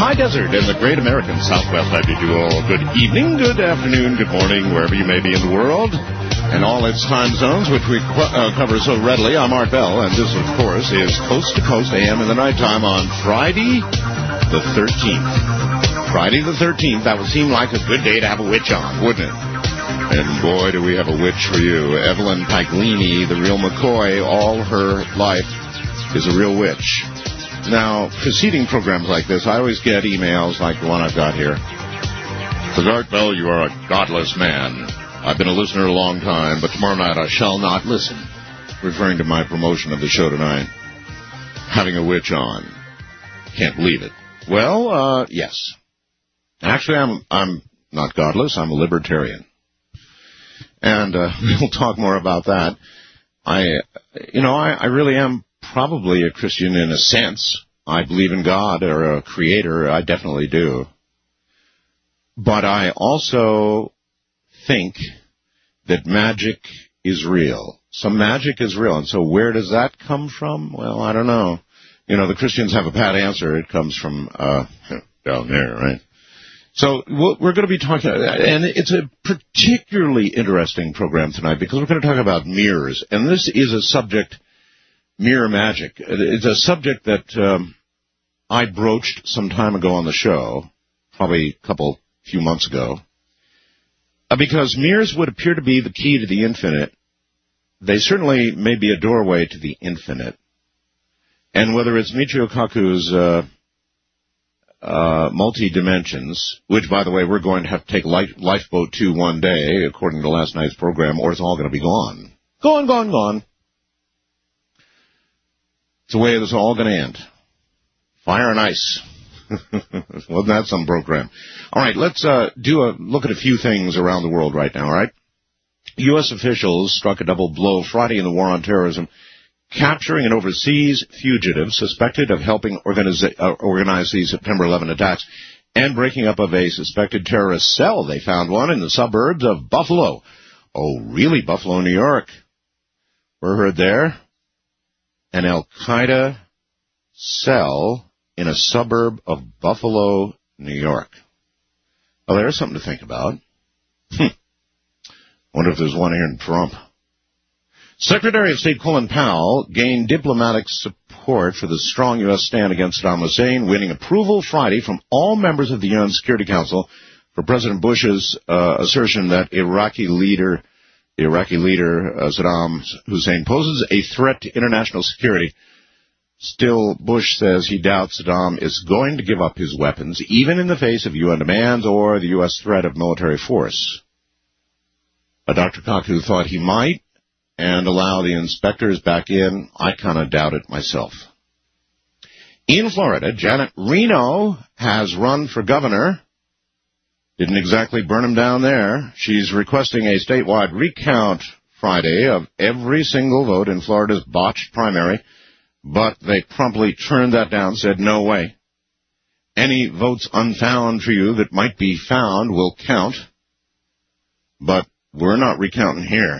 high desert in the great American Southwest. I bid you all good evening, good afternoon, good morning, wherever you may be in the world, and all its time zones, which we cover so readily. I'm Art Bell, and this, of course, is Coast to Coast AM in the nighttime on Friday the 13th. Friday the 13th, that would seem like a good day to have a witch on, wouldn't it? And boy, do we have a witch for you. Evelyn Paglini, the real McCoy, all her life is a real witch. Now, preceding programs like this, I always get emails like the one I've got here. Says, Art Bell, you are a godless man. I've been a listener a long time, but tomorrow night I shall not listen. Referring to my promotion of the show tonight. Having a witch on. Can't believe it. Well, yes. Actually, I'm not godless. I'm a libertarian. And we'll talk more about that. I really am probably a Christian in a sense. I believe in God or a creator. I definitely do. But I also think that magic is real. Some magic is real. And so where does that come from? Well, I don't know. You know, the Christians have a pat answer. It comes from down there, right? So we're going to be talking, and it's a particularly interesting program tonight because we're going to talk about mirrors. And this is a subject, mirror magic. It's a subject that I broached some time ago on the show, probably a few months ago, because mirrors would appear to be the key to the infinite. They certainly may be a doorway to the infinite. And whether it's Michio Kaku's multi-dimensions, which, by the way, we're going to have to take Lifeboat 2 one day, according to last night's program, or it's all going to be gone. Gone. It's the way this is all going to end. Fire and ice. Wasn't that some program? All right, let's do a look at a few things around the world right now, all right? U.S. officials struck a double blow Friday in the war on terrorism, capturing an overseas fugitive suspected of helping organize the September 11 attacks and breaking up of a suspected terrorist cell. They found one in the suburbs of Buffalo. Oh, really? Buffalo, New York. We're heard there. An Al-Qaeda cell in a suburb of Buffalo, New York. Well, there's something to think about. Wonder if there's one here in Trump. Secretary of State Colin Powell gained diplomatic support for the strong U.S. stand against Saddam Hussein, winning approval Friday from all members of the UN Security Council for President Bush's assertion that Iraqi leader Saddam Hussein poses a threat to international security. Still, Bush says he doubts Saddam is going to give up his weapons, even in the face of UN demands or the U.S. threat of military force. Dr. Kaku thought he might, and allow the inspectors back in. I kind of doubt it myself. In Florida, Janet Reno has run for governor. Didn't exactly burn him down there. She's requesting a statewide recount Friday of every single vote in Florida's botched primary, but they promptly turned that down, said no way. Any votes unfound for you that might be found will count, but we're not recounting here.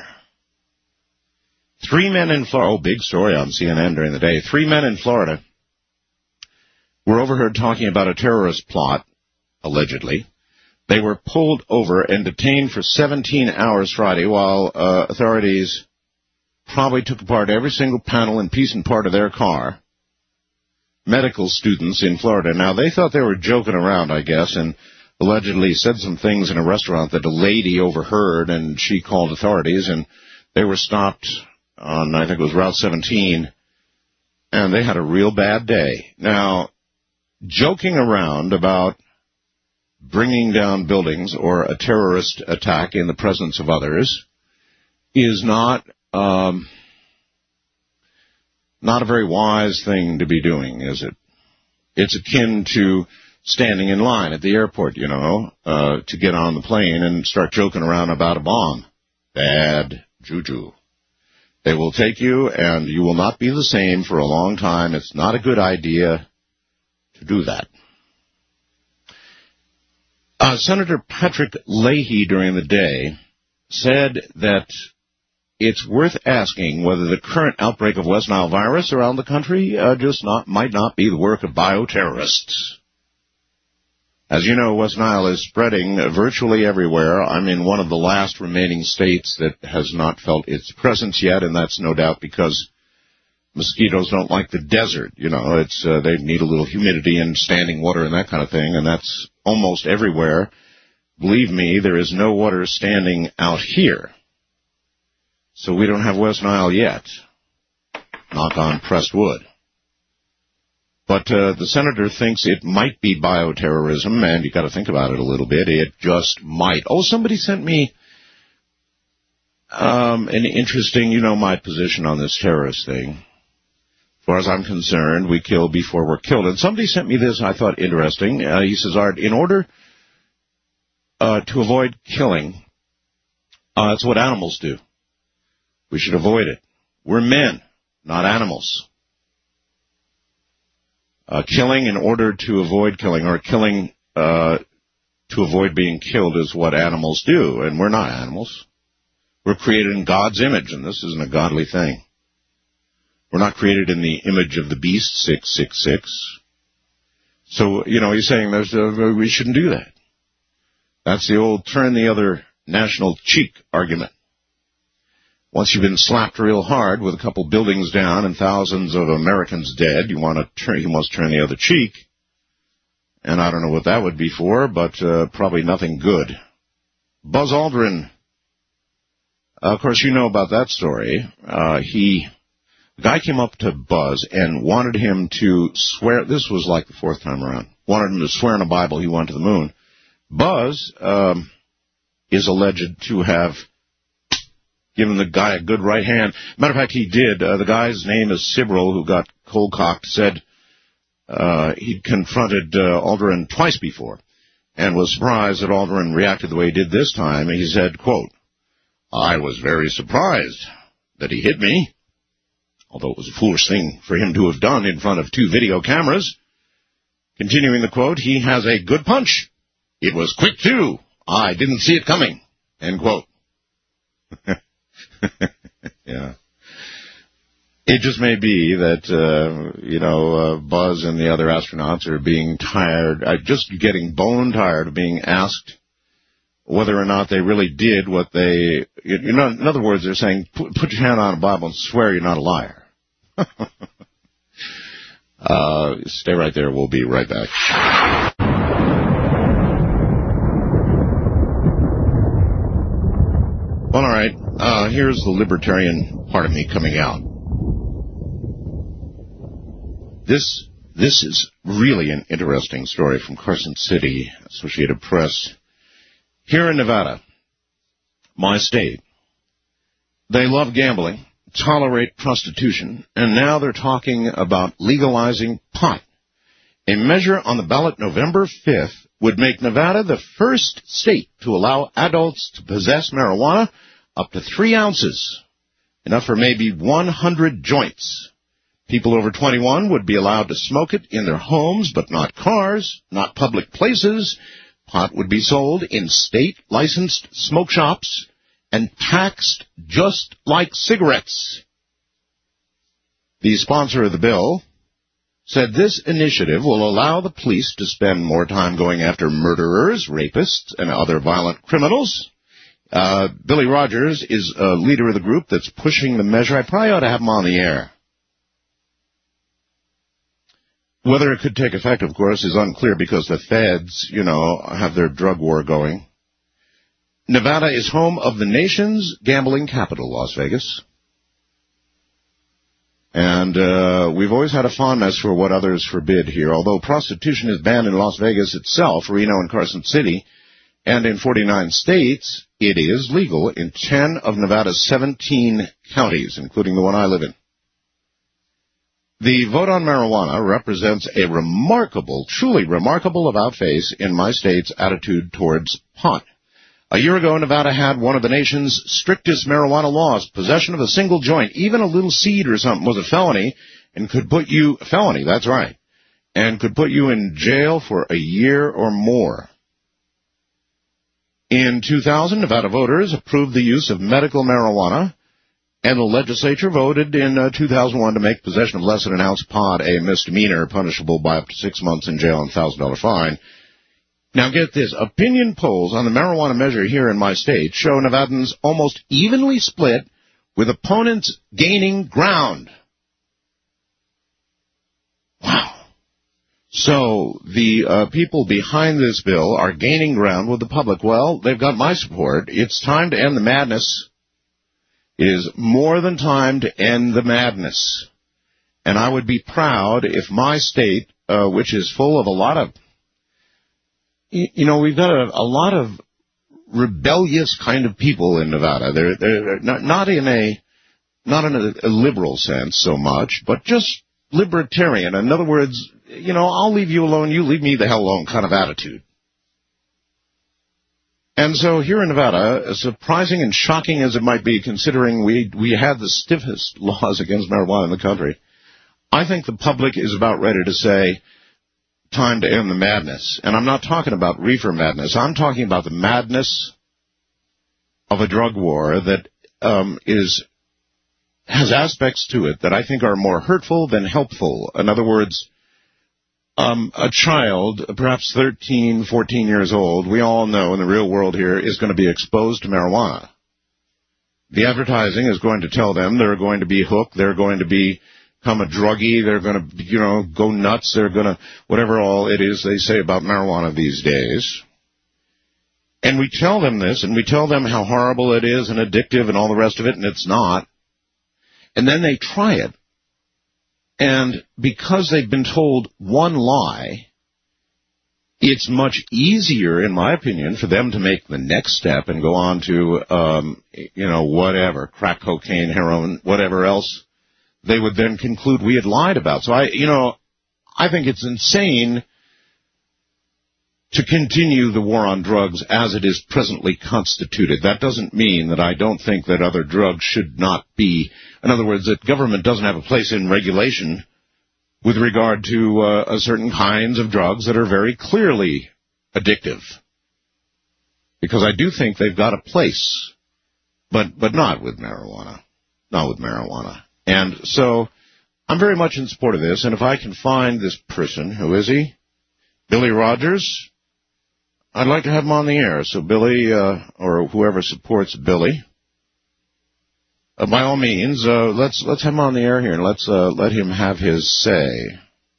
3 men in Florida, big story on CNN during the day. 3 men in Florida were overheard talking about a terrorist plot, allegedly. They were pulled over and detained for 17 hours Friday while authorities probably took apart every single panel and piece and part of their car. Medical students in Florida. Now, they thought they were joking around, I guess, and allegedly said some things in a restaurant that a lady overheard, and she called authorities, and they were stopped on, I think it was Route 17, and they had a real bad day. Now, joking around about bringing down buildings or a terrorist attack in the presence of others is not a very wise thing to be doing, is it? It's akin to standing in line at the airport, to get on the plane and start joking around about a bomb. Bad juju. They will take you, and you will not be the same for a long time. It's not a good idea to do that. Senator Patrick Leahy during the day said that it's worth asking whether the current outbreak of West Nile virus around the country might not be the work of bioterrorists. As you know, West Nile is spreading virtually everywhere. I'm in one of the last remaining states that has not felt its presence yet, and that's no doubt because mosquitoes don't like the desert. You know, they need a little humidity and standing water and that kind of thing, and that's almost everywhere. Believe me, there is no water standing out here. So we don't have West Nile yet. Knock on pressed wood. But the senator thinks it might be bioterrorism, and you got to think about it a little bit. It just might. Oh, somebody sent me an interesting, you know, my position on this terrorist thing. As far as I'm concerned, we kill before we're killed. And somebody sent me this I thought interesting. He says, Art, in order to avoid killing, that's what animals do. We should avoid it. We're men, not animals. Killing in order to avoid killing, or killing to avoid being killed is what animals do, and we're not animals. We're created in God's image, and this isn't a godly thing. We're not created in the image of the beast, 666. So, you know, he's saying we shouldn't do that. That's the old turn the other national cheek argument. Once you've been slapped real hard with a couple buildings down and thousands of Americans dead, you must turn the other cheek. And I don't know what that would be for, but probably nothing good. Buzz Aldrin, of course, you know about that story. The guy came up to Buzz and wanted him to swear. This was like the fourth time around. Wanted him to swear in the Bible he went to the moon. Buzz is alleged to have given the guy a good right hand. Matter of fact, he did. The guy's name is Sibrel, who got cold-cocked, said he'd confronted Aldrin twice before and was surprised that Aldrin reacted the way he did this time. He said, quote, I was very surprised that he hit me, although it was a foolish thing for him to have done in front of 2 video cameras. Continuing the quote, he has a good punch. It was quick, too. I didn't see it coming. End quote. Yeah. It just may be that, Buzz and the other astronauts are being tired, just getting bone tired of being asked whether or not they really did what they, in other words, they're saying, put your hand on a Bible and swear you're not a liar. Stay right there. We'll be right back. Well, all right. Here's the libertarian part of me coming out. This is really an interesting story from Carson City, Associated Press. Here in Nevada, my state, they love gambling, tolerate prostitution, and now they're talking about legalizing pot. A measure on the ballot November 5th would make Nevada the first state to allow adults to possess marijuana up to 3 ounces, enough for maybe 100 joints. People over 21 would be allowed to smoke it in their homes, but not cars, not public places. Pot would be sold in state-licensed smoke shops and taxed just like cigarettes. The sponsor of the bill said this initiative will allow the police to spend more time going after murderers, rapists, and other violent criminals. Billy Rogers is a leader of the group that's pushing the measure. I probably ought to have him on the air. Whether it could take effect, of course, is unclear because the feds, have their drug war going. Nevada is home of the nation's gambling capital, Las Vegas. And we've always had a fondness for what others forbid here. Although prostitution is banned in Las Vegas itself, Reno and Carson City, and in 49 states, it is legal in 10 of Nevada's 17 counties, including the one I live in. The vote on marijuana represents a remarkable, truly remarkable about-face in my state's attitude towards pot. A year ago, Nevada had one of the nation's strictest marijuana laws. Possession of a single joint, even a little seed or something, was a felony and could put you, felony, that's right, and could put you in jail for a year or more. In 2000, Nevada voters approved the use of medical marijuana, and the legislature voted in 2001 to make possession of less than an ounce pot a misdemeanor, punishable by up to 6 months in jail and $1,000 fine. Now get this, opinion polls on the marijuana measure here in my state show Nevadans almost evenly split, with opponents gaining ground. Wow. So the people behind this bill are gaining ground with the public. Well, they've got my support. It's time to end the madness. It is more than time to end the madness. And I would be proud if my state, which is full of a lot of, we've got a lot of rebellious kind of people in Nevada. They're not in a liberal sense so much, but just libertarian. In other words, I'll leave you alone, you leave me the hell alone kind of attitude. And so here in Nevada, as surprising and shocking as it might be, considering we had the stiffest laws against marijuana in the country, I think the public is about ready to say, time to end the madness. And I'm not talking about reefer madness. I'm talking about the madness of a drug war that has aspects to it that I think are more hurtful than helpful. In other words, a child, perhaps 13, 14 years old, we all know in the real world here, is going to be exposed to marijuana. The advertising is going to tell them they're going to be hooked, they're going to become a druggie, they're going to, go nuts, they're going to, whatever all it is they say about marijuana these days. And we tell them this, and we tell them how horrible it is and addictive and all the rest of it, and it's not. And then they try it. And because they've been told one lie, it's much easier, in my opinion, for them to make the next step and go on to, whatever, crack cocaine, heroin, whatever else they would then conclude we had lied about. So I think it's insane to continue the war on drugs as it is presently constituted. That doesn't mean that I don't think that other drugs should not be. In other words, that government doesn't have a place in regulation with regard to certain kinds of drugs that are very clearly addictive. Because I do think they've got a place, but not with marijuana. Not with marijuana. And so I'm very much in support of this, and if I can find this person, who is he? Billy Rogers. I'd like to have him on the air. So Billy, or whoever supports Billy, by all means, let's have him on the air here, and let's let him have his say.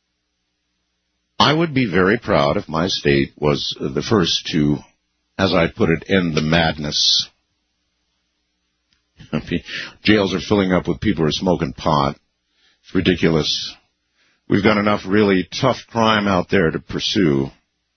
I would be very proud if my state was the first to, as I put it, end the madness. Jails are filling up with people who are smoking pot. It's ridiculous. We've got enough really tough crime out there to pursue.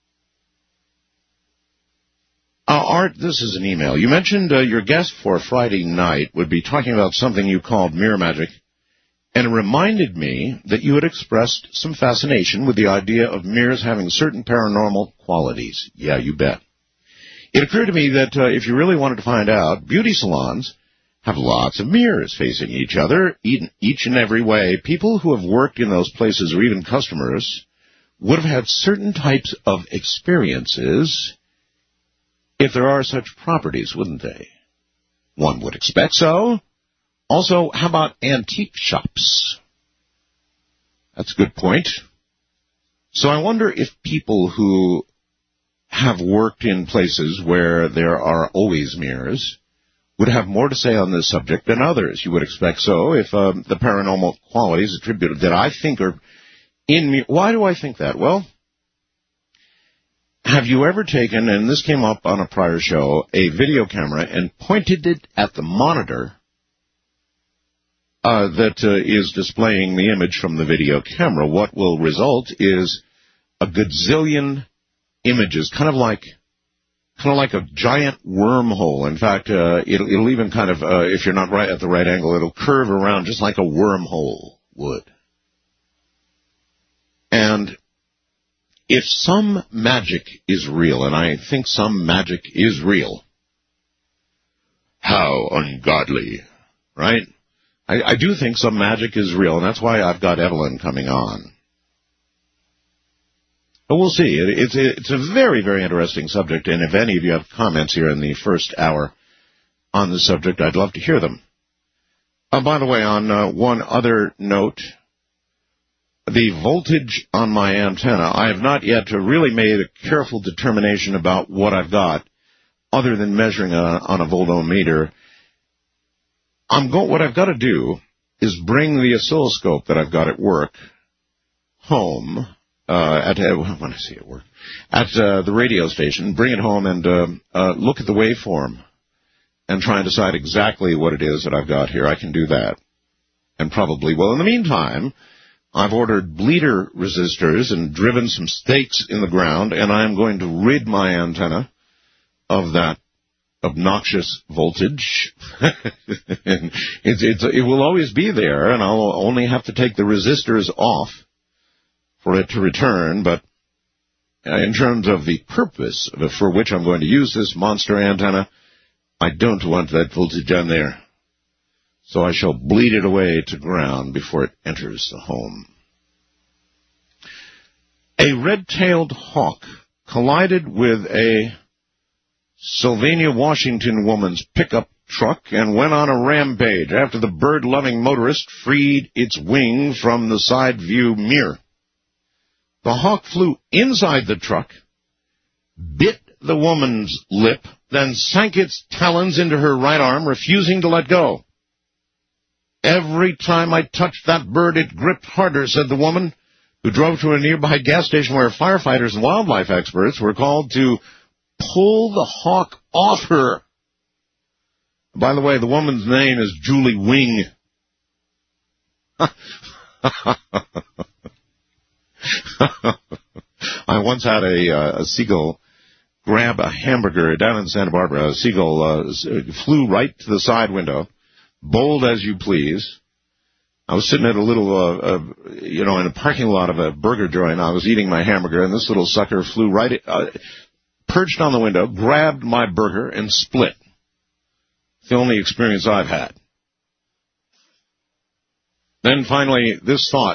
Art, this is an email. You mentioned your guest for Friday night would be talking about something you called mirror magic, and it reminded me that you had expressed some fascination with the idea of mirrors having certain paranormal qualities. Yeah, you bet. It occurred to me that if you really wanted to find out, beauty salons have lots of mirrors facing each other, each and every way. People who have worked in those places, or even customers, would have had certain types of experiences if there are such properties, wouldn't they? One would expect so. Also, how about antique shops? That's a good point. So I wonder if people who have worked in places where there are always mirrors would have more to say on this subject than others. You would expect so if the paranormal qualities attributed that I think are in me. Why do I think that? Well, have you ever taken, and this came up on a prior show, a video camera and pointed it at the monitor that is displaying the image from the video camera? What will result is a gazillion images, kind of like a giant wormhole. In fact, it'll even kind of, if you're not right at the right angle, it'll curve around just like a wormhole would. And if some magic is real, and I think some magic is real, how ungodly, right? I do think some magic is real, and that's why I've got Evelyn coming on. But we'll see. It's a very, very interesting subject, and if any of you have comments here in the first hour on the subject, I'd love to hear them. By the way, on one other note, the voltage on my antenna. I have not yet really made a careful determination about what I've got, other than measuring on a voltometer. What I've got to do is bring the oscilloscope that I've got at work home, at the radio station, bring it home and look at the waveform and try and decide exactly what it is that I've got here. I can do that. And probably, in the meantime, I've ordered bleeder resistors and driven some stakes in the ground, and I'm going to rid my antenna of that obnoxious voltage. It will always be there, and I'll only have to take the resistors off for it to return. But in terms of the purpose for which I'm going to use this monster antenna, I don't want that voltage on there. So I shall bleed it away to ground before it enters the home. A red-tailed hawk collided with a Sylvania, Washington woman's pickup truck and went on a rampage after the bird-loving motorist freed its wing from the side view mirror. The hawk flew inside the truck, bit the woman's lip, then sank its talons into her right arm, refusing to let go. Every time I touched that bird, it gripped harder, said the woman, who drove to a nearby gas station where firefighters and wildlife experts were called to pull the hawk off her. By the way, the woman's name is Julie Wing. I once had a seagull grab a hamburger down in Santa Barbara. A seagull flew right to the side window, bold as you please. I was sitting at a little, in a parking lot of a burger joint. I was eating my hamburger, and this little sucker flew right, perched on the window, grabbed my burger, and split. It's the only experience I've had. Then finally, this thought.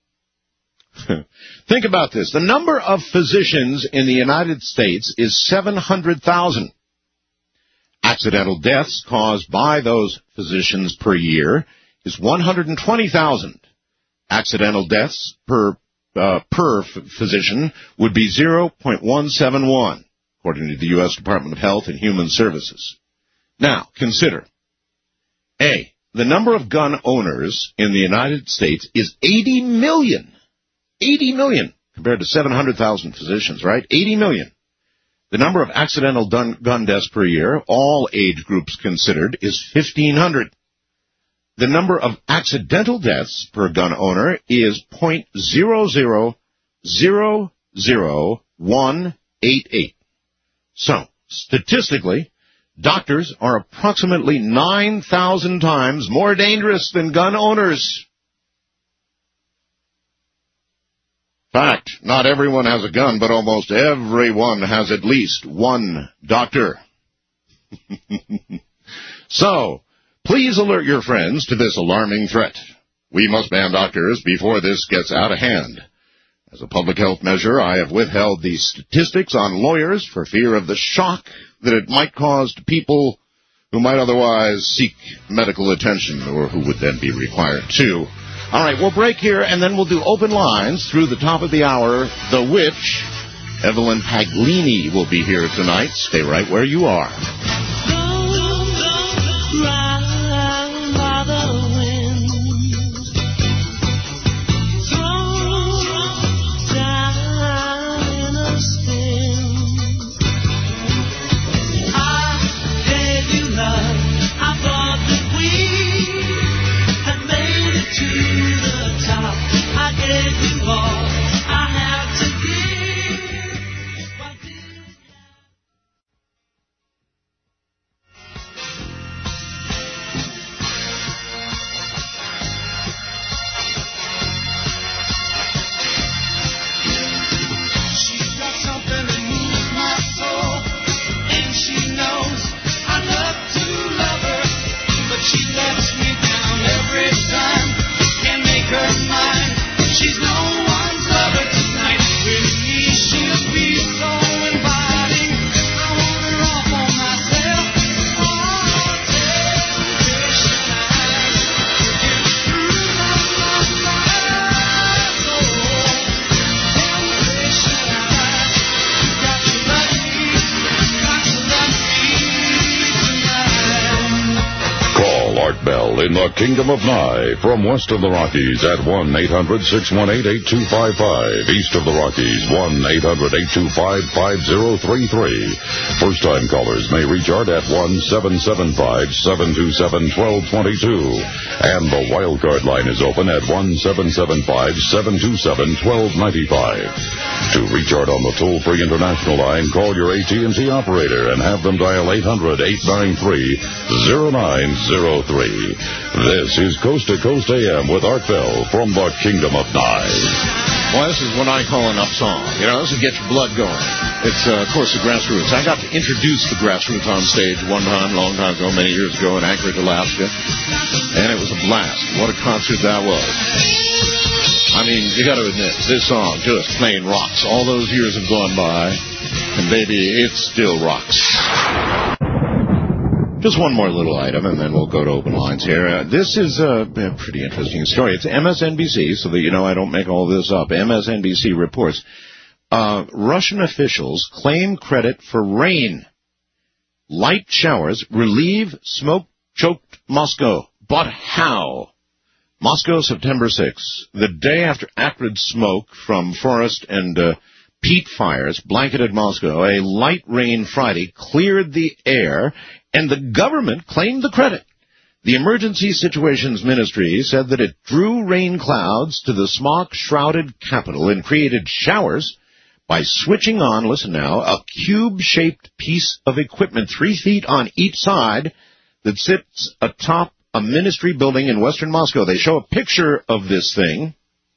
Think about this. The number of physicians in the United States is 700,000. Accidental deaths caused by those physicians per year is 120,000. Accidental deaths per physician would be 0.171, according to the U.S. Department of Health and Human Services. Now, consider. A, the number of gun owners in the United States is 80 million. 80 million compared to 700,000 physicians, right? 80 million. The number of accidental gun deaths per year, all age groups considered, is 1,500. The number of accidental deaths per gun owner is 0.0000188. So, statistically, doctors are approximately 9,000 times more dangerous than gun owners. Fact, not everyone has a gun, but almost everyone has at least one doctor. So, please alert your friends to this alarming threat. We must ban doctors before this gets out of hand. As a public health measure, I have withheld the statistics on lawyers for fear of the shock that it might cause to people who might otherwise seek medical attention, or who would then be required to. All right, we'll break here, and then we'll do open lines through the top of the hour. The Witch, Evelyn Paglini, will be here tonight. Stay right where you are. in the Kingdom of Nye. From west of the Rockies at 1-800-618-8255. East of the Rockies, 1-800-825-5033. First-time callers may reach Art at 1-775-727-1222. And the wildcard line is open at 1-775-727-1295. To reach Art on the toll-free international line, call your AT&T operator and have them dial 800-893-0903. This is Coast to Coast AM with Art Bell from the Kingdom of Nye. Well, this is what I call an up song. You know, this will get your blood going. It's, of course, the Grassroots. I got to introduce the Grassroots on stage one time, long time ago, many years ago in Anchorage, Alaska. And it was a blast. What a concert that was. I mean, you got to admit, this song just plain rocks. All those years have gone by, and baby, it still rocks. Just one more little item, and then we'll go to open lines here. This is a pretty interesting story. It's MSNBC, so that you know I don't make all this up. MSNBC reports Russian officials claim credit for rain. Light showers relieve smoke-choked Moscow. But how? Moscow, September 6, the day after acrid smoke from forest and peat fires blanketed Moscow, a light rain Friday cleared the air, and the government claimed the credit. The Emergency Situations Ministry said that it drew rain clouds to the smog-shrouded capital and created showers by switching on, listen now, a cube-shaped piece of equipment 3 feet on each side that sits atop a ministry building in western Moscow. They show a picture of this thing.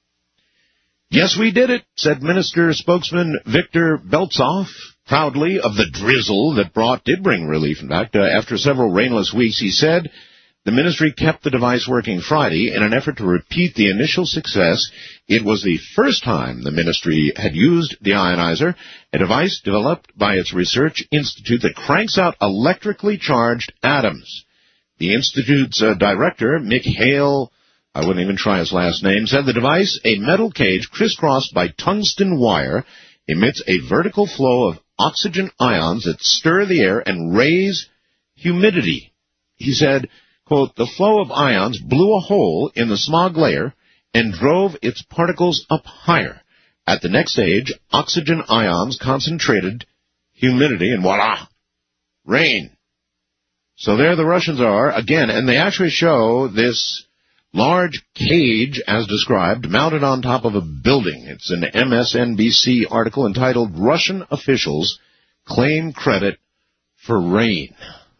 Yes, we did it, said Minister spokesman Viktor Beltsov, proudly, of the drizzle that did bring relief. In fact, after several rainless weeks, he said the ministry kept the device working Friday in an effort to repeat the initial success. It was the first time the ministry had used the ionizer, a device developed by its research institute that cranks out electrically charged atoms. The institute's director, Mikhail, I wouldn't even try his last name, said the device, a metal cage crisscrossed by tungsten wire, emits a vertical flow of oxygen ions that stir the air and raise humidity. He said, quote, the flow of ions blew a hole in the smog layer and drove its particles up higher. At the next stage, oxygen ions concentrated humidity, and voila, rain. So there the Russians are, again, and they actually show this large cage, as described, mounted on top of a building. It's an MSNBC article entitled, Russian Officials Claim Credit for Rain.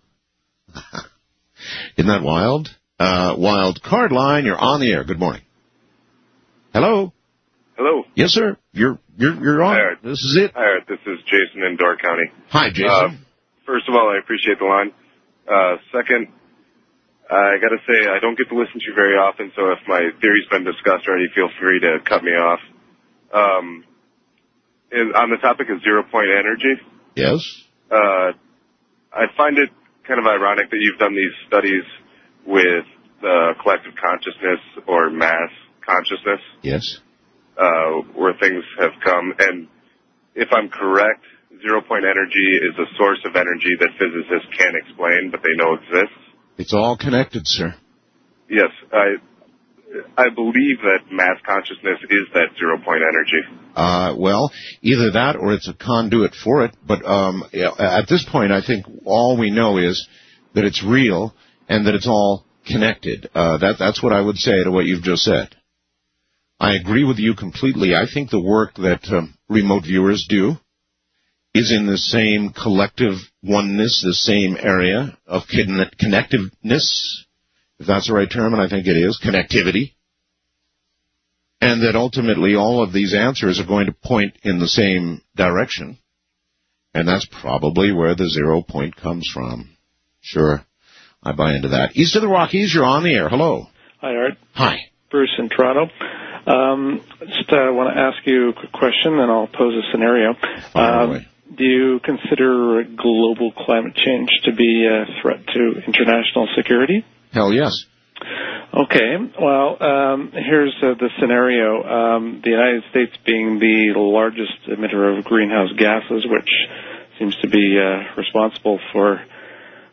Isn't that wild? Wild card line, you're on the air. Good morning. Hello? Hello. Yes, sir. You're on. Hi, Art. This is it. Hi, Art. This is Jason in Door County. Hi, Jason. First of all, I appreciate the line. Second, I got to say, I don't get to listen to you very often, so if my theory's been discussed already, feel free to cut me off. On the topic of zero-point energy, Yes. I find it kind of ironic that you've done these studies with collective consciousness or mass consciousness. Yes. Where things have come. And if I'm correct, zero-point energy is a source of energy that physicists can't explain, but they know exists. It's all connected, sir. Yes, I believe that mass consciousness is that zero-point energy. Well, either that or it's a conduit for it. But at this point, I think all we know is that it's real and that it's all connected. That's what I would say to what you've just said. I agree with you completely. I think the work that remote viewers do is in the same collective oneness, the same area of connectiveness, if that's the right term, and I think it is, connectivity, and that ultimately all of these answers are going to point in the same direction, and that's probably where the 0 point comes from. Sure, I buy into that. East of the Rockies, you're on the air. Hello. Hi, Art. Hi. Bruce in Toronto. Just want to ask you a quick question, and I'll pose a scenario. Fire away. Do you consider global climate change to be a threat to international security? Hell yes. Okay. Well, here's the scenario. The United States being the largest emitter of greenhouse gases, which seems to be responsible for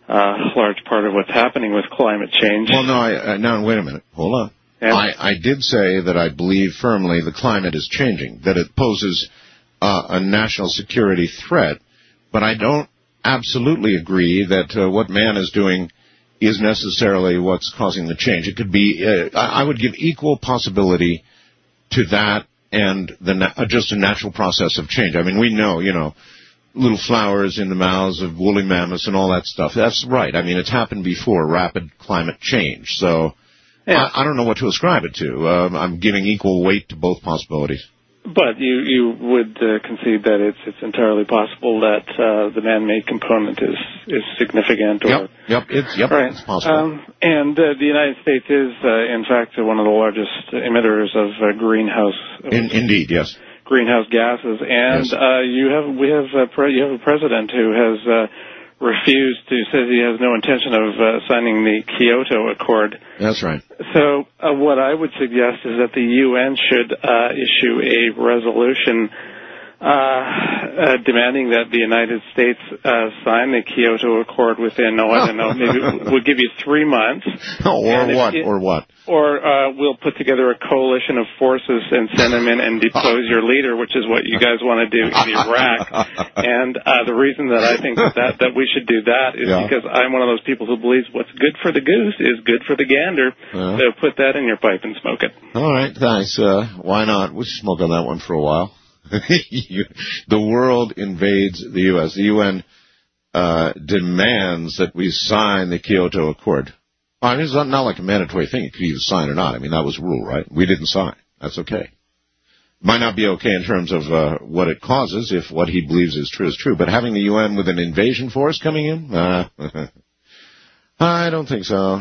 large part of what's happening with climate change. Well, no, now wait a minute. Hold on. And I did say that I believe firmly the climate is changing, that it poses a national security threat, but I don't absolutely agree that what man is doing is necessarily what's causing the change. It could be, I would give equal possibility to that and just a natural process of change. I mean, we know, little flowers in the mouths of woolly mammoths and all that stuff. That's right. I mean, it's happened before, rapid climate change. So yeah. I don't know what to ascribe it to. I'm giving equal weight to both possibilities. But you would concede that it's entirely possible that the man-made component is significant. Or, Yep, it's possible. And the United States is, in fact, one of the largest emitters of greenhouse. Indeed, yes. Greenhouse gases, and yes. You have a president who has refused to, says he has no intention of signing the Kyoto Accord. That's right. So what I would suggest is that the UN should issue a resolution demanding that the United States sign the Kyoto Accord within, I don't know, maybe we'll give you 3 months. Or what? Or we'll put together a coalition of forces and send them in and depose your leader, which is what you guys want to do in Iraq. And the reason that I think that we should do that is because I'm one of those people who believes what's good for the goose is good for the gander. So put that in your pipe and smoke it. All right, thanks. Why not? We should smoke on that one for a while. The world invades the U.S. The UN demands that we sign the Kyoto Accord. I mean, it's not like a mandatory thing. You could either sign or not. I mean, that was the rule, right? We didn't sign. That's okay. Might not be okay in terms of what it causes if what he believes is true. But having the UN with an invasion force coming in? I don't think so.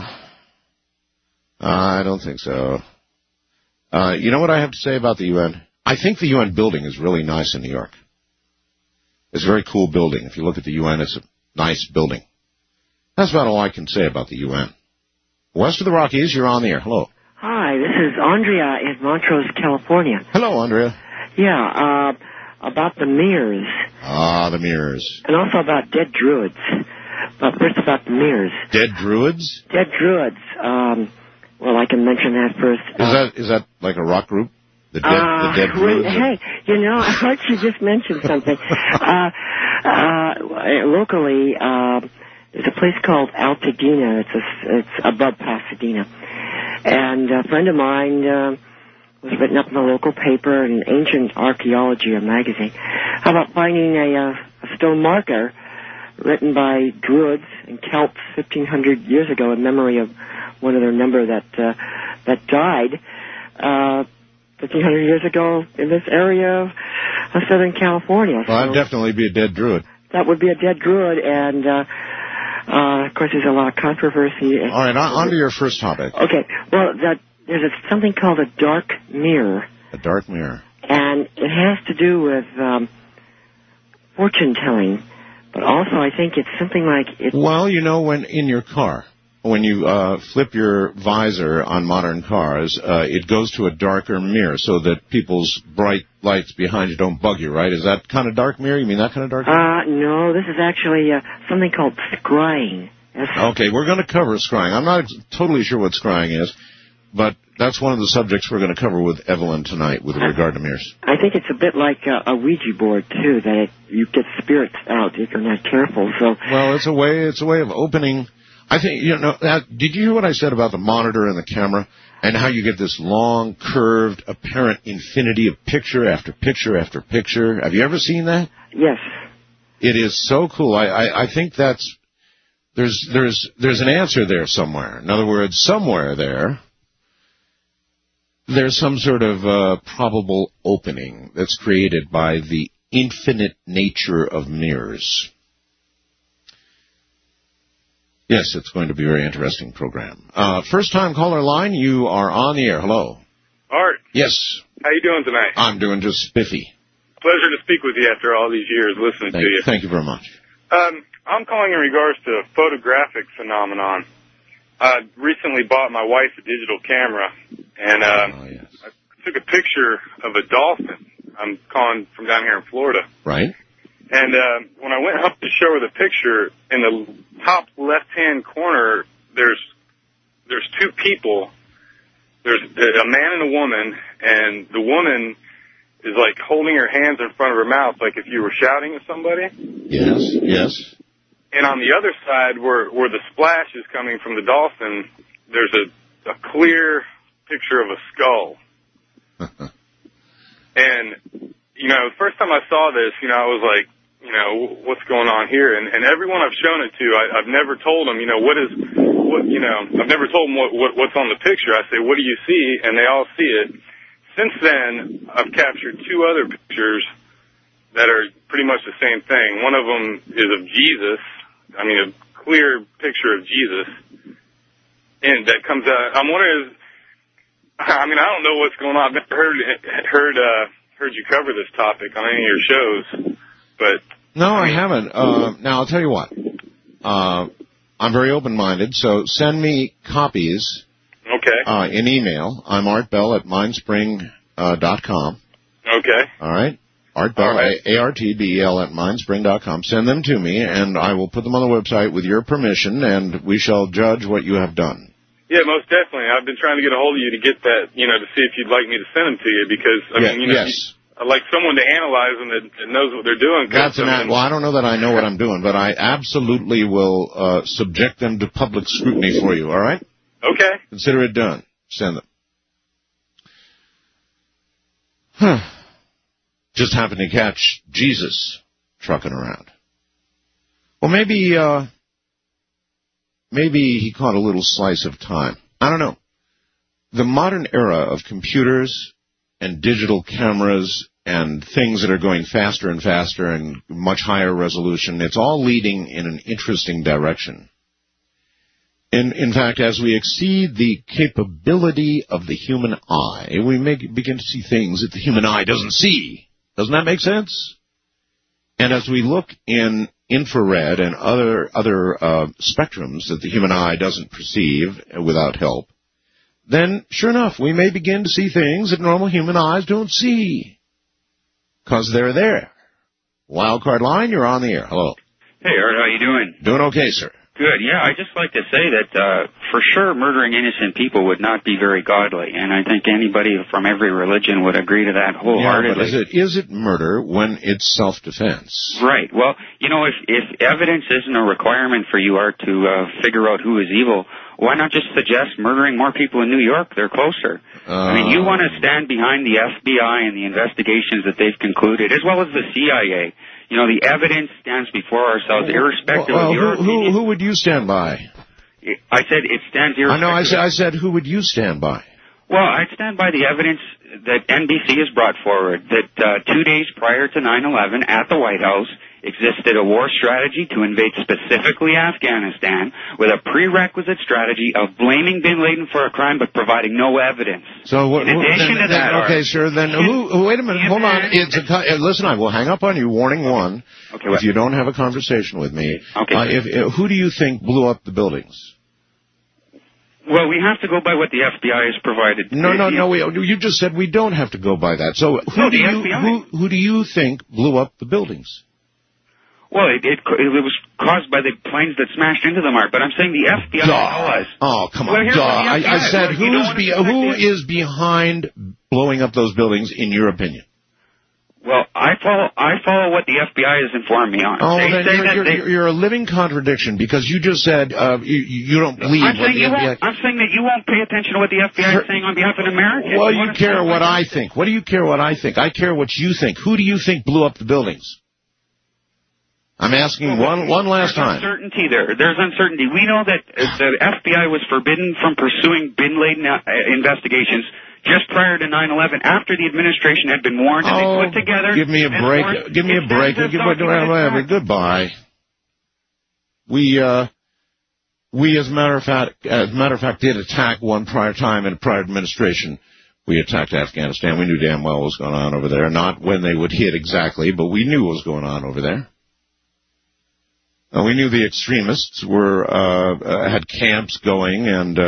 You know what I have to say about the UN? I think the UN building is really nice in New York. It's a very cool building. If you look at the UN, it's a nice building. That's about all I can say about the UN. West of the Rockies, you're on the air. Hello. Hi, this is Andrea in Montrose, California. Hello, Andrea. Yeah, about the mirrors. Ah, the mirrors. And also about dead druids. But first about the mirrors. Dead druids? Dead druids. Well, I can mention that first. Is that like a rock group? The dead druids? Hey, I heard you just mention something. Locally, there's a place called Altadena. It's above Pasadena. And a friend of mine was written up in the local paper in Ancient Archaeology, a magazine, about finding a stone marker written by Druids and Celts 1,500 years ago in memory of one of their number that died 1,500 years ago in this area of Southern California. Well, that'd definitely be a dead Druid. That would be a dead Druid, and of course there's a lot of controversy. All right, on to your first topic. Okay, well, there's something called a dark mirror. A dark mirror. And it has to do with fortune-telling, but also I think it's something like... Well, when in your car, when you flip your visor on modern cars, it goes to a darker mirror so that people's bright lights behind you don't bug you, right? Is that kind of dark mirror? You mean that kind of dark mirror? No, this is actually something called scrying. Okay, we're going to cover scrying. I'm not totally sure what scrying is, but that's one of the subjects we're going to cover with Evelyn tonight with regard to mirrors. I think it's a bit like a Ouija board, too, that you get spirits out if you're not careful. So. Well, it's a way of opening... I think, did you hear what I said about the monitor and the camera and how you get this long, curved, apparent infinity of picture after picture after picture? Have you ever seen that? Yes. It is so cool. I think there's an answer there somewhere. In other words, somewhere there's some sort of probable opening that's created by the infinite nature of mirrors. Yes, it's going to be a very interesting program. First-time caller line, you are on the air. Hello. Art. Yes. How you doing tonight? I'm doing just spiffy. Pleasure to speak with you after all these years listening to you. Thank you very much. I'm calling in regards to photographic phenomenon. I recently bought my wife a digital camera, and I took a picture of a dolphin. I'm calling from down here in Florida. Right. And when I went up to show her the picture, in the top left-hand corner, there's two people. There's a man and a woman, and the woman is like holding her hands in front of her mouth, like if you were shouting at somebody. Yes. And on the other side, where the splash is coming from the dolphin, there's a clear picture of a skull. And, the first time I saw this, I was like, what's going on here? And everyone I've shown it to, I've never told them, I've never told them what's on the picture. I say, what do you see? And they all see it. Since then, I've captured two other pictures that are pretty much the same thing. One of them is of Jesus. A clear picture of Jesus. And that comes out. I'm wondering, I don't know what's going on. I've never heard you cover this topic on any of your shows, but... No, I haven't. Now, I'll tell you what. I'm very open-minded, so send me copies. Okay. In email. I'm Art Bell at mindspring.com. Okay. All right. Art Bell, right. ARTBEL at mindspring.com. Send them to me, and I will put them on the website with your permission, and we shall judge what you have done. Yeah, most definitely. I've been trying to get a hold of you to get that, to see if you'd like me to send them to you, because, yes. I'd like someone to analyze them that knows what they're doing. Well, I don't know that I know what I'm doing, but I absolutely will subject them to public scrutiny for you, all right? Okay. Consider it done. Send them. Just happened to catch Jesus trucking around. Well, maybe he caught a little slice of time. I don't know. The modern era of computers and digital cameras and things that are going faster and faster and much higher resolution, it's all leading in an interesting direction. In fact, as we exceed the capability of the human eye, we may begin to see things that the human eye doesn't see. Doesn't that make sense? And as we look in infrared and other spectrums that the human eye doesn't perceive without help, then, sure enough, we may begin to see things that normal human eyes don't see. Because they're there. Wildcard line, you're on the air. Hello. Hey, Art, how you doing? Doing okay, sir. Good, yeah. I'd just like to say that, for sure, murdering innocent people would not be very godly, and I think anybody from every religion would agree to that wholeheartedly. Yeah, but is it murder when it's self-defense? Right. Well, if evidence isn't a requirement for you, Art, to figure out who is evil, why not just suggest murdering more people in New York? They're closer. You want to stand behind the FBI and the investigations that they've concluded, as well as the CIA. The evidence stands before ourselves, irrespective of your opinion. Who would you stand by? I said it stands irrespective. I know, I said who would you stand by? Well, I'd stand by the evidence that NBC has brought forward, that 2 days prior to 9/11 at the White House existed a war strategy to invade specifically Afghanistan with a prerequisite strategy of blaming bin Laden for a crime but providing no evidence. So in addition to that, okay, sure. Then wait a minute. Hold on. Listen, I will hang up on you. Warning one. Okay, if you don't have a conversation with me, who do you think blew up the buildings? Well, we have to go by what the FBI has provided. No. You just said we don't have to go by that. So who do you think blew up the buildings? Well, it was caused by the planes that smashed into them, Art. But I'm saying the FBI was. Oh, come on. I said who is behind blowing up those buildings, in your opinion? Well, I follow what the FBI has informed me on. Oh, then you're a living contradiction, because you just said you don't believe what the FBI... I'm saying that you won't pay attention to what the FBI is saying on behalf of Americans. Well, you care what I think. What do you care what I think? I care what you think. Who do you think blew up the buildings? I'm asking one last time. There's uncertainty there. There's uncertainty. We know that the FBI was forbidden from pursuing bin Laden investigations just prior to 9/11, after the administration had been warned, and they put together... Give me a break. Give me a break. Goodbye. We, as a matter of fact, did attack one prior time in a prior administration. We attacked Afghanistan. We knew damn well what was going on over there. Not when they would hit exactly, but we knew what was going on over there. We knew the extremists had camps going, and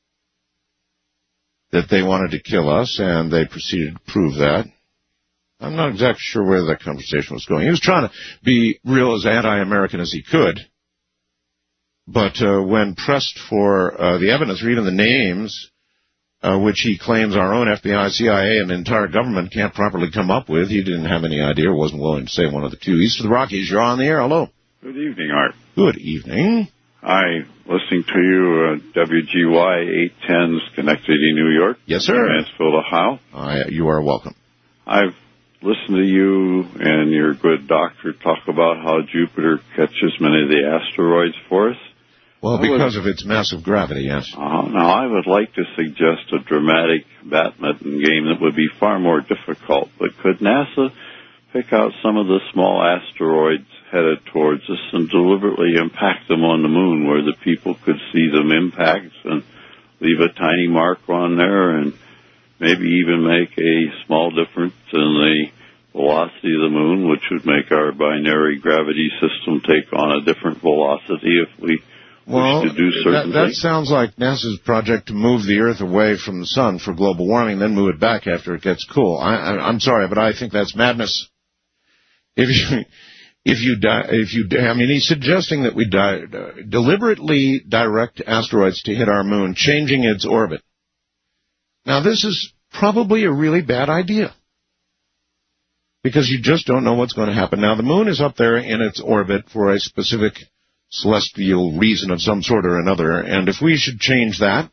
that they wanted to kill us, and they proceeded to prove that. I'm not exactly sure where that conversation was going. He was trying to be real as anti-American as he could. But when pressed for the evidence or even the names, which he claims our own FBI, CIA, and entire government can't properly come up with, he didn't have any idea or wasn't willing to say one of the two. East of the Rockies, you're on the air. Hello. Good evening, Art. Good evening. Hi, listening to you, WGY 810 Schenectady, New York. Yes, sir. Mansfield, Ohio. You are welcome. I've listened to you and your good doctor talk about how Jupiter catches many of the asteroids for us. Well, because of its massive gravity, yes. Now, I would like to suggest a dramatic badminton game that would be far more difficult, but could NASA pick out some of the small asteroids headed towards us and deliberately impact them on the moon where the people could see them impact and leave a tiny mark on there and maybe even make a small difference in the velocity of the moon, which would make our binary gravity system take on a different velocity if we wish to do certain that things. sounds like NASA's project to move the Earth away from the sun for global warming, then move it back after it gets cool. I'm sorry, but I think that's madness. He's suggesting that we deliberately direct asteroids to hit our moon, changing its orbit. Now, this is probably a really bad idea, because you just don't know what's going to happen. Now, the moon is up there in its orbit for a specific celestial reason of some sort or another, and if we should change that,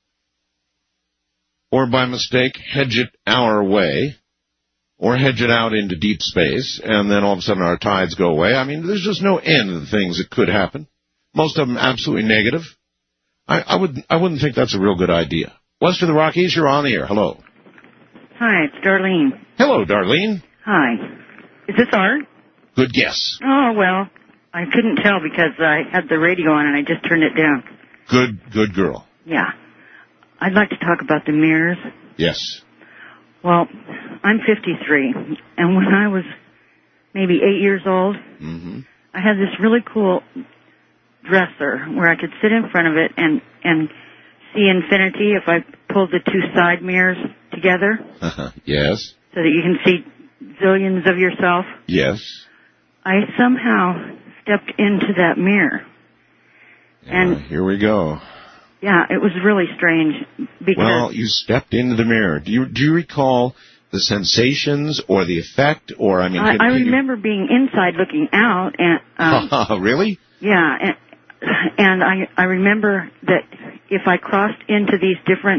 or by mistake hedge it our way, or hedge it out into deep space, and then all of a sudden our tides go away. I mean, there's just no end to the things that could happen. Most of them absolutely negative. I wouldn't think that's a real good idea. West of the Rockies, you're on the air. Hello. Hi, it's Darlene. Hello, Darlene. Hi. Is this Art? Good guess. Oh, well, I couldn't tell because I had the radio on and I just turned it down. Good girl. Yeah. I'd like to talk about the mirrors. Yes. Well, I'm 53, and when I was maybe 8 years old, I had this really cool dresser where I could sit in front of it and see infinity if I pulled the two side mirrors together. Yes. So that you can see zillions of yourself. Yes. I somehow stepped into that mirror. And here we go. Yeah, it was really strange because... Well, you stepped into the mirror. Do you recall the sensations or the effect, or I remember being inside looking out, and really? Yeah, and I remember that if I crossed into these different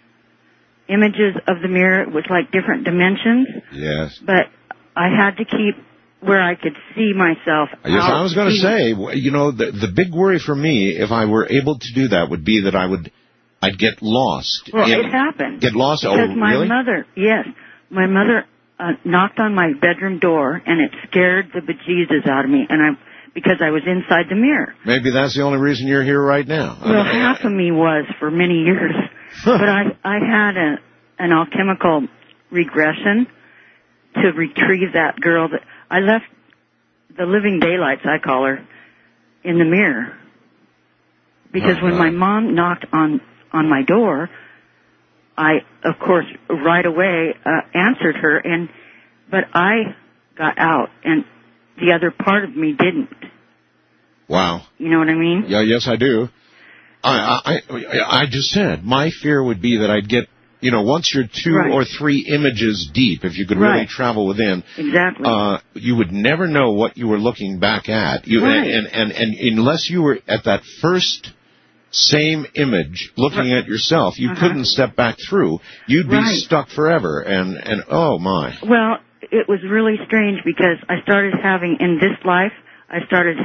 images of the mirror, it was like different dimensions. Yes. But I had to keep where I could see myself. Yes, I was going to say, the big worry for me, if I were able to do that, would be that I'd get lost. Well, it happened. Get lost? Because really? My mother knocked on my bedroom door, and it scared the bejesus out of me, because I was inside the mirror. Maybe that's the only reason you're here right now. Well, half of me was for many years. But I had an alchemical regression to retrieve that girl that... I left the living daylights, I call her, in the mirror. Because when my mom knocked on my door, I, of course, right away answered her, but I got out, and the other part of me didn't. Wow. You know what I mean? Yeah, yes, I do. I just said, my fear would be that I'd get, once you're two or three images deep, if you could really travel within, exactly, you would never know what you were looking back at. And unless you were at that first same image looking at yourself, you couldn't step back through. You'd be stuck forever. And oh my. Well, it was really strange because I started having, in this life, I started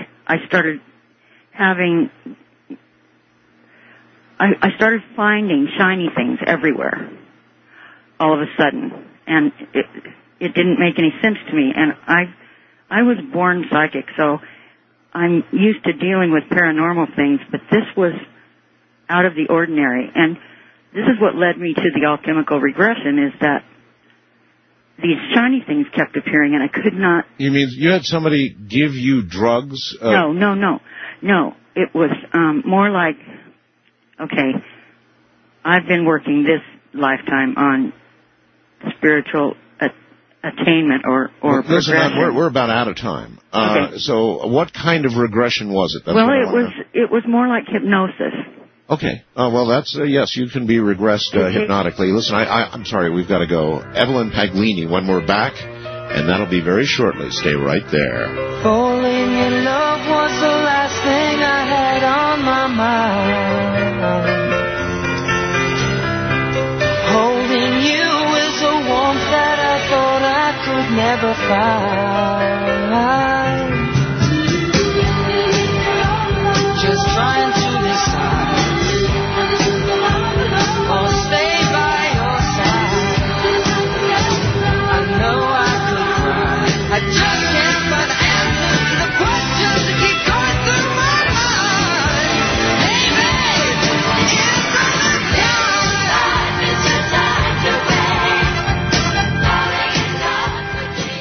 finding shiny things everywhere all of a sudden, and it didn't make any sense to me. And I was born psychic, so I'm used to dealing with paranormal things, but this was out of the ordinary. And this is what led me to the alchemical regression, is that these shiny things kept appearing, and I could not... You mean you had somebody give you drugs? No. It was more like... Okay, I've been working this lifetime on spiritual attainment or listen, progression. we're about out of time. Okay. So what kind of regression was it? Well, it was more like hypnosis. Okay. Well, that's, yes, you can be regressed hypnotically. Listen, I'm sorry, we've got to go. Evelyn Paglini, when we're back, and that'll be very shortly. Stay right there. Falling in love was the last thing I had on my mind. Holding you is a warmth that I thought I could never find. Just trying to decide. Or stay by your side. I know I could cry. I just can't find answers to the questions that keep going through my mind. Hey, babe, is summer time? Life is just time to wait. Falling in love with the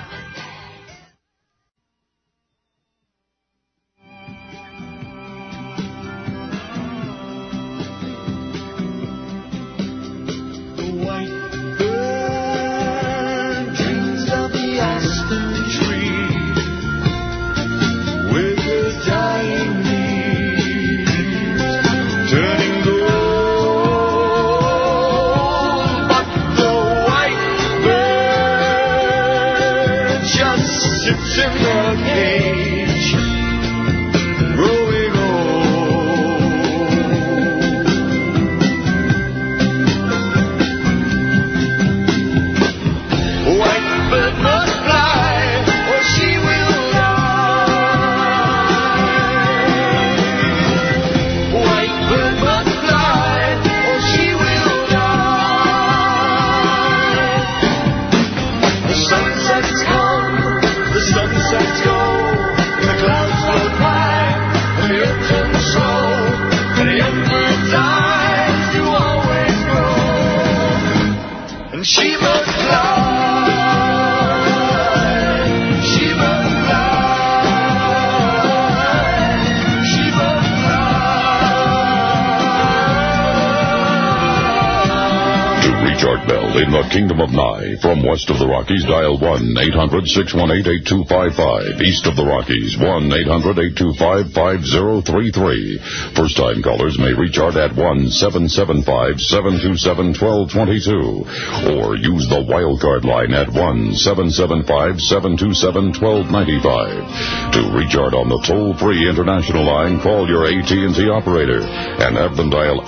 In the Kingdom of Nye, from west of the Rockies, dial 1-800-618-8255. East of the Rockies, 1-800-825-5033. First-time callers may reach Art at 1-775-727-1222. Or use the wildcard line at 1-775-727-1295. To reach Art on the toll-free international line, call your AT&T operator and have them dial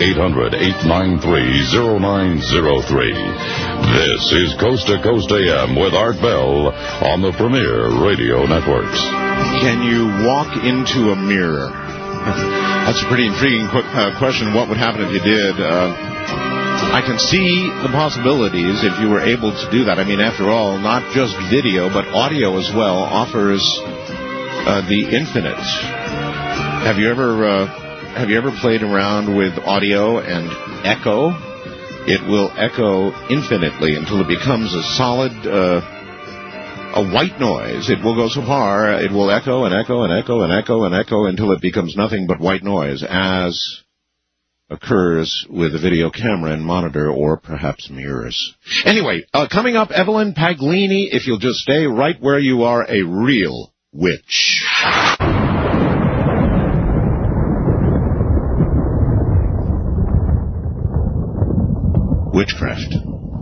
800-893-0903. This is Coast to Coast AM with Art Bell on the Premier Radio Networks. Can you walk into a mirror? That's a pretty intriguing question. What would happen if you did? I can see the possibilities if you were able to do that. I mean, after all, not just video, but audio as well offers the infinite. Have you ever played around with audio and echo? It will echo infinitely until it becomes a solid, a white noise. It will go so far, it will echo and echo and echo and echo and echo until it becomes nothing but white noise, as occurs with a video camera and monitor or perhaps mirrors. Anyway, coming up, Evelyn Paglini, if you'll just stay right where you are, a real witch. Witchcraft.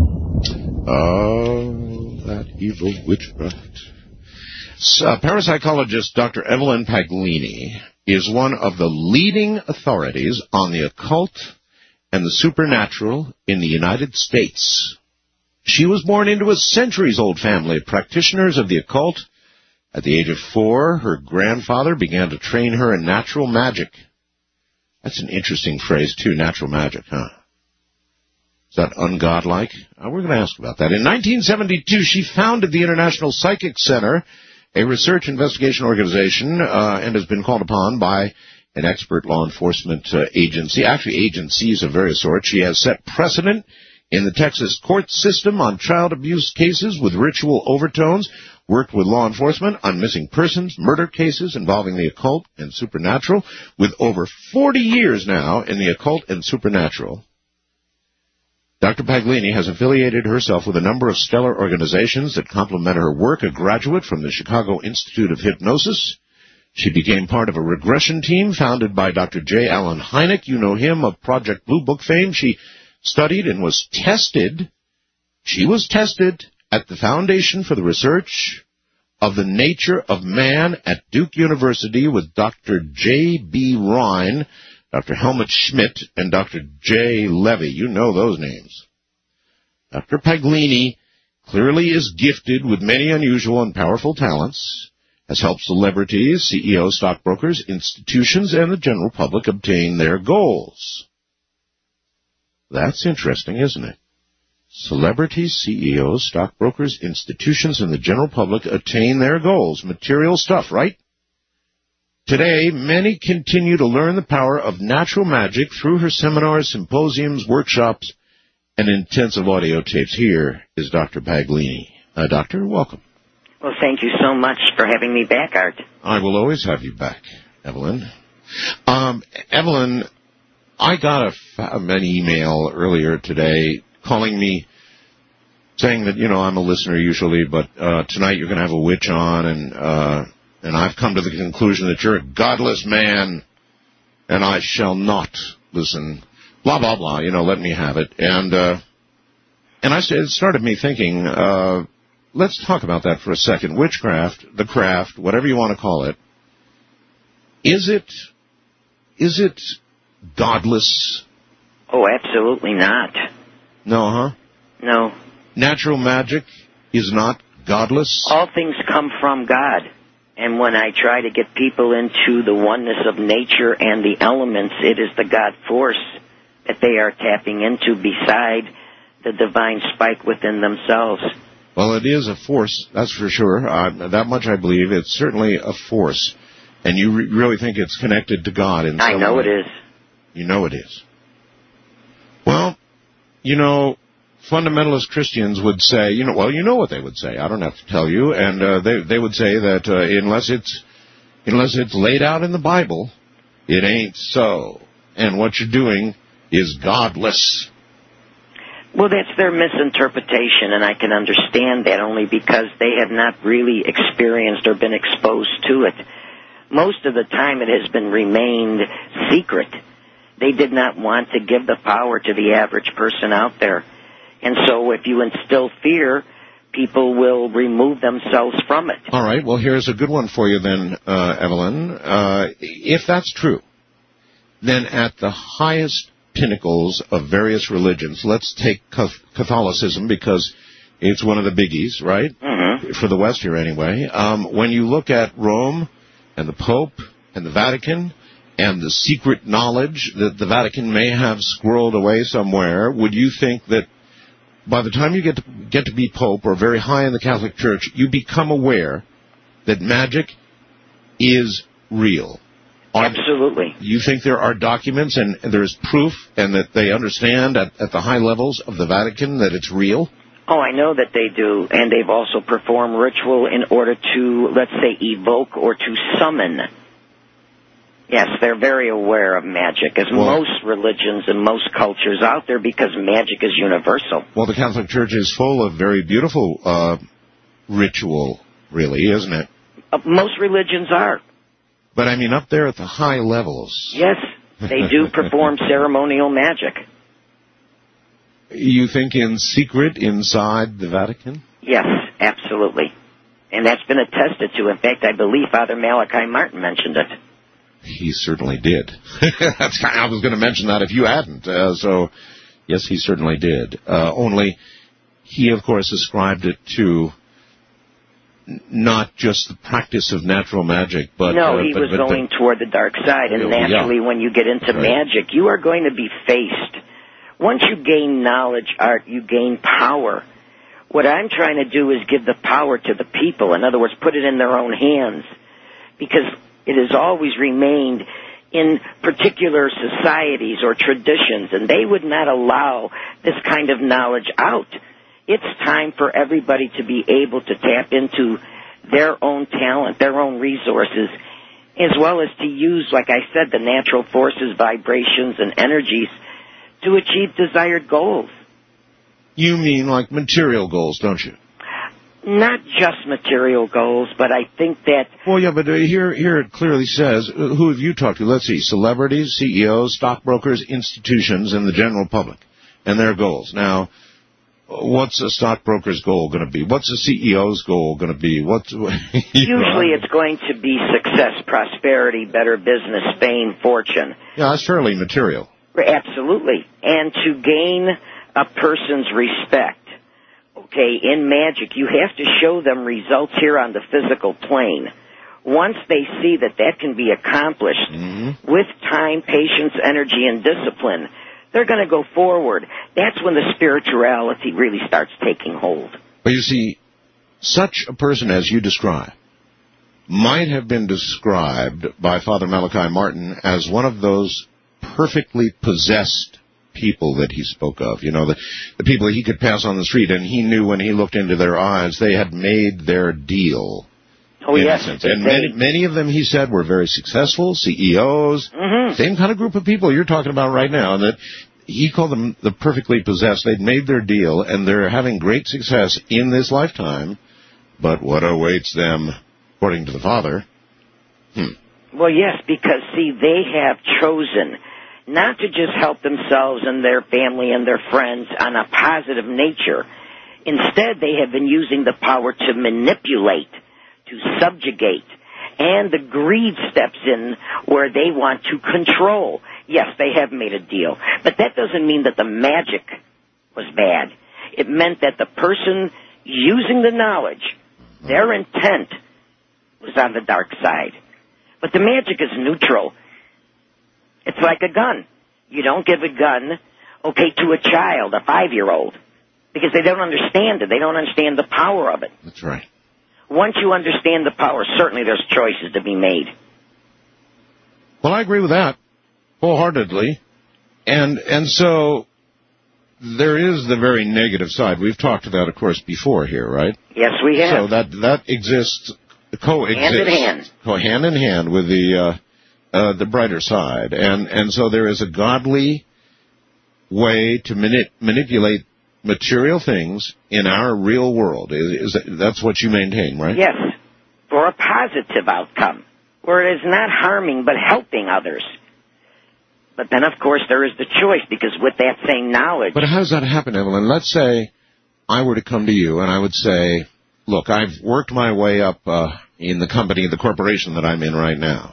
Oh, that evil witchcraft. Parapsychologist Dr. Evelyn Paglini is one of the leading authorities on the occult and the supernatural in the United States. She was born into a centuries-old family of practitioners of the occult. At the age of 4, her grandfather began to train her in natural magic. That's an interesting phrase, too, natural magic, huh? Is that ungodlike? We're going to ask about that. In 1972, she founded the International Psychic Center, a research investigation organization, and has been called upon by an expert law enforcement agency, actually agencies of various sorts. She has set precedent in the Texas court system on child abuse cases with ritual overtones, worked with law enforcement on missing persons, murder cases involving the occult and supernatural, with over 40 years now in the occult and supernatural. Dr. Paglini has affiliated herself with a number of stellar organizations that complement her work. A graduate from the Chicago Institute of Hypnosis, she became part of a regression team founded by Dr. J. Allen Hynek. You know him of Project Blue Book fame. She studied and was tested. She was tested at the Foundation for the Research of the Nature of Man at Duke University with Dr. J.B. Rhine, Dr. Helmut Schmidt, and Dr. J. Levy. You know those names. Dr. Paglini clearly is gifted with many unusual and powerful talents, has helped celebrities, CEOs, stockbrokers, institutions, and the general public obtain their goals. That's interesting, isn't it? Celebrities, CEOs, stockbrokers, institutions, and the general public attain their goals. Material stuff, right? Today, many continue to learn the power of natural magic through her seminars, symposiums, workshops, and intensive audio tapes. Here is Dr. Paglini. Doctor, welcome. Well, thank you so much for having me back, Art. I will always have you back, Evelyn. Evelyn, I got an email earlier today calling me, saying that, I'm a listener usually, but tonight you're going to have a witch on, and I've come to the conclusion that you're a godless man, and I shall not listen. Blah, blah, blah, let me have it. And it started me thinking, let's talk about that for a second. Witchcraft, the craft, whatever you want to call it, is it godless? Oh, absolutely not. No, huh? No. Natural magic is not godless? All things come from God. And when I try to get people into the oneness of nature and the elements, it is the God force that they are tapping into beside the divine spike within themselves. Well, it is a force, that's for sure. That much I believe. It's certainly a force. And you really think it's connected to God in some way? I know it is. You know it is. Well, fundamentalist Christians would say, you know what they would say. I don't have to tell you. And they would say that unless it's laid out in the Bible, it ain't so. And what you're doing is godless. Well, that's their misinterpretation, and I can understand that only because they have not really experienced or been exposed to it. Most of the time it has been remained secret. They did not want to give the power to the average person out there. And so if you instill fear, people will remove themselves from it. All right, well, here's a good one for you then, Evelyn. If that's true, then at the highest pinnacles of various religions, let's take Catholicism because it's one of the biggies, right? Mm-hmm. For the West here anyway. When you look at Rome and the Pope and the Vatican and the secret knowledge that the Vatican may have squirreled away somewhere, would you think that by the time you get to be Pope or very high in the Catholic Church, you become aware that magic is real? Absolutely. You think there are documents and there's proof and that they understand at the high levels of the Vatican that it's real? Oh, I know that they do, and they've also performed ritual in order to, let's say, evoke or to summon. Yes, they're very aware of magic, as most religions and most cultures out there, because magic is universal. Well, the Catholic Church is full of very beautiful ritual, really, isn't it? Most religions are. But, I mean, up there at the high levels. Yes, they do perform ceremonial magic. You think in secret inside the Vatican? Yes, absolutely. And that's been attested to. In fact, I believe Father Malachi Martin mentioned it. He certainly did. I was going to mention that if you hadn't. So, yes, he certainly did. Only he, of course, ascribed it to not just the practice of natural magic, but... No, he was going toward the dark side. And naturally, when you get into magic, you are going to be faced. Once you gain knowledge, Art, you gain power. What I'm trying to do is give the power to the people. In other words, put it in their own hands. Because it has always remained in particular societies or traditions, and they would not allow this kind of knowledge out. It's time for everybody to be able to tap into their own talent, their own resources, as well as to use, like I said, the natural forces, vibrations, and energies to achieve desired goals. You mean like material goals, don't you? Not just material goals, but I think that... Well, yeah, but here it clearly says, who have you talked to? Let's see, celebrities, CEOs, stockbrokers, institutions, and the general public, and their goals. Now, what's a stockbroker's goal going to be? What's a CEO's goal going to be? Usually it's going to be success, prosperity, better business, fame, fortune. Yeah, that's fairly material. Absolutely. And to gain a person's respect. Okay, in magic, you have to show them results here on the physical plane. Once they see that can be accomplished with time, patience, energy, and discipline, they're going to go forward. That's when the spirituality really starts taking hold. Well, you see, such a person as you describe might have been described by Father Malachi Martin as one of those perfectly possessed people that he spoke of, the people he could pass on the street, and he knew when he looked into their eyes they had made their deal. Oh, yes. And many of them, he said, were very successful, CEOs, same kind of group of people you're talking about right now, and that he called them the perfectly possessed. They'd made their deal, and they're having great success in this lifetime, but what awaits them, according to the Father? Well, yes, because, see, they have chosen not to just help themselves and their family and their friends on a positive nature. Instead, they have been using the power to manipulate, to subjugate, and the greed steps in where they want to control. Yes, they have made a deal, but that doesn't mean that the magic was bad. It meant that the person using the knowledge, their intent was on the dark side. But the magic is neutral. It's like a gun. You don't give a gun, to a child, a 5-year-old, because they don't understand it. They don't understand the power of it. That's right. Once you understand the power, certainly there's choices to be made. Well, I agree with that wholeheartedly. And so there is the very negative side. We've talked to that, of course, before here, right? Yes, we have. So that exists, coexists. Hand in hand with the brighter side. And so there is a godly way to manipulate material things in our real world. That's what you maintain, right? Yes, for a positive outcome, where it is not harming but helping others. But then, of course, there is the choice, because with that same knowledge... But how does that happen, Evelyn? Let's say I were to come to you and I would say, look, I've worked my way up in the company, the corporation that I'm in right now.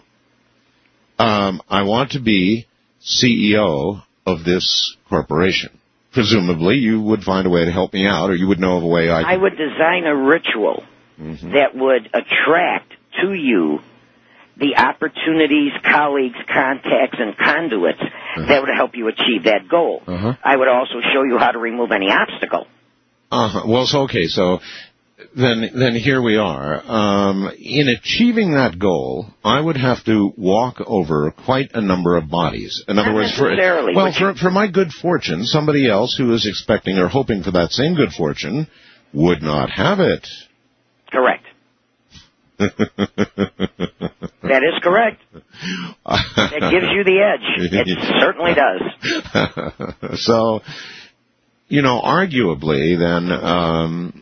I want to be CEO of this corporation. Presumably, you would find a way to help me out, or you would know of a way I would design a ritual that would attract to you the opportunities, colleagues, contacts, and conduits that would help you achieve that goal. I would also show you how to remove any obstacle. Well, so then here we are. In achieving that goal, I would have to walk over quite a number of bodies. In other words, for my good fortune, somebody else who is expecting or hoping for that same good fortune would not have it. Correct. That is correct. It gives you the edge. It certainly does. So, arguably, then,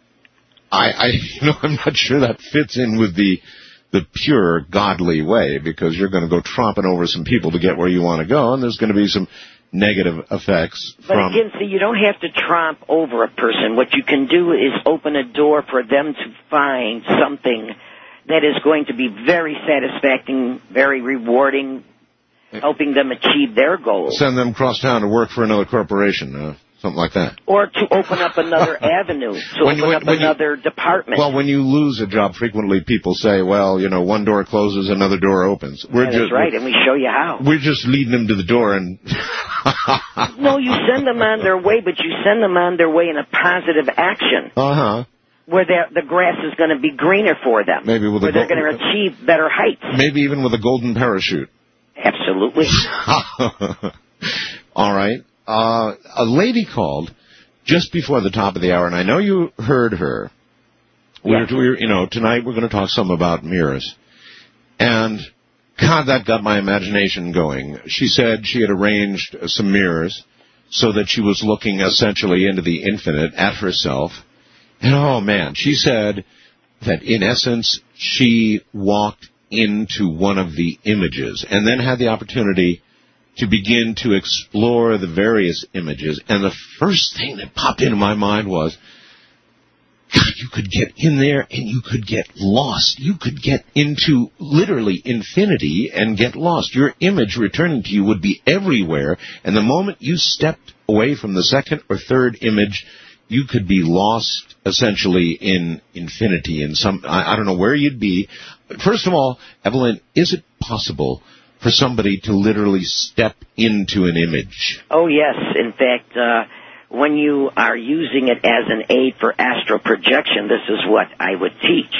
I'm not sure that fits in with the pure godly way, because you're going to go tromping over some people to get where you want to go, and there's going to be some negative effects from... But again, see, you don't have to tromp over a person. What you can do is open a door for them to find something that is going to be very satisfying, very rewarding, helping them achieve their goals. Send them across town to work for another corporation, something like that. Or to open up another avenue, another department. Well, when you lose a job, frequently people say, well, one door closes, another door opens. That's right, and we show you how. We're just leading them to the door and... No, you send them on their way, but you send them on their way in a positive action. Where the grass is going to be greener for them. Maybe with where they're going to achieve better heights. Maybe even with a golden parachute. Absolutely. All right. A lady called just before the top of the hour, and I know you heard her. Yes. Tonight we're going to talk some about mirrors. And, God, that got my imagination going. She said she had arranged some mirrors so that she was looking essentially into the infinite at herself. And, oh, man, she said that, in essence, she walked into one of the images and then had the opportunity to begin to explore the various images. And the first thing that popped into my mind was, God, you could get in there and you could get lost. You could get into literally infinity and get lost. Your image returning to you would be everywhere. And the moment you stepped away from the second or third image, you could be lost essentially in infinity. In some, I don't know where you'd be. First of all, Evelyn, is it possible for somebody to literally step into an image? Oh, yes. In fact, when you are using it as an aid for astral projection, this is what I would teach.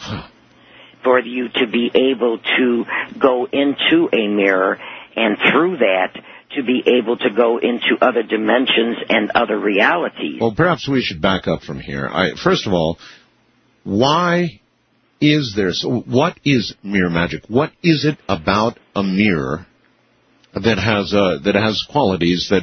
For you to be able to go into a mirror, and through that, to be able to go into other dimensions and other realities. Well, perhaps we should back up from here. First of all, why is there... So what is mirror magic? What is it about a mirror that has qualities that...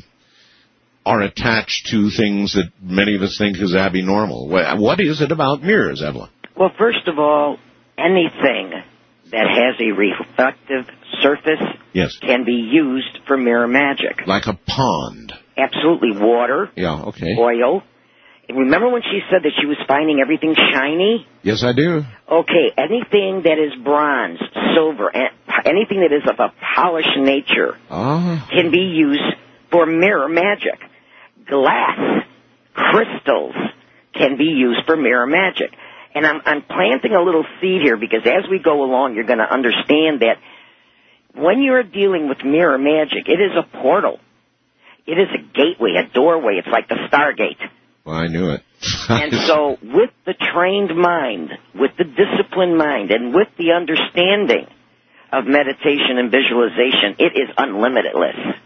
are attached to things that many of us think is abnormal? What is it about mirrors, Evelyn? Well, first of all, anything that has a reflective surface can be used for mirror magic. Like a pond? Absolutely. Water. Yeah, okay. Oil. And remember when she said that she was finding everything shiny? Yes, I do. Okay, anything that is bronze, silver, anything that is of a polished nature can be used for mirror magic. Glass, crystals can be used for mirror magic. And I'm planting a little seed here because as we go along, you're going to understand that when you're dealing with mirror magic, it is a portal. It is a gateway, a doorway. It's like the Stargate. Well, I knew it. And so with the trained mind, with the disciplined mind, and with the understanding of meditation and visualization, it is unlimitless.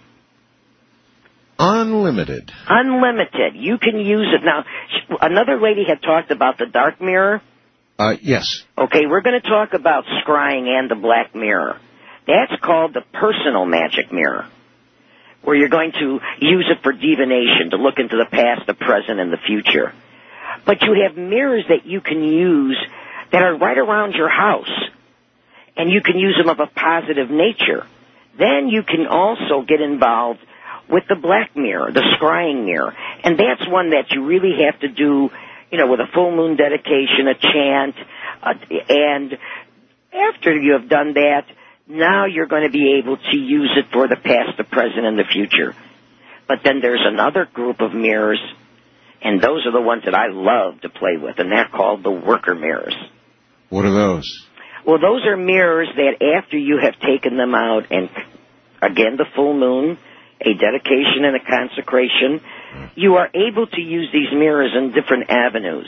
Unlimited. Unlimited. You can use it. Now, another lady had talked about the dark mirror. Yes. Okay, we're going to talk about scrying and the black mirror. That's called the personal magic mirror, where you're going to use it for divination, to look into the past, the present, and the future. But you have mirrors that you can use that are right around your house, and you can use them of a positive nature. Then you can also get involved with the black mirror, the scrying mirror. And that's one that you really have to do, with a full moon dedication, a chant. And after you have done that, now you're going to be able to use it for the past, the present, and the future. But then there's another group of mirrors, and those are the ones that I love to play with, and they're called the worker mirrors. What are those? Well, those are mirrors that after you have taken them out, and again, the full moon, a dedication and a consecration, you are able to use these mirrors in different avenues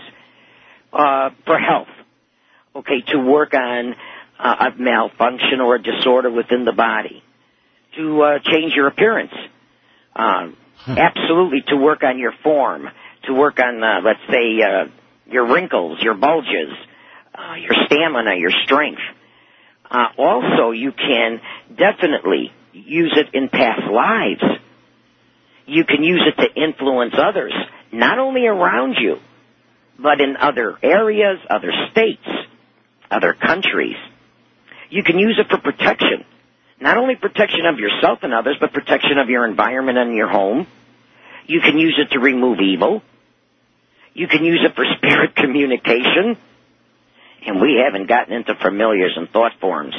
for health. Okay, to work on a malfunction or a disorder within the body, to change your appearance, absolutely to work on your form, to work on, let's say, your wrinkles, your bulges, your stamina, your strength. Also, you can definitely use it in past lives. You can use it to influence others, not only around you, but in other areas, other states, other countries. You can use it for protection, not only protection of yourself and others, but protection of your environment and your home. You can use it to remove evil. You can use it for spirit communication. And we haven't gotten into familiars and thought forms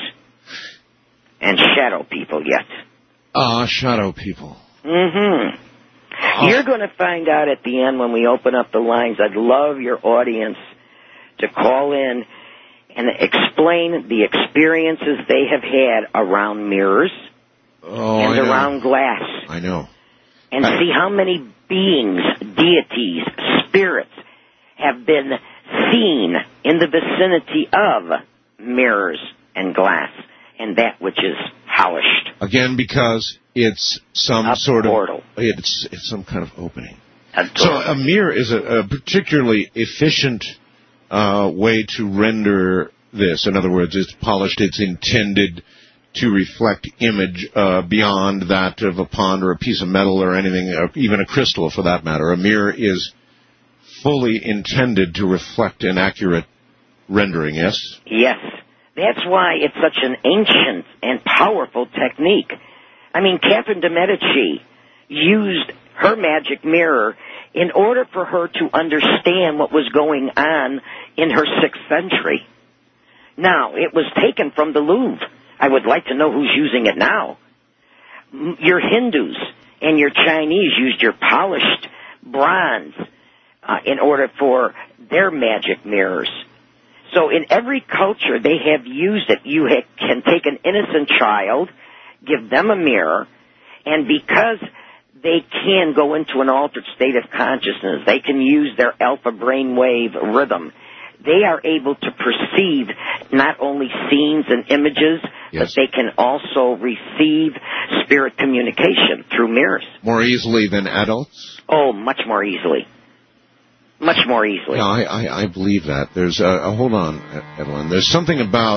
and shadow people yet. Shadow people. Mm-hmm. You're going to find out at the end when we open up the lines. I'd love your audience to call in and explain the experiences they have had around mirrors and around glass. I know. And see how many beings, deities, spirits have been seen in the vicinity of mirrors and glass and that which is polished. Again, because it's some sort portal. Of it's some kind of opening. So a mirror is a particularly efficient way to render this. In other words, it's polished. It's intended to reflect image beyond that of a pond or a piece of metal or anything, or even a crystal for that matter. A mirror is fully intended to reflect an accurate rendering, yes? Yes. That's why it's such an ancient and powerful technique. I mean, Catherine de' Medici used her magic mirror in order for her to understand what was going on in her 6th century. Now, it was taken from the Louvre. I would like to know who's using it now. Your Hindus and your Chinese used your polished bronze in order for their magic mirrors. So in every culture, they have used it. You can take an innocent child, give them a mirror, and because they can go into an altered state of consciousness, they can use their alpha brainwave rhythm. They are able to perceive not only scenes and images, but they can also receive spirit communication through mirrors. More easily than adults? Oh, much more easily. Much more easily. Yeah, I believe that. There's hold on, Evelyn. There's something about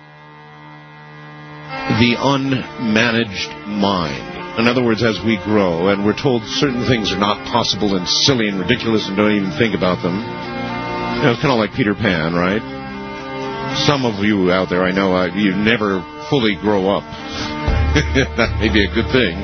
the unmanaged mind. In other words, as we grow, and we're told certain things are not possible and silly and ridiculous and don't even think about them. You know, it's kind of like Peter Pan, right? Some of you out there, I know, you never fully grow up. That may be a good thing.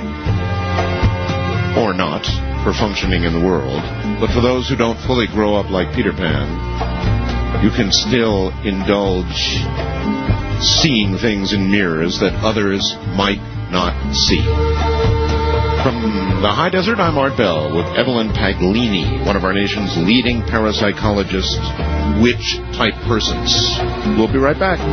Or not, for functioning in the world. But for those who don't fully grow up like Peter Pan, you can still indulge seeing things in mirrors that others might not see. From the high desert, I'm Art Bell with Evelyn Paglini, one of our nation's leading parapsychologists, witch-type persons. We'll be right back.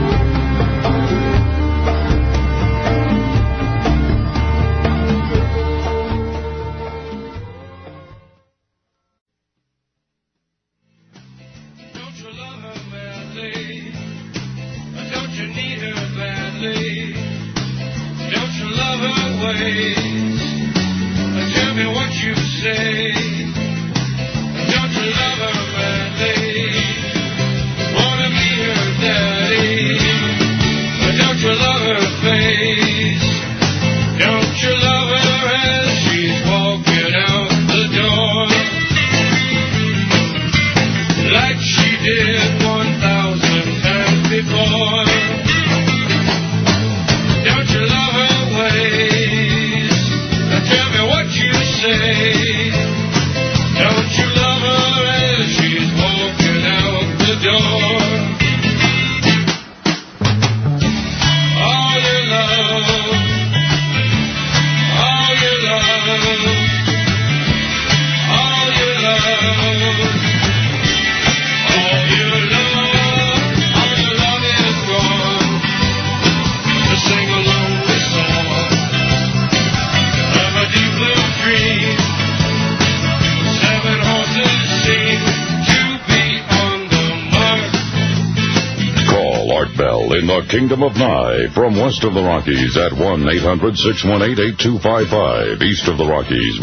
In the Kingdom of Nye, from west of the Rockies at 1-800-618-8255. East of the Rockies,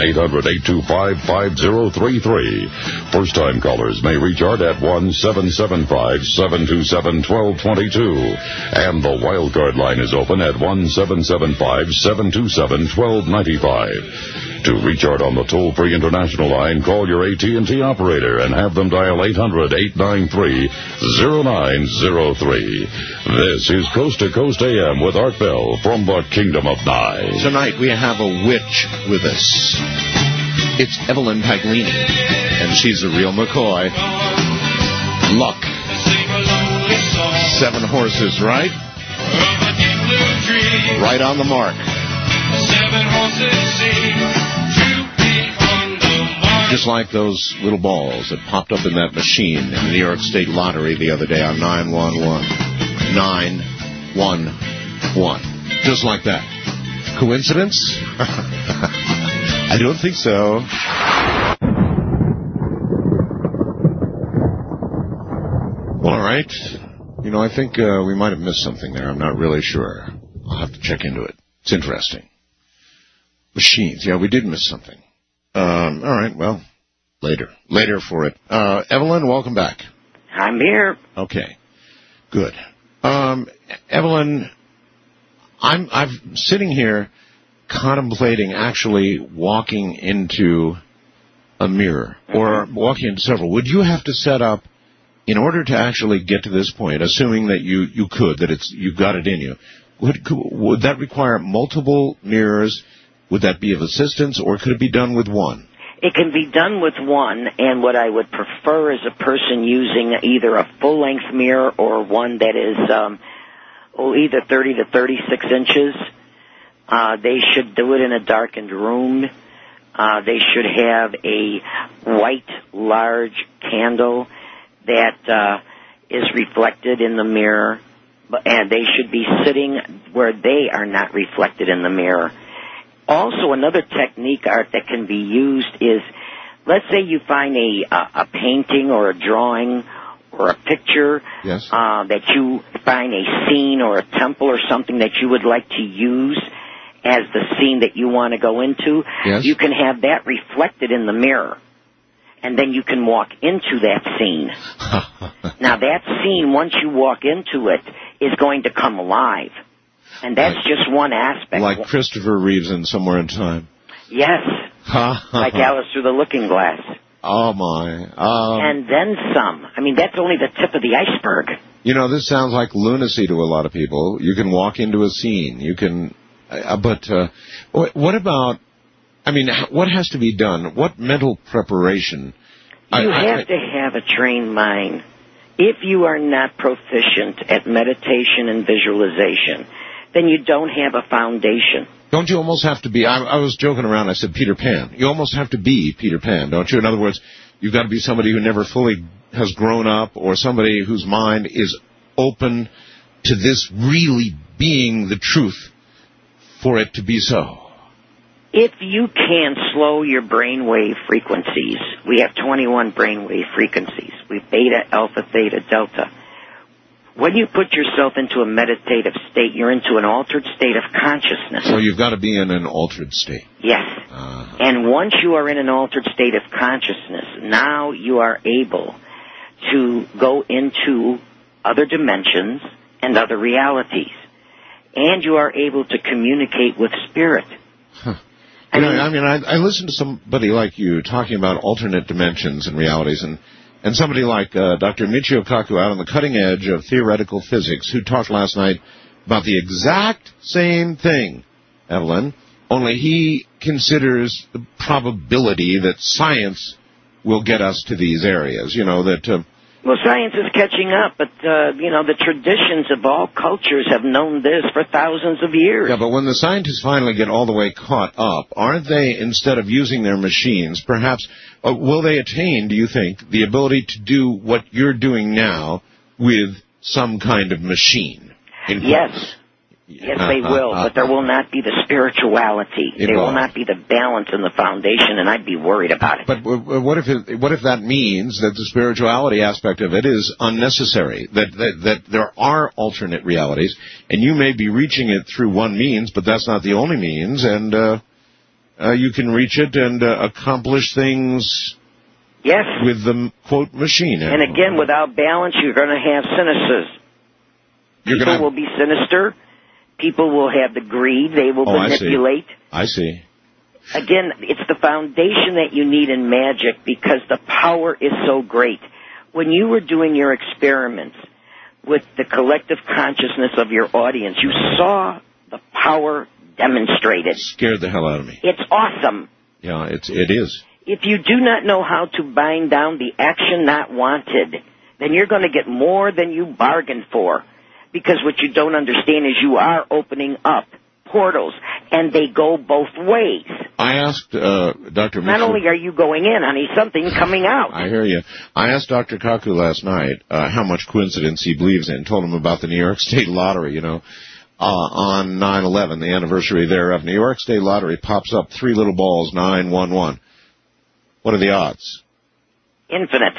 1-800-825-5033. First-time callers may reach Art at 1-775-727-1222. And the wildcard line is open at 1-775-727-1295. To reach Art on the toll-free international line, call your AT&T operator and have them dial 800-893-0903. This is Coast to Coast AM with Art Bell from the Kingdom of Nye. Tonight we have a witch with us. It's Evelyn Paglini, and she's a real McCoy. Luck. 7 horses, right? Right on the mark. 7 horses seem to be on the mark. Just like those little balls that popped up in that machine in the New York State Lottery the other day on 911. 911. Just like that. Coincidence? I don't think so. All right. You know, I think we might have missed something there. I'm not really sure. I'll have to check into it. It's interesting. Machines. Yeah, we did miss something. All right, well, later. Later for it. Evelyn, welcome back. I'm here. Okay. Good. Evelyn, I'm sitting here contemplating actually walking into a mirror or walking into several. Would you have to set up, in order to actually get to this point, assuming that you could, that you've got it in you, would that require multiple mirrors? Would that be of assistance, or could it be done with one? It can be done with one, and what I would prefer is a person using either a full-length mirror or one that is either 30 to 36 inches. They should do it in a darkened room. They should have a white, large candle that is reflected in the mirror, and they should be sitting where they are not reflected in the mirror. Also, another technique, Art, that can be used is, let's say you find a painting or a drawing or a picture that you find a scene or a temple or something that you would like to use as the scene that you want to go into. You can have that reflected in the mirror, and then you can walk into that scene. Now, that scene, once you walk into it, is going to come alive. And that's just one aspect. Like Christopher Reeves in Somewhere in Time. Yes. Like Alice Through the Looking Glass. Oh, my. And then some. I mean, that's only the tip of the iceberg. You know, this sounds like lunacy to a lot of people. You can walk into a scene. You can... but what about... I mean, what has to be done? What mental preparation? You have to have a trained mind. If you are not proficient at meditation and visualization, then you don't have a foundation. Don't you almost have to be... I was joking around. I said Peter Pan. You almost have to be Peter Pan, don't you? In other words, you've got to be somebody who never fully has grown up, or somebody whose mind is open to this really being the truth for it to be so. If you can slow your brainwave frequencies, we have 21 brainwave frequencies. We have beta, alpha, theta, delta. When you put yourself into a meditative state, you're into an altered state of consciousness. So you've got to be in an altered state. Yes. And once you are in an altered state of consciousness, now you are able to go into other dimensions and other realities. And you are able to communicate with spirit. I listened to somebody like you talking about alternate dimensions and realities, and somebody like Dr. Michio Kaku out on the cutting edge of theoretical physics, who talked last night about the exact same thing, Evelyn, only he considers the probability that science will get us to these areas, Well, science is catching up, but, the traditions of all cultures have known this for thousands of years. Yeah, but when the scientists finally get all the way caught up, aren't they, instead of using their machines, perhaps, will they attain, do you think, the ability to do what you're doing now with some kind of machine? Yes. Yes, they will, but there will not be the spirituality. There will not be the balance and the foundation, and I'd be worried about it. But what if that means that the spirituality aspect of it is unnecessary, that there are alternate realities, and you may be reaching it through one means, but that's not the only means, and you can reach it and accomplish things with the, quote, machine. And again, without balance, you're going to have cynicism. People will be sinister. People will have the greed. They will manipulate. I see. Again, it's the foundation that you need in magic because the power is so great. When you were doing your experiments with the collective consciousness of your audience, you saw the power demonstrated. It scared the hell out of me. It's awesome. Yeah, it is. If you do not know how to bind down the action not wanted, then you're going to get more than you bargained for. Because what you don't understand is you are opening up portals, and they go both ways. I asked Dr. Not only are you going in, honey, something coming out. I hear you. I asked Dr. Kaku last night how much coincidence he believes in. Told him about the New York State Lottery, on 9/11, the anniversary thereof. New York State Lottery pops up 3 little balls, 911. What are the odds? Infinite.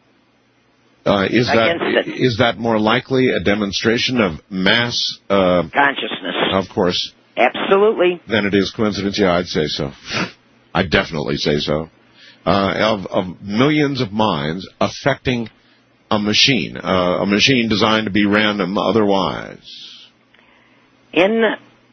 Is that more likely a demonstration of mass consciousness? Of course. Absolutely. Than it is coincidence? Yeah, I'd say so. I'd definitely say so. Of millions of minds affecting a machine designed to be random otherwise. In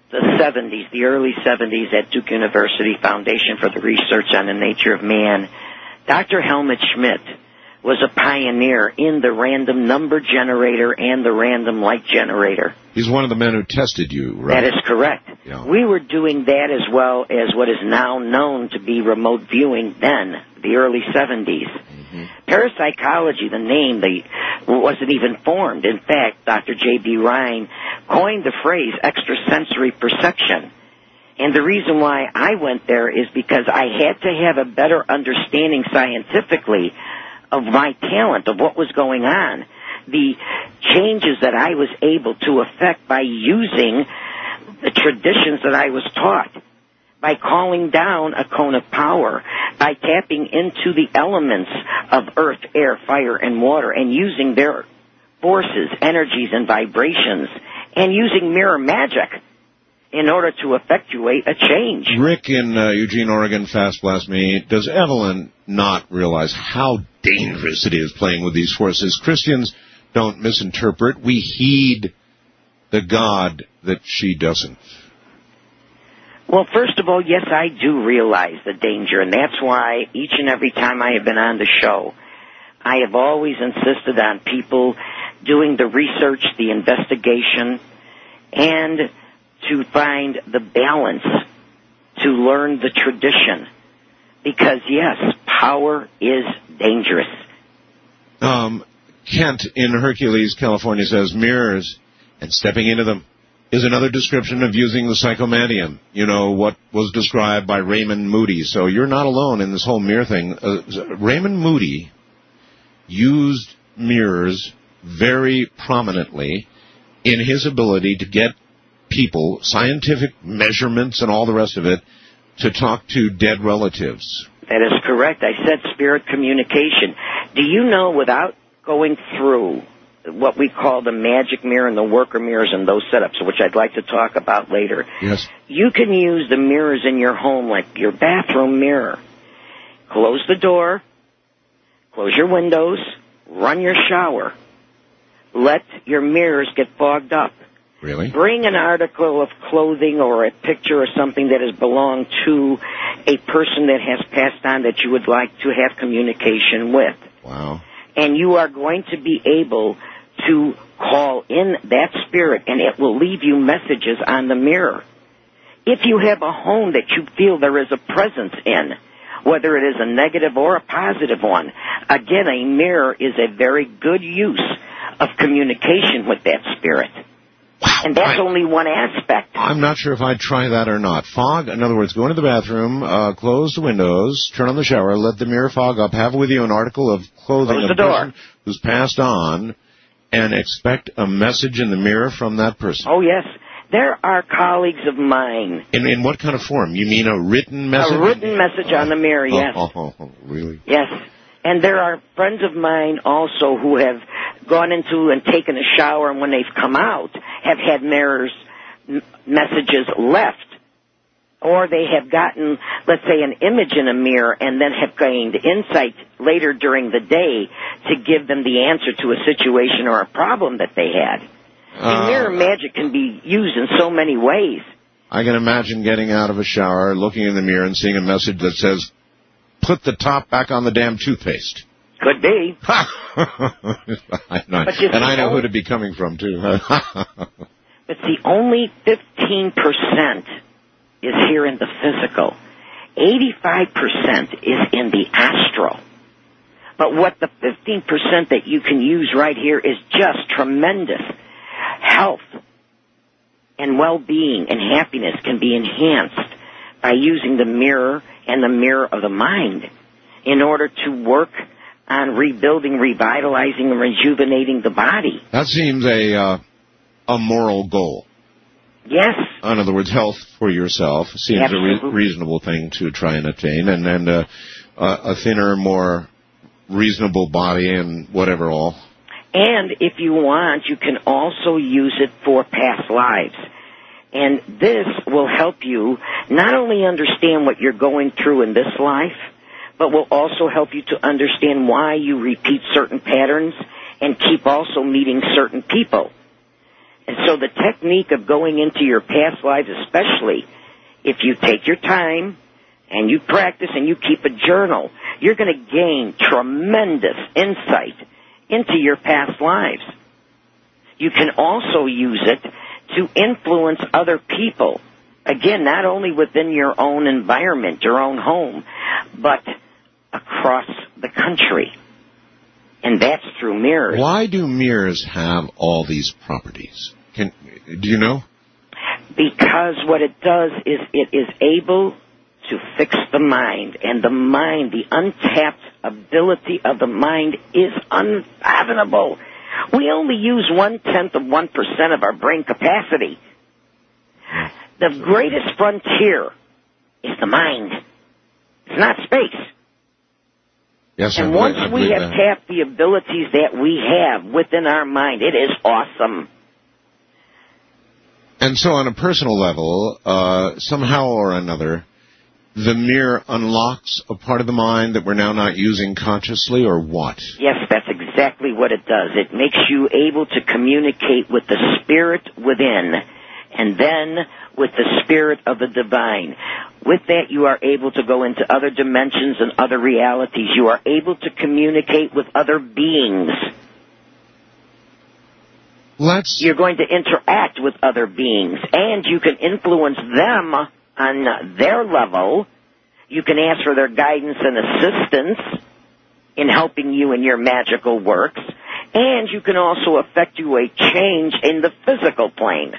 the 70s, the early 70s at Duke University Foundation for the Research on the Nature of Man, Dr. Helmut Schmidt was a pioneer in the random number generator and the random light generator. He's one of the men who tested you, right? That is correct. Yeah. We were doing that as well as what is now known to be remote viewing then, the early 70s. Mm-hmm. Parapsychology, the name, wasn't even formed. In fact, Dr. J.B. Rhine coined the phrase extrasensory perception. And the reason why I went there is because I had to have a better understanding scientifically of my talent, of what was going on, the changes that I was able to affect by using the traditions that I was taught, by calling down a cone of power, by tapping into the elements of earth, air, fire, and water, and using their forces, energies, and vibrations, and using mirror magic in order to effectuate a change. Rick in Eugene, Oregon, Fast Blast Me. Does Evelyn not realize how dangerous it is playing with these forces? Christians don't misinterpret. We heed the God that she doesn't. Well, first of all, yes, I do realize the danger, and that's why each and every time I have been on the show, I have always insisted on people doing the research, the investigation, and to find the balance, to learn the tradition. Because, yes, power is dangerous. Kent in Hercules, California says, mirrors and stepping into them is another description of using the psychomantium. You know, what was described by Raymond Moody. So you're not alone in this whole mirror thing. Raymond Moody used mirrors very prominently in his ability to get people, scientific measurements and all the rest of it, to talk to dead relatives. That is correct. I said spirit communication. Do you know, without going through what we call the magic mirror and the worker mirrors and those setups, which I'd like to talk about later, yes, you can use the mirrors in your home like your bathroom mirror. Close the door, close your windows, run your shower. Let your mirrors get fogged up. Really? Bring an article of clothing or a picture or something that has belonged to a person that has passed on that you would like to have communication with. Wow. And you are going to be able to call in that spirit, and it will leave you messages on the mirror. If you have a home that you feel there is a presence in, whether it is a negative or a positive one, again, a mirror is a very good use of communication with that spirit. Wow. And that's only one aspect. I'm not sure if I'd try that or not. Fog, in other words, go into the bathroom, close the windows, turn on the shower, let the mirror fog up, have with you an article of clothing of a person who's passed on, and expect a message in the mirror from that person. Oh, yes. There are colleagues of mine. In what kind of form? You mean a written message? A written message on the mirror, yes. Oh, really? Yes. And there are friends of mine also who have gone into and taken a shower, and when they've come out, have had mirrors messages left. Or they have gotten, let's say, an image in a mirror and then have gained insight later during the day to give them the answer to a situation or a problem that they had. Mirror magic can be used in so many ways. I can imagine getting out of a shower, looking in the mirror, and seeing a message that says, put the top back on the damn toothpaste. Could be. I know who to be coming from, too. But see, only 15% is here in the physical. 85% is in the astral. But what the 15% that you can use right here is just tremendous. Health and well-being and happiness can be enhanced by using the mirror and the mirror of the mind in order to work on rebuilding, revitalizing, and rejuvenating the body. That seems a moral goal. Yes. In other words, health for yourself seems a reasonable thing to try and attain, and a thinner, more reasonable body and whatever all. And if you want, you can also use it for past lives. And this will help you not only understand what you're going through in this life, but will also help you to understand why you repeat certain patterns and keep also meeting certain people. And so the technique of going into your past lives, especially if you take your time and you practice and you keep a journal, you're going to gain tremendous insight into your past lives. You can also use it to influence other people. Again, not only within your own environment, your own home, but across the country. And that's through mirrors. Why do mirrors have all these properties? Do you know? Because what it does is it is able to fix the mind. And the mind, the untapped ability of the mind is unfathomable. We only use 0.1% of our brain capacity. The greatest frontier is the mind. It's not space. Yes, and once we have tapped the abilities that we have within our mind, it is awesome. And so on a personal level, somehow or another, the mirror unlocks a part of the mind that we're now not using consciously, or what? Yes, that's exactly what it does. It makes you able to communicate with the spirit within, and then with the spirit of the divine. With that, you are able to go into other dimensions and other realities. You are able to communicate with other beings. You're going to interact with other beings, and you can influence them on their level. You can ask for their guidance and assistance in helping you in your magical works, and you can also effectuate change in the physical plane.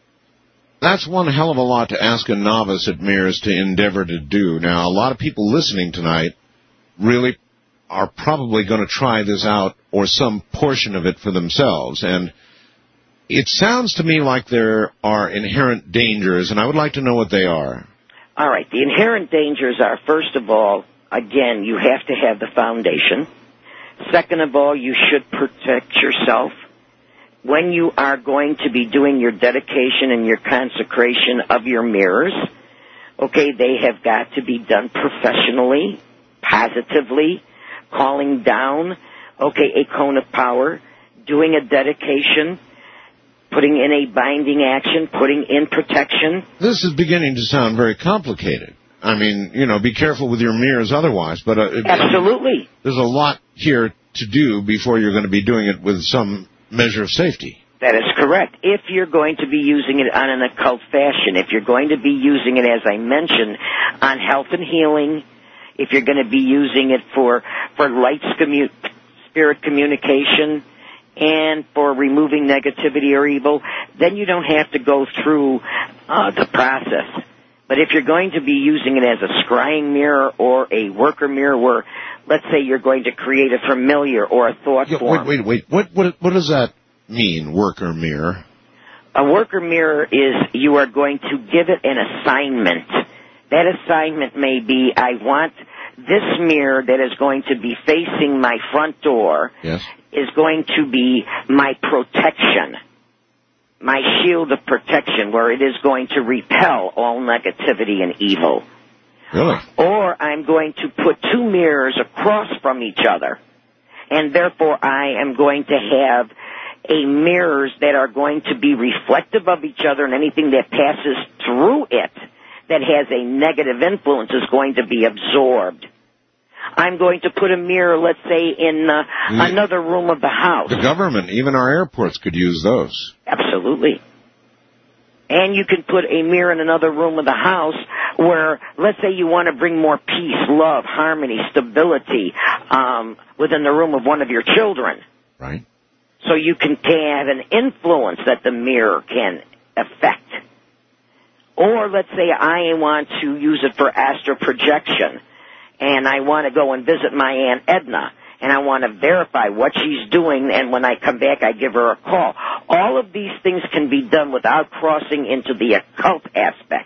That's one hell of a lot to ask a novice at mirrors to endeavor to do. Now, a lot of people listening tonight really are probably going to try this out or some portion of it for themselves, and it sounds to me like there are inherent dangers, and I would like to know what they are. All right. The inherent dangers are, first of all, again, you have to have the foundation. Second of all, you should protect yourself. When you are going to be doing your dedication and your consecration of your mirrors, okay, they have got to be done professionally, positively, calling down, okay, a cone of power, doing a dedication, putting in a binding action, putting in protection. This is beginning to sound very complicated. I mean, be careful with your mirrors otherwise. But absolutely. There's a lot here to do before you're going to be doing it with some measure of safety. That is correct. If you're going to be using it on an occult fashion, if you're going to be using it, as I mentioned, on health and healing, if you're going to be using it for light spirit communication, and for removing negativity or evil, then you don't have to go through the process. But if you're going to be using it as a scrying mirror or a worker mirror where, let's say, you're going to create a familiar or a thought form. Wait. What does that mean, worker mirror? A worker mirror is you are going to give it an assignment. That assignment may be, I want this mirror that is going to be facing my front door is going to be my protection, my shield of protection, where it is going to repel all negativity and evil. Really? Or I'm going to put two mirrors across from each other, and therefore I am going to have mirrors that are going to be reflective of each other, and anything that passes through it that has a negative influence is going to be absorbed. I'm going to put a mirror, let's say, in another room of the house. The government, even our airports, could use those. Absolutely. And you can put a mirror in another room of the house where, let's say, you want to bring more peace, love, harmony, stability within the room of one of your children. Right. So you can have an influence that the mirror can affect. Or let's say I want to use it for astral projection, and I want to go and visit my Aunt Edna, and I want to verify what she's doing, and when I come back, I give her a call. All of these things can be done without crossing into the occult aspect.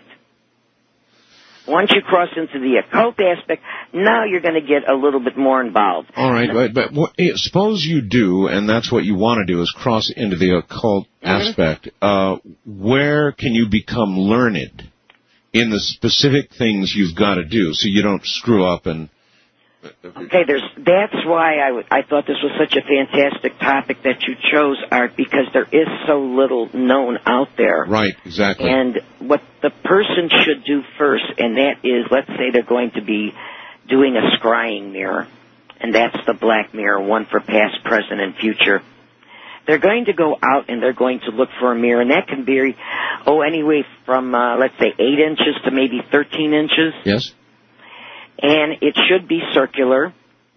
Once you cross into the occult aspect, now you're going to get a little bit more involved. All right, but suppose you do, and that's what you want to do, is cross into the occult aspect. Where can you become learned in the specific things you've got to do so you don't screw up and Okay, that's why I thought this was such a fantastic topic that you chose, Art, because there is so little known out there. Right, exactly. And what the person should do first, and that is, let's say they're going to be doing a scrying mirror, and that's the black mirror, one for past, present, and future. They're going to go out and they're going to look for a mirror, and that can vary, anyway from, let's say, 8 inches to maybe 13 inches. Yes. And it should be circular.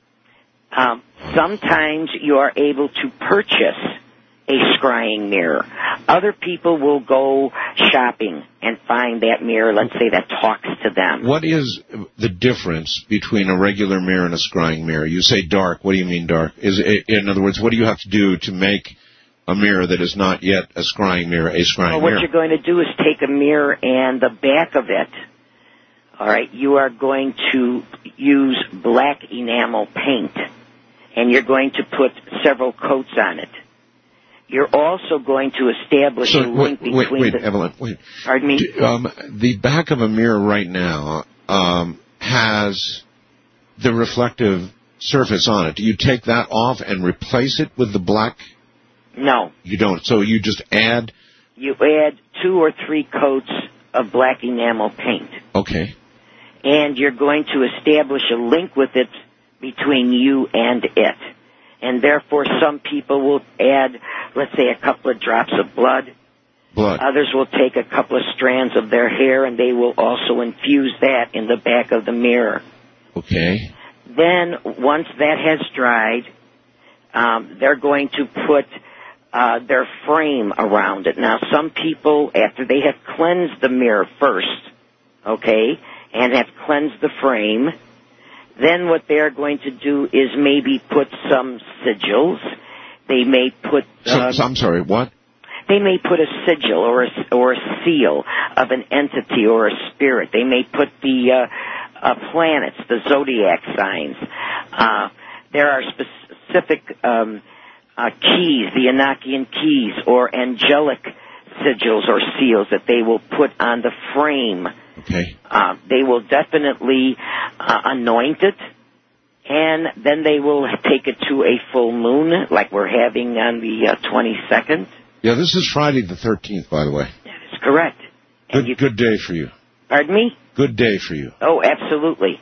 Sometimes you are able to purchase a scrying mirror. Other people will go shopping and find that mirror, let's say, that talks to them. What is the difference between a regular mirror and a scrying mirror? You say dark. What do you mean dark? In other words, what do you have to do to make a mirror that is not yet a scrying mirror a scrying mirror? What you're going to do is take a mirror and the back of it, all right, you are going to use black enamel paint, and you're going to put several coats on it. You're also going to establish a link between Evelyn, wait. Pardon me? The back of a mirror right now has the reflective surface on it. Do you take that off and replace it with the black? No. You don't. So you just add? You add 2 or 3 coats of black enamel paint. Okay. And you're going to establish a link with it between you and it. And therefore, some people will add, let's say, a couple of drops of blood. Others will take a couple of strands of their hair, and they will also infuse that in the back of the mirror. Okay. Then, once that has dried, they're going to put their frame around it. Now, some people, after they have cleansed the mirror first, okay, and have cleansed the frame, then what they're going to do is maybe put some sigils. They may put... I'm sorry, what? They may put a sigil or a seal of an entity or a spirit. They may put the planets, the zodiac signs. There are specific keys, the Enochian keys, or angelic sigils or seals that they will put on the frame. Okay. They will definitely anoint it, and then they will take it to a full moon, like we're having on the 22nd. Yeah, this is Friday the 13th, by the way. That is correct. Good day for you. Pardon me? Good day for you. Oh, absolutely.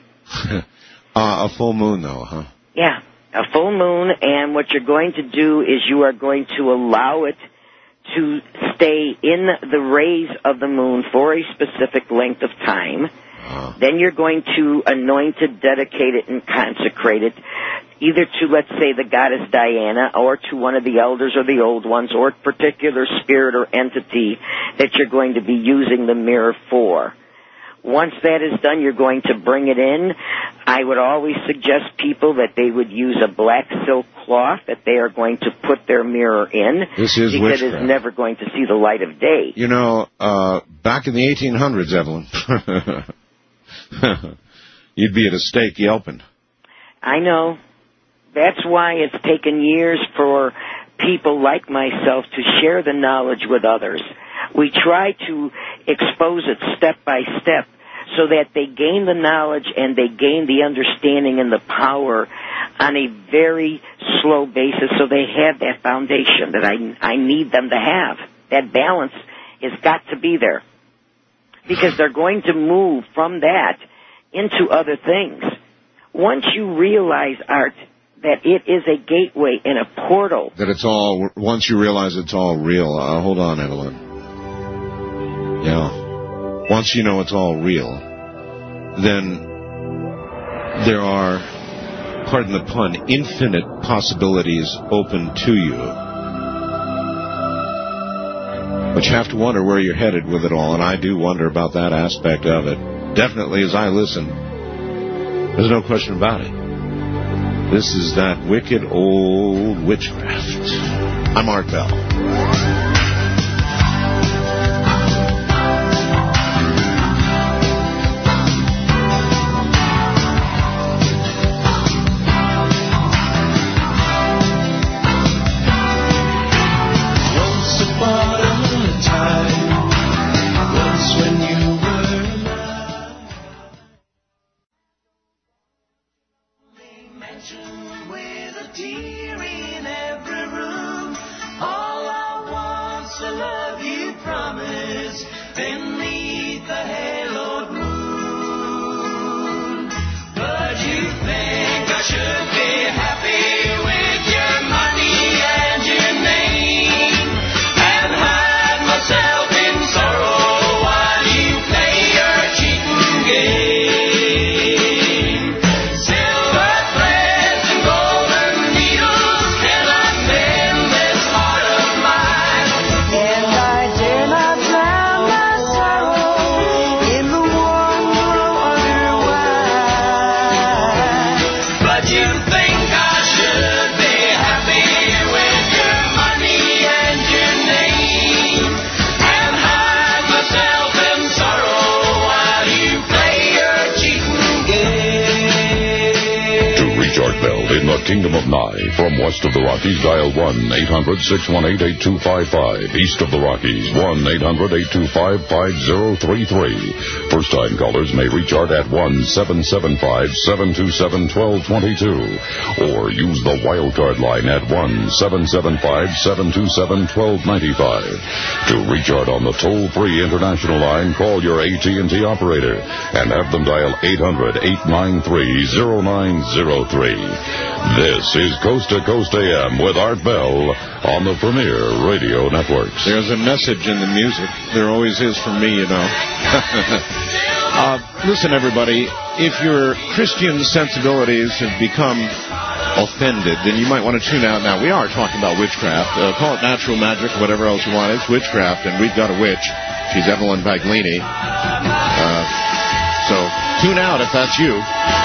A full moon, though, huh? Yeah, a full moon, and what you're going to do is you are going to allow it to stay in the rays of the moon for a specific length of time. Then you're going to anoint it, dedicate it, and consecrate it, either to, let's say, the goddess Diana, or to one of the elders or the old ones, or a particular spirit or entity that you're going to be using the mirror for. Once that is done, you're going to bring it in. I would always suggest people that they would use a black silk cloth that they are going to put their mirror in. This is because witchcraft. it is never going to see the light of day. You know, back in the 1800s, Evelyn, you'd be at a stake yelping. I know. That's why it's taken years for people like myself to share the knowledge with others. We try to expose it step by step so that they gain the knowledge and they gain the understanding and the power on a very slow basis, so they have that foundation that I need them to have. That balance has got to be there, because they're going to move from that into other things. Once you realize, Art, that it is a gateway and a portal. That it's all, once you realize it's all real. Hold on, Evelyn. Yeah. Once you know it's all real, then there are, pardon the pun, infinite possibilities open to you. But you have to wonder where you're headed with it all, and I do wonder about that aspect of it. Definitely, as I listen, there's no question about it. This is that wicked old witchcraft. I'm Art Bell. promise the love you promised beneath the haloed moon. But you think I should be happy with your money and your name, and hide myself in sorrow while you play your cheating game. Silver threads and golden needles cannot mend this heart of mine, and I dare not drown my sorrow in the warm glow of your wine. But you think I should be happy with your money and your name, and hide myself in sorrow while you play your cheating game. To reach Art Bell in the Kingdom of Nye, from west of the Rockies, dial 1-800-618-8255. East of the Rockies, 1-800-825-5033. First-time callers may reach Art at 1-775-727-1222. Or use the wildcard line at 1-775-727-1295. To reach Art on the toll-free international line, call your AT&T operator and have them dial 800-893-0903. This is Coast to Coast AM with Art Bell on the Premier Radio Networks. There's a message in the music. There always is for me, you know. Listen, everybody, if your Christian sensibilities have become offended, then you might want to tune out now. We are talking about witchcraft. Call it natural magic or whatever else you want. It's witchcraft, and we've got a witch. She's Evelyn Paglini. So tune out if that's you.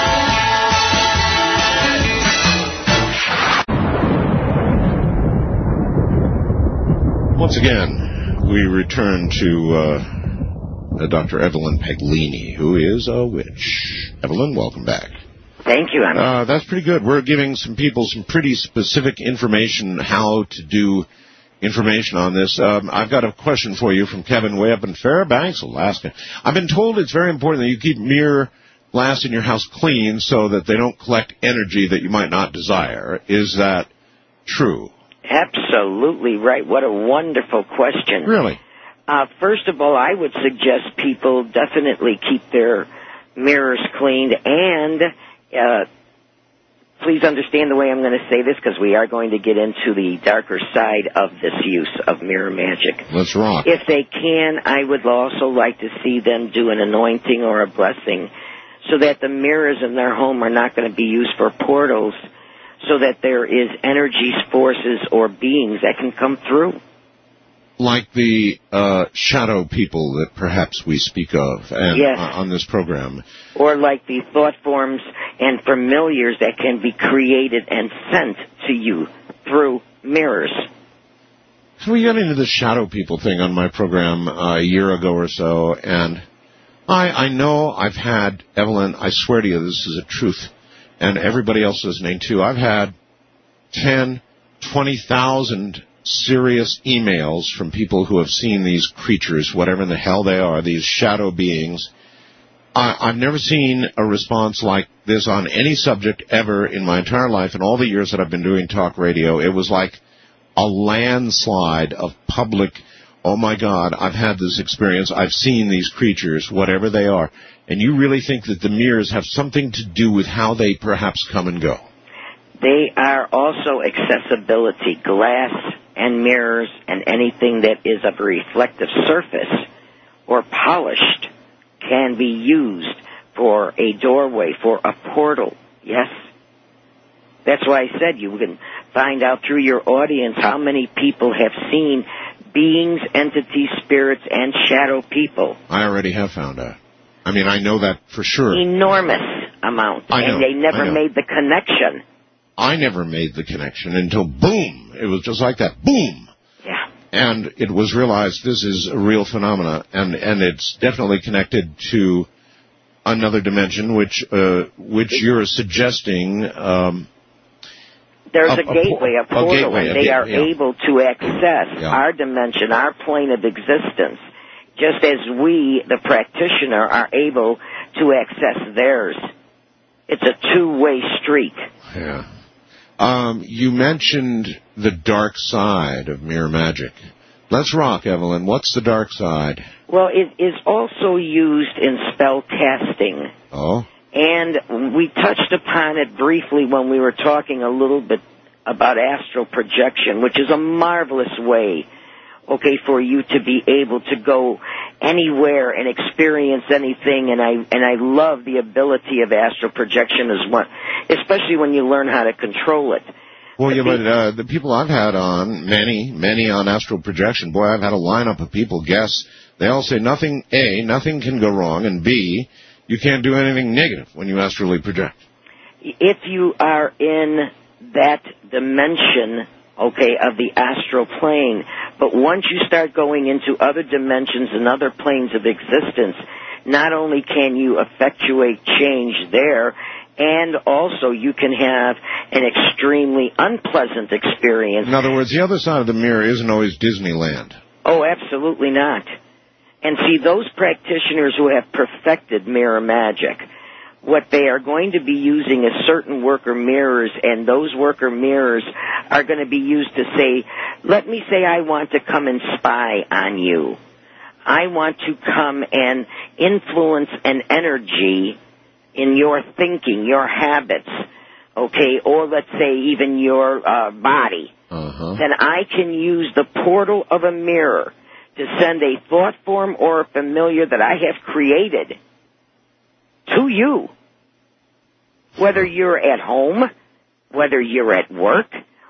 Once again, we return to Dr. Evelyn Paglini, who is a witch. Evelyn, welcome back. Thank you, Anna. That's pretty good. We're giving some people some pretty specific information, how to do information on this. I've got a question for you from Kevin way up in Fairbanks, Alaska. I've been told it's very important that you keep mirror glass in your house clean so that they don't collect energy that you might not desire. Is that true? Absolutely right. What a wonderful question. Really? First of all, I would suggest people definitely keep their mirrors cleaned, and please understand the way I'm going to say this, because we are going to get into the darker side of this use of mirror magic. Let's rock. If they can, I would also like to see them do an anointing or a blessing so that the mirrors in their home are not going to be used for portals, so that there is energies, forces, or beings that can come through. Like the shadow people that perhaps we speak of and, yes. On this program. Or like the thought forms and familiars that can be created and sent to you through mirrors. So we got into the shadow people thing on my program a year ago or so, and I know I've had, Evelyn, I swear to you this is a truth, and everybody else listening too, I've had 10, 20,000 serious emails from people who have seen these creatures, whatever in the hell they are, these shadow beings. I've never seen a response like this on any subject ever in my entire life. In all the years that I've been doing talk radio, it was like a landslide of public, oh my God, I've had this experience, I've seen these creatures, whatever they are. And you really think that the mirrors have something to do with how they perhaps come and go? They are also accessibility. Glass and mirrors and anything that is of a reflective surface or polished can be used for a doorway, for a portal. Yes? That's why I said you can find out through your audience how many people have seen beings, entities, spirits, and shadow people. I already have found out. I mean, I know that for sure. Enormous amount. I know, and they never made the connection. I never made the connection until, boom, it was just like that, boom. Yeah. And it was realized this is a real phenomena, and it's definitely connected to another dimension, which you're suggesting. There's a gateway, a portal, and they are able to access our dimension, our plane of existence, just as we, the practitioner, are able to access theirs. It's a two-way street. Yeah. You mentioned the dark side of mirror magic. Let's rock, Evelyn. What's the dark side? Well, it is also used in spell casting. Oh? And we touched upon it briefly when we were talking a little bit about astral projection, which is a marvelous way, okay, for you to be able to go anywhere and experience anything. And I love the ability of astral projection as well, especially when you learn how to control it. Well, yeah, but the people I've had on, many on astral projection, boy, I've had a lineup of people guess. They all say nothing, A, nothing can go wrong, and B, you can't do anything negative when you astrally project. If you are in that dimension, okay, of the astral plane, but once you start going into other dimensions and other planes of existence, not only can you effectuate change there, and also you can have an extremely unpleasant experience. In other words, the other side of the mirror isn't always Disneyland. Oh, absolutely not. And see, those practitioners who have perfected mirror magic, what they are going to be using is certain worker mirrors, and those worker mirrors are going to be used to say, let me say I want to come and spy on you. I want to come and influence an energy in your thinking, your habits, okay, or let's say even your body. Then I can use the portal of a mirror to send a thought form or a familiar that I have created to you. Whether you're at home, whether you're at work,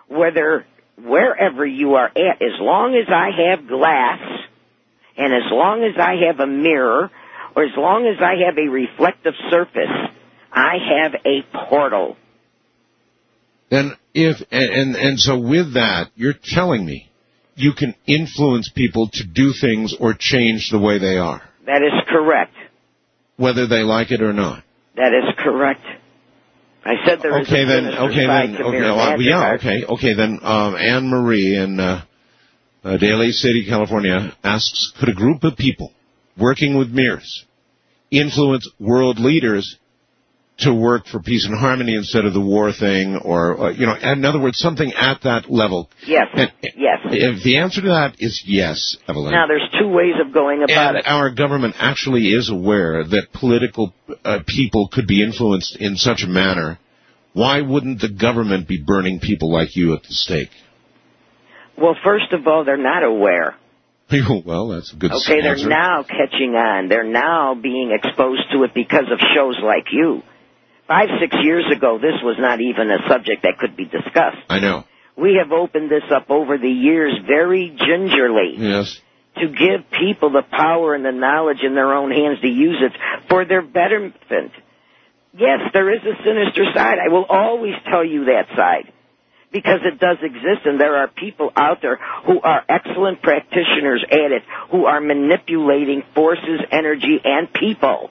wherever you are at, as long as I have glass, and as long as I have a mirror, or as long as I have a reflective surface, I have a portal. Then and so with that, you're telling me you can influence people to do things or change the way they are. That is correct. Whether they like it or not. That is correct. I said there is a sinister side to mirror magic. Okay, then Anne Marie in Daly City, California asks, could a group of people working with mirrors influence world leaders to work for peace and harmony instead of the war thing, or in other words, something at that level? Yes. Yes. If the answer to that is yes, Evelyn. Now, there's two ways of going about it. Our government actually is aware that political people could be influenced in such a manner. Why wouldn't the government be burning people like you at the stake? Well, first of all, they're not aware. Well, that's a good answer. Okay, they're now catching on. They're now being exposed to it because of shows like you. 5-6 years ago, this was not even a subject that could be discussed. I know. We have opened this up over the years very gingerly. Yes. To give people the power and the knowledge in their own hands to use it for their betterment. Yes, there is a sinister side. I will always tell you that side, because it does exist, and there are people out there who are excellent practitioners at it, who are manipulating forces, energy, and people.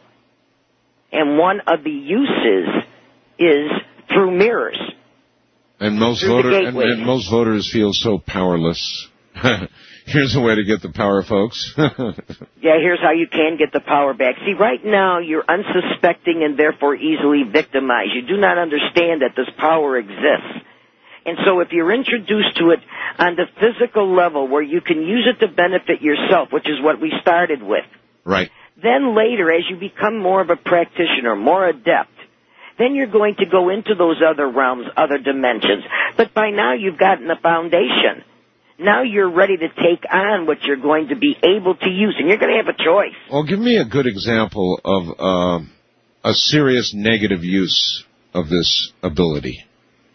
And one of the uses is through mirrors. And most voters feel so powerless. Here's a way to get the power, folks. Yeah, here's how you can get the power back. See, right now, you're unsuspecting and therefore easily victimized. You do not understand that this power exists. And so if you're introduced to it on the physical level where you can use it to benefit yourself, which is what we started with. Right. Then later, as you become more of a practitioner, more adept, then you're going to go into those other realms, other dimensions. But by now, you've gotten the foundation. Now you're ready to take on what you're going to be able to use, and you're going to have a choice. Well, give me a good example of a serious negative use of this ability.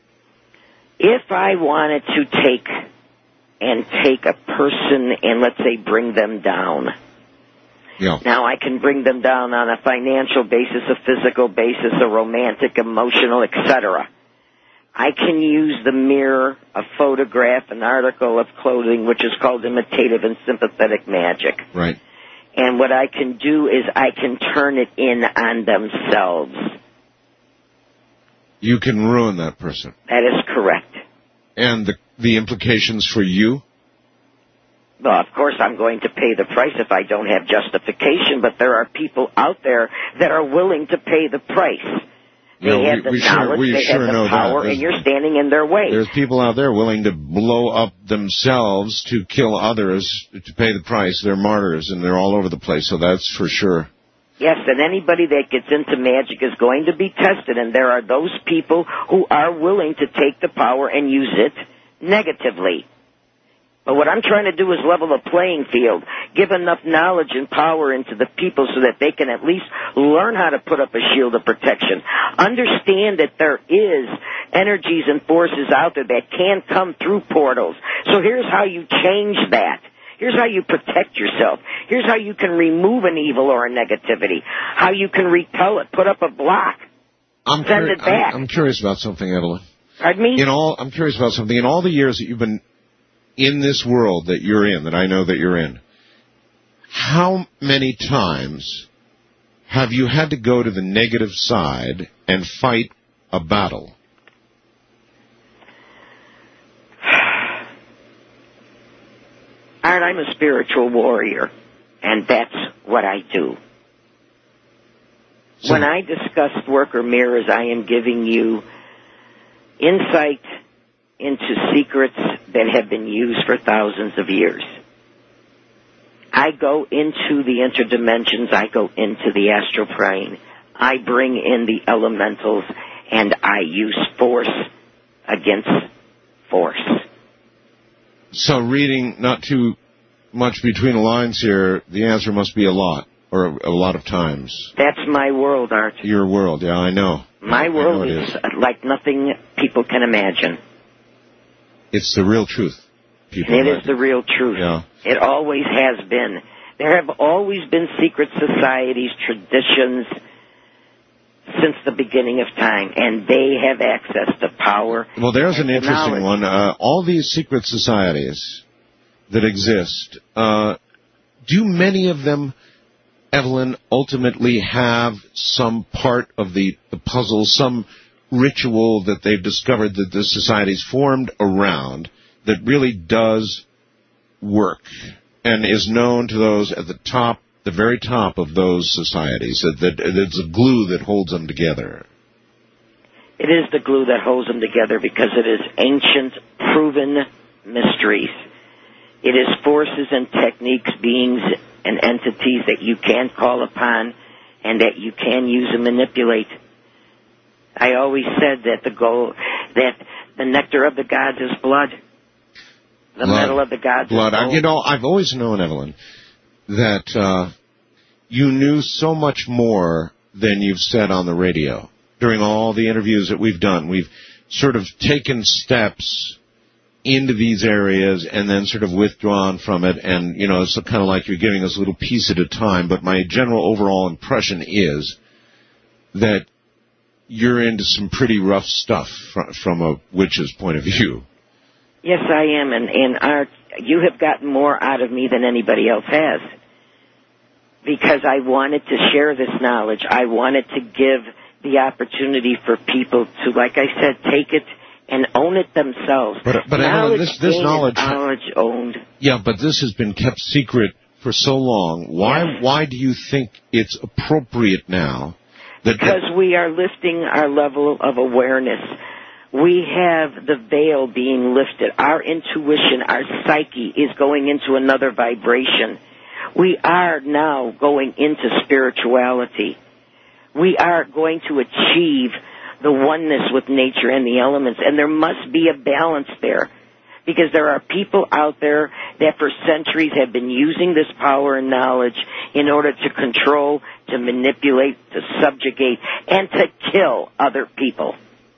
If I wanted to take a person and, let's say, bring them down. Yeah. Now I can bring them down on a financial basis, a physical basis, a romantic, emotional, etc. I can use the mirror, a photograph, an article of clothing, which is called imitative and sympathetic magic. Right. And what I can do is I can turn it in on themselves. You can ruin that person. That is correct. And the implications for you? Well, of course, I'm going to pay the price if I don't have justification, but there are people out there that are willing to pay the price. They have the knowledge, they have the power, and you're standing in their way. There's people out there willing to blow up themselves to kill others to pay the price. They're martyrs, and they're all over the place, so that's for sure. Yes, and anybody that gets into magic is going to be tested, and there are those people who are willing to take the power and use it negatively. But what I'm trying to do is level the playing field, give enough knowledge and power into the people so that they can at least learn how to put up a shield of protection. Understand that there is energies and forces out there that can come through portals. So here's how you change that. Here's how you protect yourself. Here's how you can remove an evil or a negativity. How you can repel it, put up a block, send it back. I'm curious about something, Evelyn. Pardon me? I'm curious about something. In all the years that you've been in this world that you're in, that I know that you're in, how many times have you had to go to the negative side and fight a battle? Art, I'm a spiritual warrior, and that's what I do. So, when I discuss worker mirrors, I am giving you insight into secrets that have been used for thousands of years. I go into the interdimensions, I go into the astral plane, I bring in the elementals, and I use force against force. So reading not too much between the lines here, the answer must be a lot, or a lot of times. That's my world, Art. Your world, yeah, I know. My world is like nothing people can imagine. It's the real truth. It is the real truth. Yeah. It always has been. There have always been secret societies, traditions, since the beginning of time, and they have access to power. Well, there's an interesting one. All these secret societies that exist, do many of them, Evelyn, ultimately have some part of the puzzle, some ritual that they've discovered that the society's formed around that really does work and is known to those at the top, the very top of those societies, that it's a glue that holds them together? It is the glue that holds them together because it is ancient, proven mysteries. It is forces and techniques, beings and entities that you can call upon and that you can use and manipulate. I always said that the nectar of the gods is blood. The metal of the gods is blood. I've always known, Evelyn, that you knew so much more than you've said on the radio. During all the interviews that we've done, we've sort of taken steps into these areas and then sort of withdrawn from it, and, it's kind of like you're giving us a little piece at a time, but my general overall impression is that you're into some pretty rough stuff from a witch's point of view. Yes, I am, and Art, you have gotten more out of me than anybody else has. Because I wanted to share this knowledge. I wanted to give the opportunity for people to, like I said, take it and own it themselves. But Evelyn, this knowledge owned. Yeah, but this has been kept secret for so long. Why do you think it's appropriate now? Because we are lifting our level of awareness. We have the veil being lifted. Our intuition, our psyche is going into another vibration. We are now going into spirituality. We are going to achieve the oneness with nature and the elements, and there must be a balance there. Because there are people out there that for centuries have been using this power and knowledge in order to control, to manipulate, to subjugate, and to kill other people.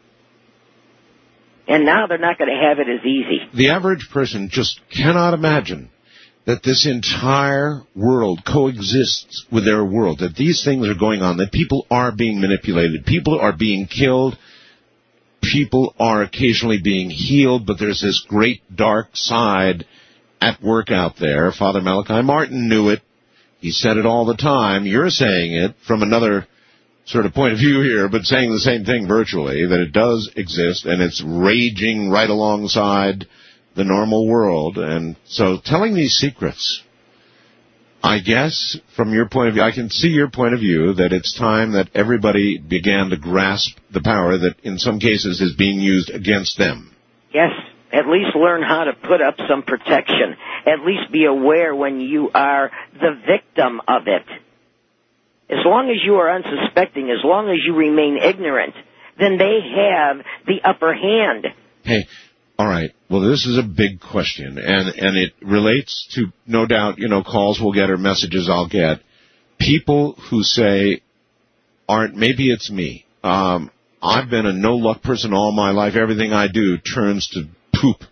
And now they're not going to have it as easy. The average person just cannot imagine that this entire world coexists with their world, that these things are going on, that people are being manipulated, people are being killed, people are occasionally being healed, but there's this great dark side at work out there. Father Malachi Martin knew it. He said it all the time. You're saying it from another sort of point of view here, but saying the same thing virtually, that it does exist, and it's raging right alongside the normal world. And so telling these secrets, I guess from your point of view, I can see your point of view that it's time that everybody began to grasp the power that in some cases is being used against them. Yes, at least learn how to put up some protection. At least be aware when you are the victim of it. As long as you are unsuspecting, as long as you remain ignorant, then they have the upper hand. Hey, all right. Well, this is a big question, and it relates to, no doubt, calls we'll get or messages I'll get. People who say, maybe it's me. I've been a no-luck person all my life. Everything I do turns to poop.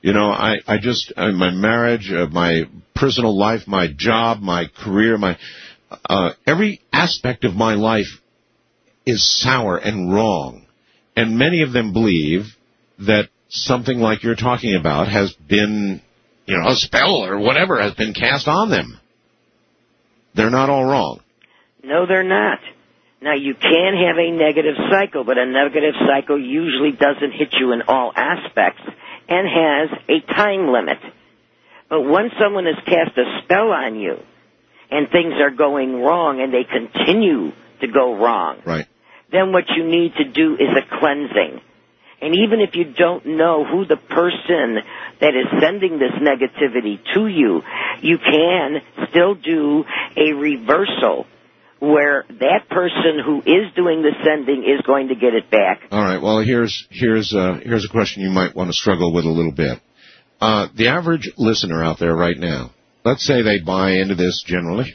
My marriage, my personal life, my job, my career, every aspect of my life is sour and wrong. And many of them believe that something like you're talking about has been, a spell or whatever has been cast on them. They're not all wrong. No, they're not. Now, you can have a negative cycle, but a negative cycle usually doesn't hit you in all aspects and has a time limit. But once someone has cast a spell on you and things are going wrong and they continue to go wrong, right, then what you need to do is a cleansing. And even if you don't know who the person that is sending this negativity to you, you can still do a reversal where that person who is doing the sending is going to get it back. All right. Well, here's a question you might want to struggle with a little bit. The average listener out there right now, let's say they buy into this generally.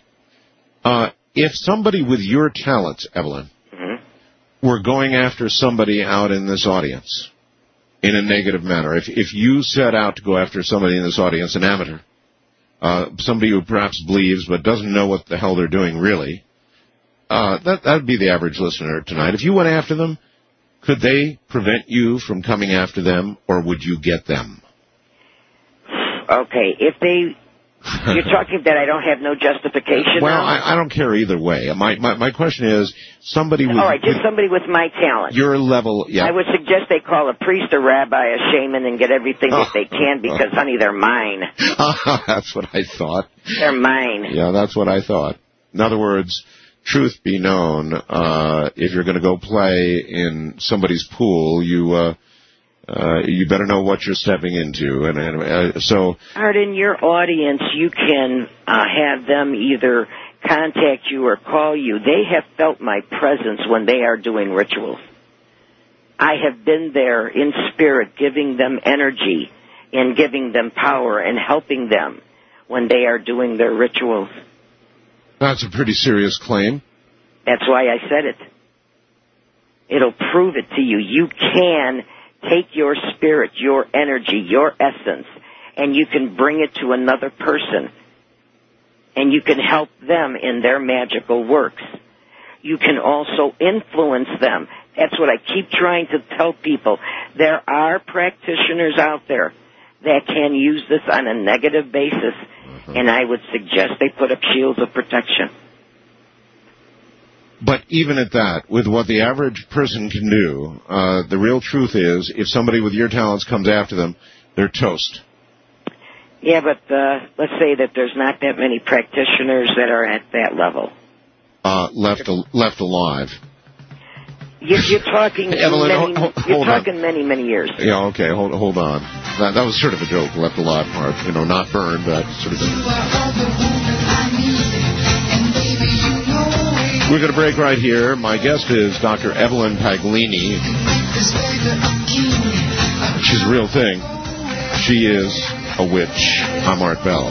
If somebody with your talents, Evelyn, were going after somebody out in this audience in a negative manner, if you set out to go after somebody in this audience, an amateur, somebody who perhaps believes but doesn't know what the hell they're doing really, that would be the average listener tonight. If you went after them, could they prevent you from coming after them, or would you get them? Okay, you're talking that I don't have no justification. Well, I don't care either way. My question is somebody with... All right, just somebody with my talent. Your level, yeah. I would suggest they call a priest, a rabbi, a shaman, and get everything that they can because, honey, they're mine. That's what I thought. They're mine. Yeah, that's what I thought. In other words, truth be known, if you're going to go play in somebody's pool, you better know what you're stepping into, and so. Art, in your audience, you can have them either contact you or call you. They have felt my presence when they are doing rituals. I have been there in spirit, giving them energy and giving them power and helping them when they are doing their rituals. That's a pretty serious claim. That's why I said it. It'll prove it to you. You can take your spirit, your energy, your essence, and you can bring it to another person. And you can help them in their magical works. You can also influence them. That's what I keep trying to tell people. There are practitioners out there that can use this on a negative basis, and I would suggest they put up shields of protection. But even at that, with what the average person can do, the real truth is, if somebody with your talents comes after them, they're toast. Yeah, but let's say that there's not that many practitioners that are at that level. Left alive. You're talking Evelyn, many years. Yeah, okay, hold on. That was sort of a joke, left alive part. Not burned, but sort of. We're going to break right here. My guest is Dr. Evelyn Paglini. She's a real thing. She is a witch. I'm Art Bell.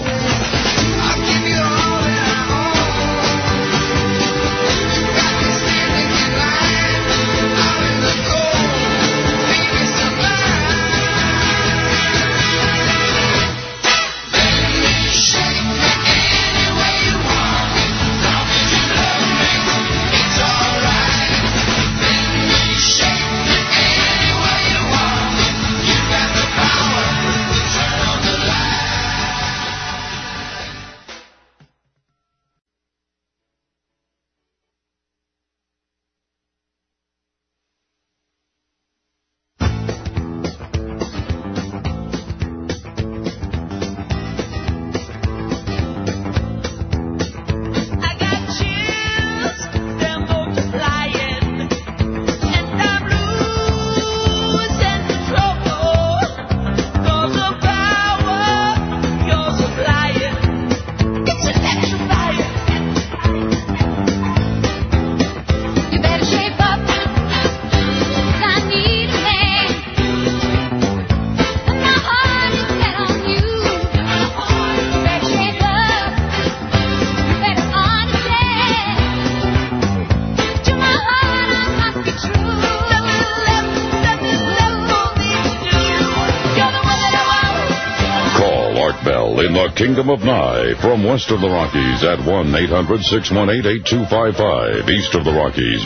the Kingdom of Nye, from west of the Rockies at 1-800-618-8255. East of the Rockies,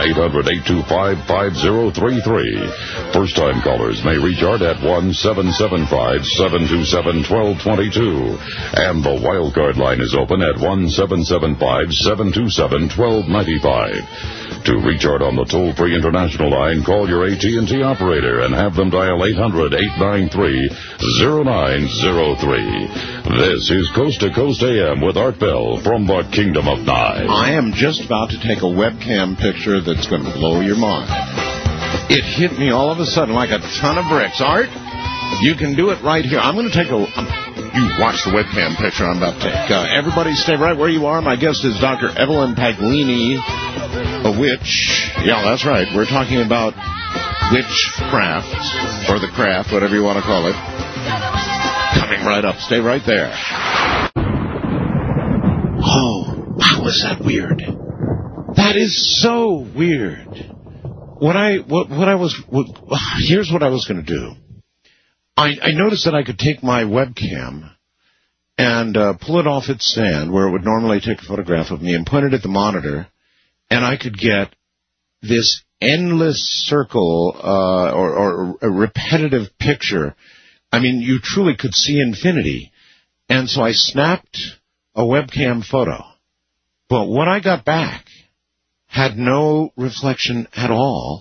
1-800-825-5033. First-time callers may reach Art at 1-775-727-1222. And the wildcard line is open at 1-775-727-1295. To reach Art on the toll-free international line, call your AT&T operator and have them dial 800-893-0903. This is Coast to Coast AM with Art Bell from the Kingdom of Nye. I am just about to take a webcam picture that's going to blow your mind. It hit me all of a sudden like a ton of bricks. Art, you can do it right here. I'm going to take a... You watch the webcam picture I'm about to take. Everybody stay right where you are. My guest is Dr. Evelyn Paglini, a witch. Yeah, that's right. We're talking about witchcraft, or the craft, whatever you want to call it. Coming right up. Stay right there. Oh, how is that weird? That is so weird. Here's what I was going to do. I noticed that I could take my webcam and pull it off its stand where it would normally take a photograph of me and point it at the monitor, and I could get this endless circle or a repetitive picture. I mean, you truly could see infinity. And so I snapped a webcam photo. But what I got back had no reflection at all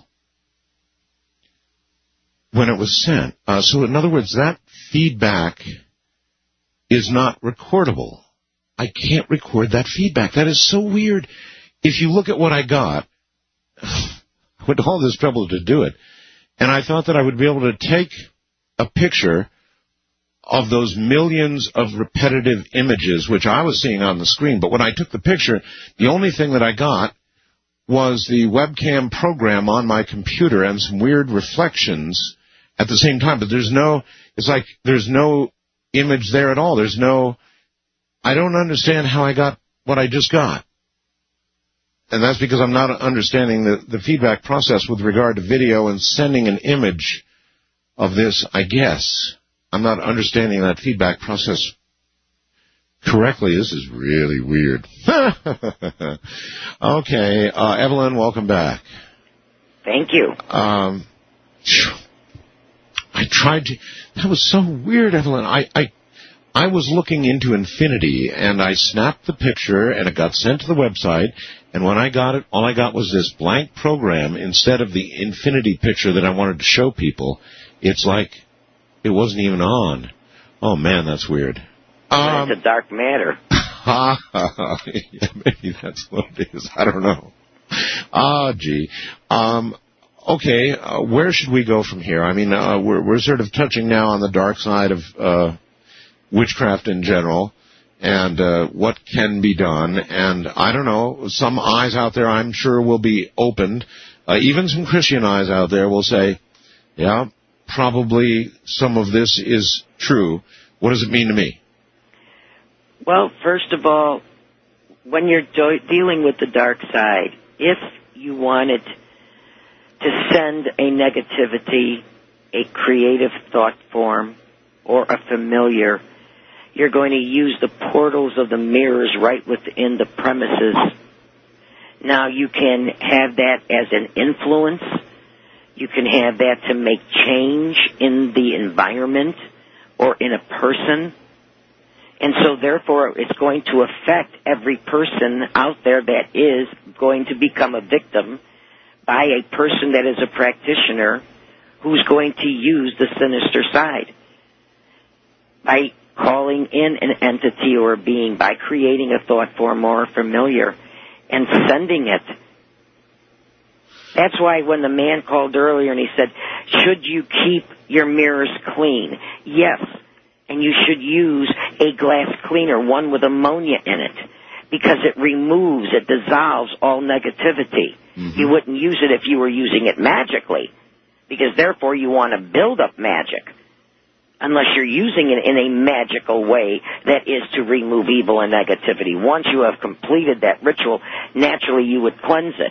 when it was sent. So in other words, that feedback is not recordable. I can't record that feedback. That is so weird. If you look at what I got, I went to all this trouble to do it, and I thought that I would be able to take a picture of those millions of repetitive images which I was seeing on the screen. But when I took the picture, the only thing that I got was the webcam program on my computer and some weird reflections at the same time. But there's no image there at all. I don't understand how I got what I just got. And that's because I'm not understanding the feedback process with regard to video and sending an image of this, I guess. I'm not understanding that feedback process correctly. This is really weird. Okay, Evelyn, welcome back. Thank you. I tried to... That was so weird, Evelyn. I was looking into infinity, and I snapped the picture, and it got sent to the website, and when I got it, all I got was this blank program instead of the infinity picture that I wanted to show people. It's like it wasn't even on. Oh, man, that's weird. It's a dark matter. Yeah, maybe that's what it is. I don't know. Gee. Okay, where should we go from here? I mean, we're sort of touching now on the dark side of witchcraft in general, and what can be done. And I don't know, some eyes out there I'm sure will be opened. Even some Christian eyes out there will say, yeah, probably some of this is true. What does it mean to me? Well, first of all, when you're dealing with the dark side, if you wanted to send a negativity, a creative thought form, or a familiar, you're going to use the portals of the mirrors right within the premises. Now, you can have that as an influence. You can have that to make change in the environment or in a person. And so, therefore, it's going to affect every person out there that is going to become a victim by a person that is a practitioner who's going to use the sinister side. By calling in an entity or a being, by creating a thought form or a familiar and sending it. That's why when the man called earlier and he said, should you keep your mirrors clean? Yes. And you should use a glass cleaner, one with ammonia in it, because it removes, it dissolves all negativity. Mm-hmm. You wouldn't use it if you were using it magically, because therefore you want to build up magic, unless you're using it in a magical way that is to remove evil and negativity. Once you have completed that ritual, naturally you would cleanse it.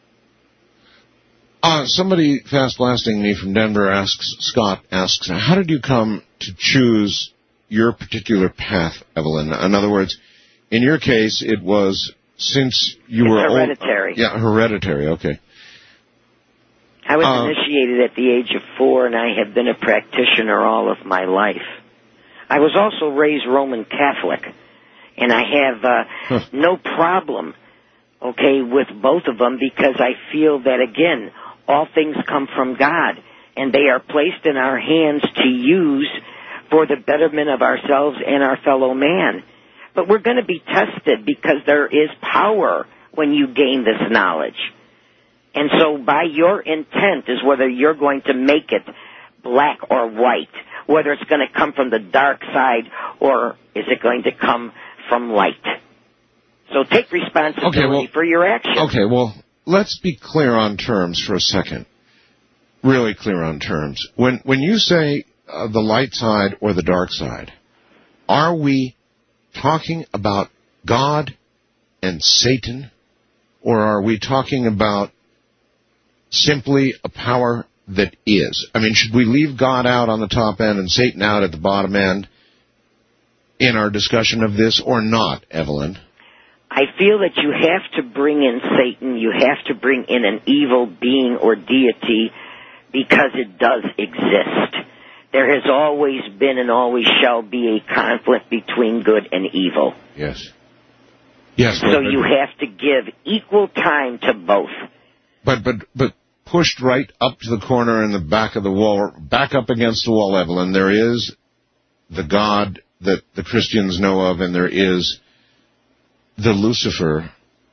Somebody fast blasting me from Denver Scott asks, how did you come to choose your particular path, Evelyn? In other words, in your case, it was since you were hereditary. Hereditary. Okay. I was initiated at the age of 4, and I have been a practitioner all of my life. I was also raised Roman Catholic, and I have no problem, with both of them, because I feel that, again, all things come from God, and they are placed in our hands to use for the betterment of ourselves and our fellow man. But we're going to be tested because there is power when you gain this knowledge. And so by your intent is whether you're going to make it black or white, whether it's going to come from the dark side or is it going to come from light. So take responsibility for your actions. Okay, well, let's be clear on terms for a second. Really clear on terms. When you say the light side or the dark side, are we talking about God and Satan, or are we talking about simply a power that is? I mean, should we leave God out on the top end and Satan out at the bottom end in our discussion of this, or not, Evelyn? I feel that you have to bring in Satan, you have to bring in an evil being or deity, because it does exist. There has always been and always shall be a conflict between good and evil. Yes. Yes. So you have to give equal time to both. But pushed right up to the corner in the back of the wall, back up against the wall, Evelyn, there is the God that the Christians know of, and there is the Lucifer,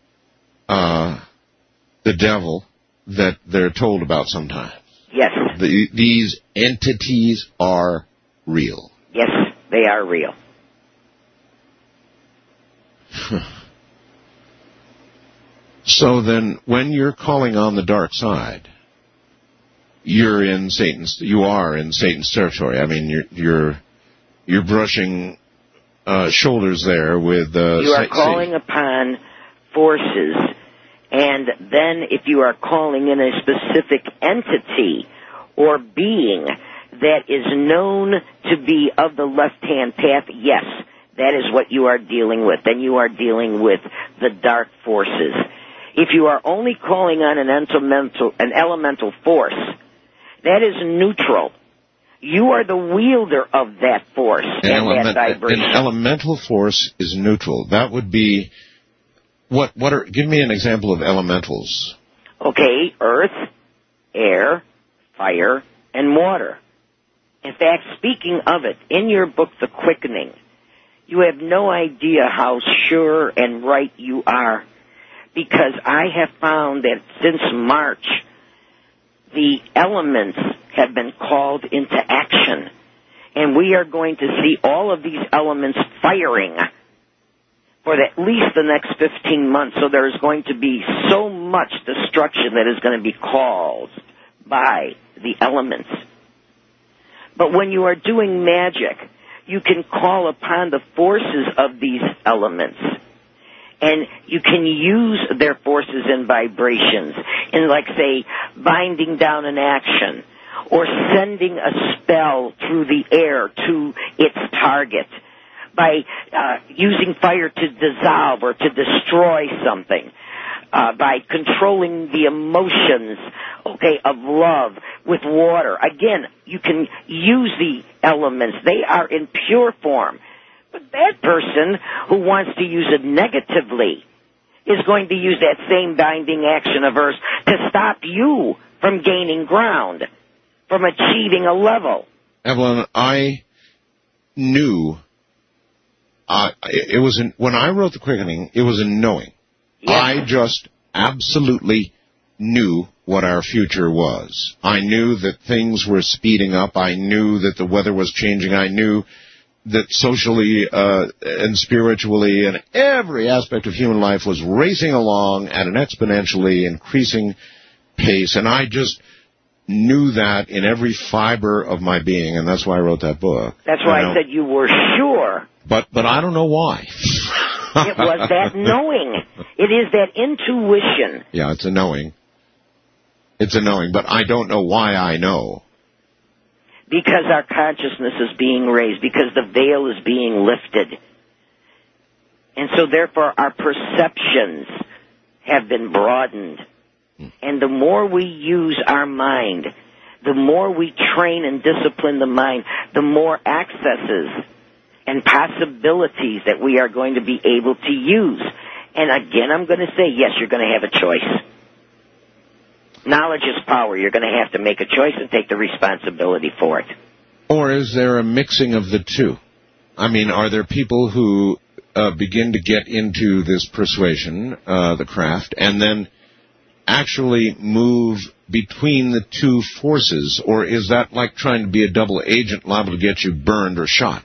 the devil, that they're told about sometimes. Yes. These entities are real. Yes, they are real. So then, when you're calling on the dark side, you are in Satan's territory. I mean, you're brushing shoulders there with. You are calling upon forces, and then if you are calling in a specific entity or being that is known to be of the left-hand path, yes, that is what you are dealing with. Then you are dealing with the dark forces. If you are only calling on an elemental force, that is neutral. You are the wielder of that force and that vibration. An elemental force is neutral. That would be give me an example of elementals. Okay, earth, air, fire, and water. In fact, speaking of it, in your book, The Quickening, you have no idea how sure and right you are, because I have found that since March, the elements have been called into action, and we are going to see all of these elements firing for at least the next 15 months. So there's going to be so much destruction that is going to be caused by the elements. But when you are doing magic, you can call upon the forces of these elements, and you can use their forces and vibrations in, like, say, binding down an action or sending a spell through the air to its target by using fire to dissolve or to destroy something, by controlling the emotions, of love with water. Again, you can use the elements. They are in pure form. But that person who wants to use it negatively is going to use that same binding action of hers to stop you from gaining ground, from achieving a level. Evelyn, I knew when I wrote The Quickening, it was a knowing. Yes. I just absolutely knew what our future was. I knew that things were speeding up. I knew that the weather was changing. I knew that socially and spiritually and every aspect of human life was racing along at an exponentially increasing pace, and I just knew that in every fiber of my being, and that's why I wrote that book. That's why I said you were sure. But I don't know why. It was that knowing. It is that intuition. Yeah, it's a knowing. It's a knowing, but I don't know why I know. because our consciousness is being raised, because the veil is being lifted. And so therefore our perceptions have been broadened. And the more we use our mind, the more we train and discipline the mind, the more accesses and possibilities that we are going to be able to use. And again, I'm going to say, yes, you're going to have a choice. Knowledge is power. You're going to have to make a choice and take the responsibility for it. Or is there a mixing of the two? I mean, are there people who begin to get into this persuasion, the craft, and then actually move between the two forces? Or is that like trying to be a double agent liable to get you burned or shot?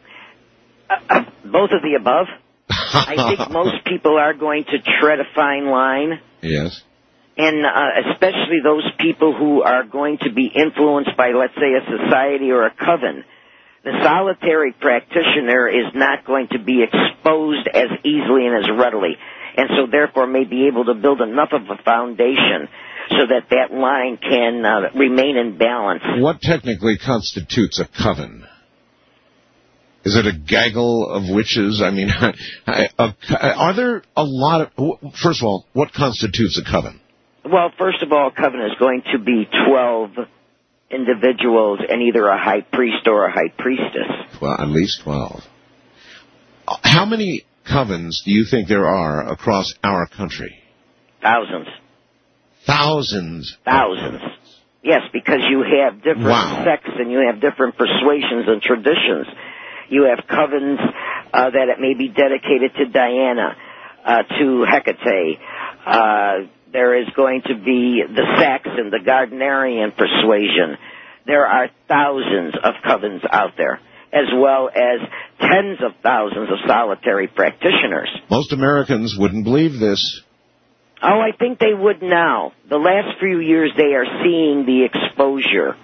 Both of the above. I think most people are going to tread a fine line. Yes. And especially those people who are going to be influenced by, let's say, a society or a coven. The solitary practitioner is not going to be exposed as easily and as readily, and so therefore may be able to build enough of a foundation so that that line can remain in balance. What technically constitutes a coven? Is it a gaggle of witches? I mean, are there a lot of... First of all, what constitutes a coven? Well, first of all, a coven is going to be 12 individuals and either a high priest or a high priestess. Well, at least 12. How many covens do you think there are across our country? Thousands. Thousands? Thousands. Yes, because you have different sects and you have different persuasions and traditions. You have covens that it may be dedicated to Diana, to Hecate. There is going to be the Saxon, the Gardnerian persuasion. There are thousands of covens out there, as well as tens of thousands of solitary practitioners. Most Americans wouldn't believe this. Oh, I think they would now. The last few years they are seeing the exposure,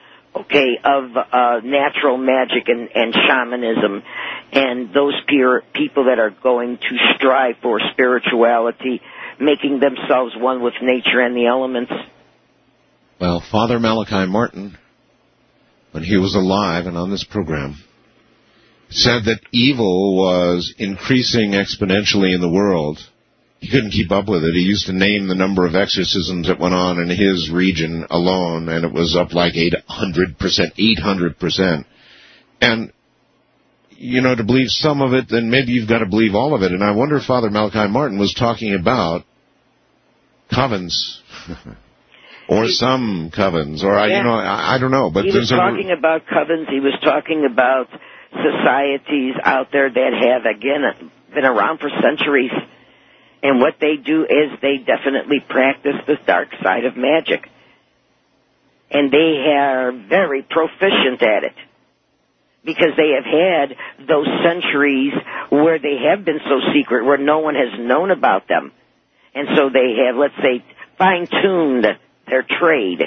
of natural magic and shamanism, and those people that are going to strive for spirituality, making themselves one with nature and the elements. Well, Father Malachi Martin, when he was alive and on this program, said that evil was increasing exponentially in the world. He couldn't keep up with it. He used to name the number of exorcisms that went on in his region alone, and it was up like 800%. And, to believe some of it, then maybe you've got to believe all of it. And I wonder if Father Malachi Martin was talking about covens, or some covens, or I don't know. But he was talking about covens. He was talking about societies out there that have, again, been around for centuries. And what they do is they definitely practice the dark side of magic. And they are very proficient at it. Because they have had those centuries where they have been so secret, where no one has known about them. And so they have, let's say, fine-tuned their trade.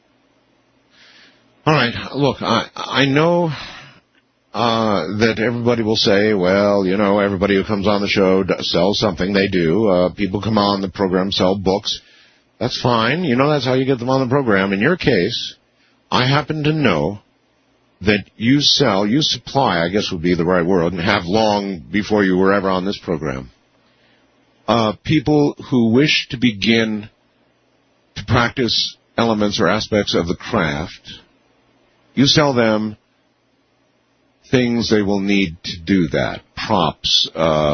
All right. Look, I know that everybody will say, well, everybody who comes on the show sells something. They do. People come on the program, sell books. That's fine. That's how you get them on the program. In your case, I happen to know that you supply, I guess would be the right word, and have long before you were ever on this program, people who wish to begin to practice elements or aspects of the craft. You sell them things they will need to do that. Props.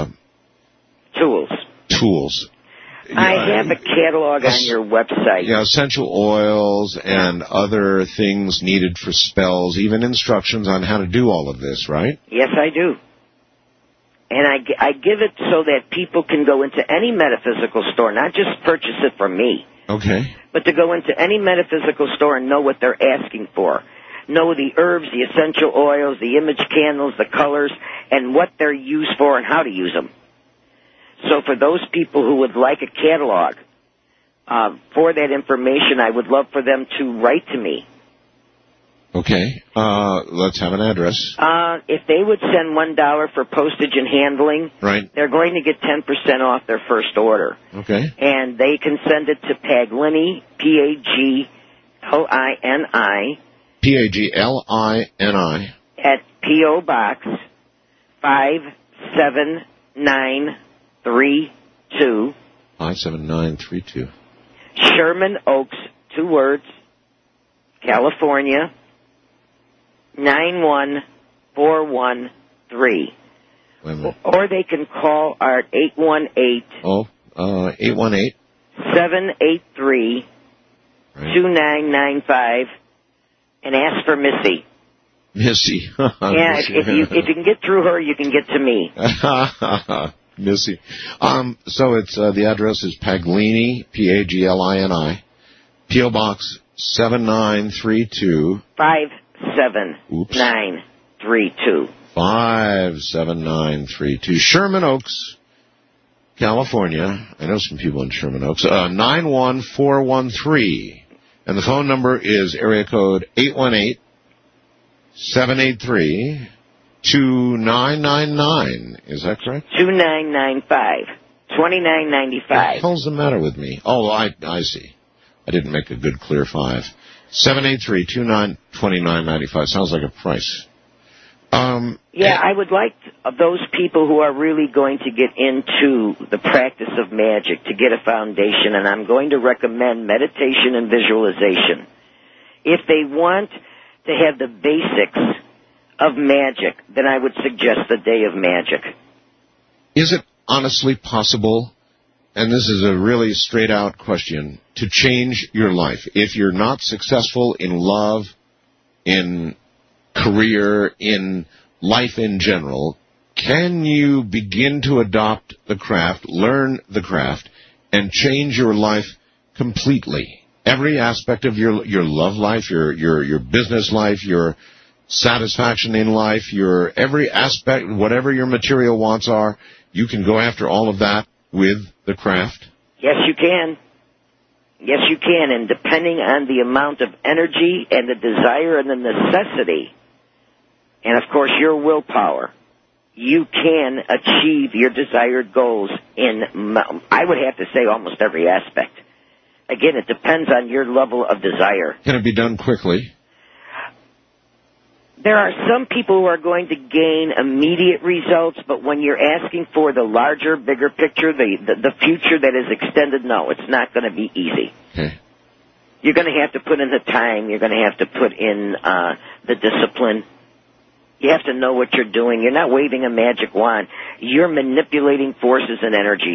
Tools. I have a catalog on your website. Yeah, essential oils and other things needed for spells, even instructions on how to do all of this, right? Yes, I do. And I give it so that people can go into any metaphysical store, not just purchase it from me. Okay. But to go into any metaphysical store and know what they're asking for. Know the herbs, the essential oils, the image candles, the colors, and what they're used for and how to use them. So for those people who would like a catalog for that information, I would love for them to write to me. Okay. Let's have an address. If they would send $1 for postage and handling, right, they're going to get 10% off their first order. Okay. And they can send it to Paglini, Paglini, Paglini. At P.O. Box 57932. 57932. Sherman Oaks, 2 words, California, 91413. Wait a minute. Or they can call Art 818. 818. 783 2995 and ask for Missy. Missy. Yeah, if you can get through her, you can get to me. Missy. So it's the address is Paglini, Paglini, P.O. Box 7932. 57932. 57932. Sherman Oaks, California. I know some people in Sherman Oaks. 91413. And the phone number is area code 818-783-2999. Is that correct? 2995. 2995. What the hell's the matter with me? Oh, I see. I didn't make a good clear 5. 783-2995. Sounds like a price. I would like those people who are really going to get into the practice of magic to get a foundation, and I'm going to recommend meditation and visualization. If they want to have the basics of magic, then I would suggest the Day of Magic. Is it honestly possible, and this is a really straight-out question, to change your life? If you're not successful in love, in career, in life in general, can you begin to adopt the craft, learn the craft, and change your life completely? Every aspect of your love life, your business life, your satisfaction in life, your every aspect, whatever your material wants are, you can go after all of that with the craft? Yes, you can. Yes, you can. And depending on the amount of energy and the desire and the necessity, and of course your willpower, you can achieve your desired goals in, I would have to say, almost every aspect. Again, it depends on your level of desire. Can it be done quickly? There are some people who are going to gain immediate results, but when you're asking for the larger, bigger picture, the future that is extended, no, it's not going to be easy. Okay. You're going to have to put in the time. You're going to have to put in the discipline. You have to know what you're doing. You're not waving a magic wand. You're manipulating forces and energies.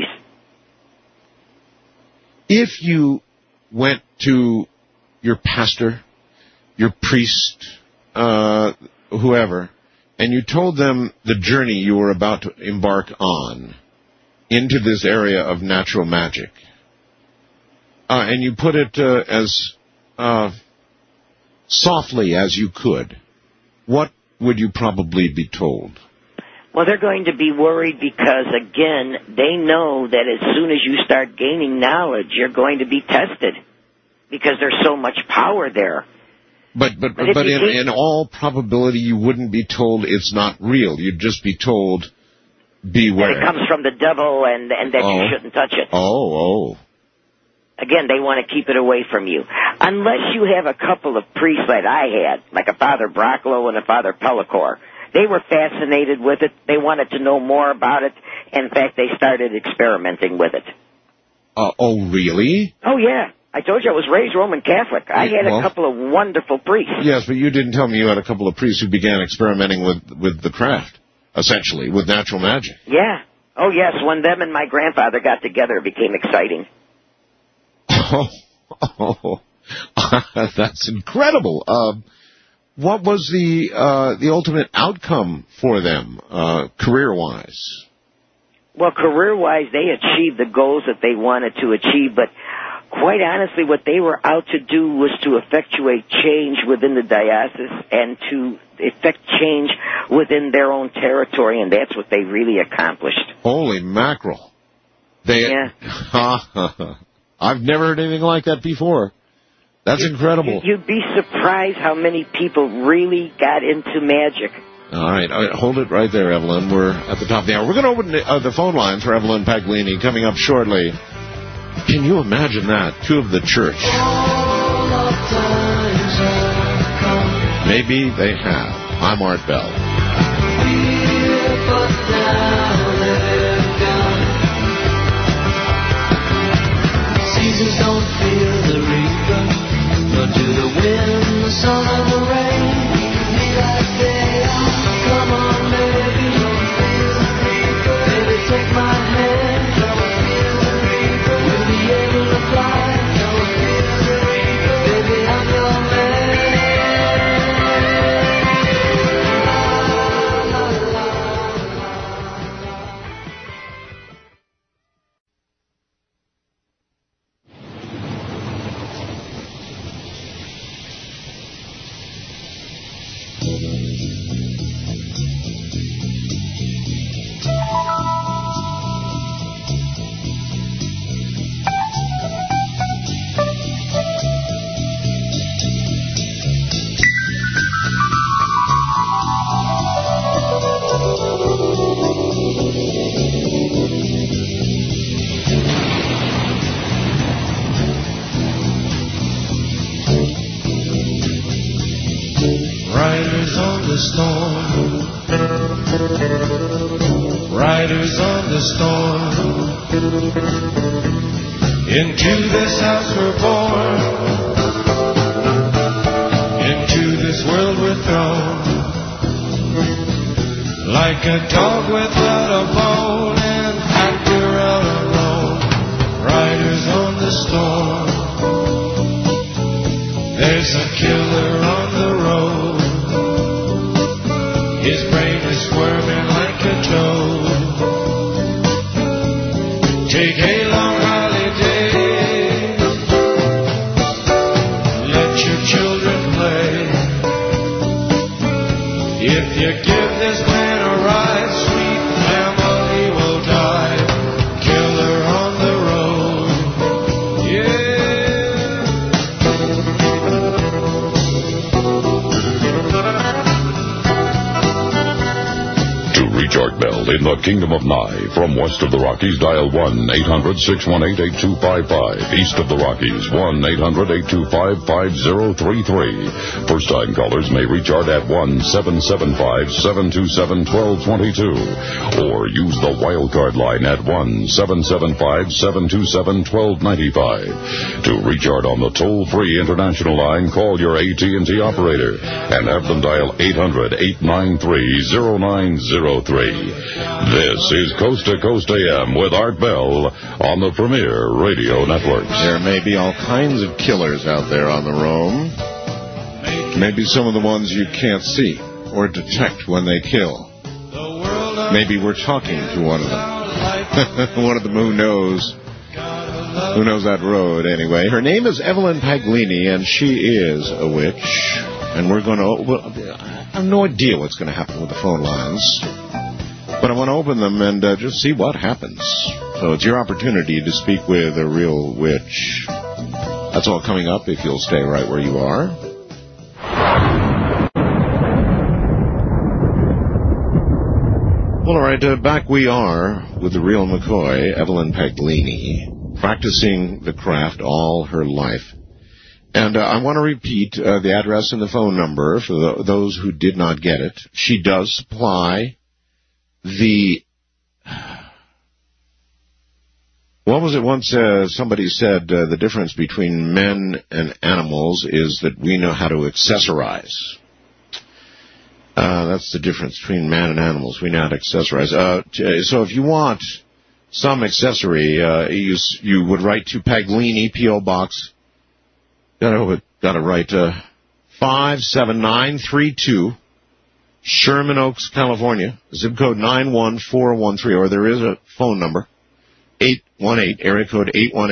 If you went to your pastor, your priest, whoever, and you told them the journey you were about to embark on into this area of natural magic, and you put it as softly as you could, what would you probably be told? Well, they're going to be worried because, again, they know that as soon as you start gaining knowledge, you're going to be tested because there's so much power there. But in all probability, you wouldn't be told it's not real. You'd just be told, beware. That it comes from the devil and that you shouldn't touch it. Again, they want to keep it away from you. Unless you have a couple of priests that I had, like a Father Brocklow and a Father Pellicor. They were fascinated with it. They wanted to know more about it. In fact, they started experimenting with it. Oh, really? Oh, yeah. I told you I was raised Roman Catholic. I had a couple of wonderful priests. Yes, but you didn't tell me you had a couple of priests who began experimenting with the craft, essentially, with natural magic. Yeah. Oh, yes. When them and my grandfather got together, it became exciting. Oh, that's incredible. What was the ultimate outcome for them, career-wise? Well, career-wise, they achieved the goals that they wanted to achieve, but quite honestly, what they were out to do was to effectuate change within the diocese and to effect change within their own territory, and that's what they really accomplished. Holy mackerel. I've never heard anything like that before. That's incredible. You'd be surprised how many people really got into magic. All right. Hold it right there, Evelyn. We're at the top of the hour. We're going to open the phone lines for Evelyn Paglini coming up shortly. Can you imagine that? Two of the church. All of times have come. Maybe they have. I'm Art Bell. Seasons don't feel the reaper, nor do the wind, the sun, or the rain. Be like they are. Come on, baby, don't feel the reaper. Baby, take my hand, don't feel the reaper. We'll be able to fly, don't feel the reaper. Baby, I'm your man. Riders on the storm, riders on the storm. Into this house we're born, into this world we're thrown. Like a dog without a bone, and actor out alone. Riders on the storm. There's a killer on the road. His brain is squirming like a toad. Take a long holiday. Let your children play. If you give this man a ride, sweet family will die. Killer on the road. Yeah. Reach Art Bell in the Kingdom of Nye. From west of the Rockies, dial 1-800-618-8255. East of the Rockies, 1-800-825-5033. First-time callers may reach Art at 1-775-727-1222. Or use the wildcard line at 1-775-727-1295. To reach Art on the toll-free international line, call your AT&T operator and have them dial 800-893-0903. This is Coast to Coast AM with Art Bell on the Premier Radio Network. There may be all kinds of killers out there on the roam. Maybe some of the ones you can't see or detect when they kill. Maybe we're talking to one of them. One of them who knows that road anyway. Her name is Evelyn Paglini, and she is a witch. And we're going to... Well, I have no idea what's going to happen with the phone lines. But I want to open them and just see what happens. So it's your opportunity to speak with a real witch. That's all coming up if you'll stay right where you are. Well, all right, back we are with the real McCoy, Evelyn Paglini, practicing the craft all her life. And I want to repeat the address and the phone number for those who did not get it. She does supply the... What was it once somebody said, the difference between men and animals is that we know how to accessorize. That's the difference between man and animals. We know how to accessorize. So if you want some accessory, you would write to Paglini, P.O. Box. Got to write 57932, Sherman Oaks, California, zip code 91413, or there is a phone number, 818, area code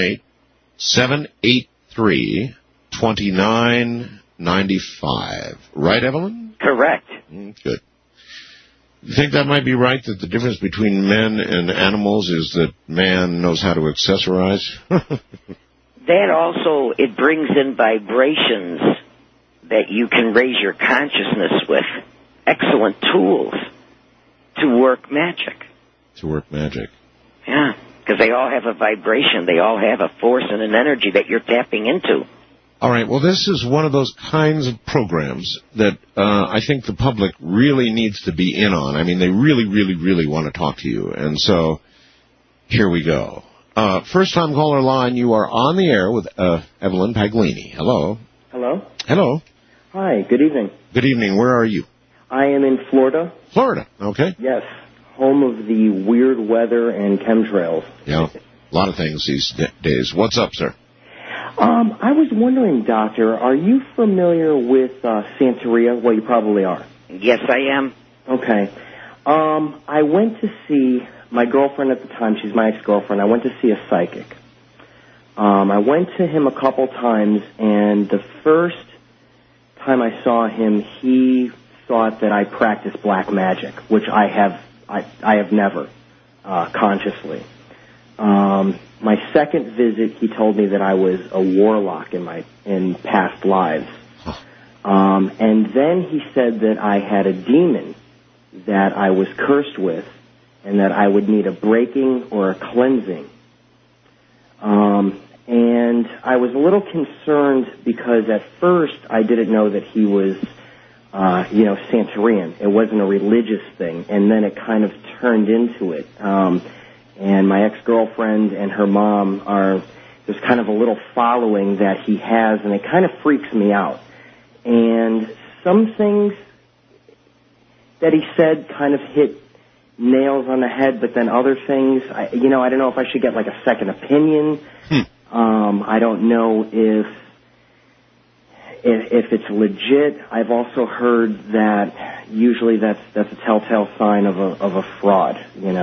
818-783-2995. Right, Evelyn? Correct. Good. You think that might be right, that the difference between men and animals is that man knows how to accessorize? That also, it brings in vibrations that you can raise your consciousness with. Excellent tools to work magic. To work magic. Yeah, because they all have a vibration. They all have a force and an energy that you're tapping into. All right. Well, this is one of those kinds of programs that I think the public really needs to be in on. I mean, they really, really, really want to talk to you. And so here we go. First-time caller line, you are on the air with Evelyn Paglini. Hello. Hello. Hello. Hi, good evening. Good evening. Where are you? I am in Florida. Florida. Okay. Yes. Home of the weird weather and chemtrails. Yeah. A lot of things these days. What's up, sir? I was wondering, Doctor, are you familiar with Santeria? Well, you probably are. Yes, I am. Okay. I went to see my girlfriend at the time. She's my ex-girlfriend. I went to see a psychic. I went to him a couple times, and the first time I saw him, he thought that I practiced black magic, which I have never consciously. My second visit, he told me that I was a warlock in past lives. And then he said that I had a demon that I was cursed with and that I would need a breaking or a cleansing. And I was a little concerned because at first I didn't know that he was, Santerian. It wasn't a religious thing. And then it kind of turned into it. And my ex-girlfriend and her mom there's kind of a little following that he has, and it kind of freaks me out. And some things that he said kind of hit nails on the head, but then other things, I don't know if I should get like a second opinion. I don't know if it's legit. I've also heard that usually that's a telltale sign of a fraud,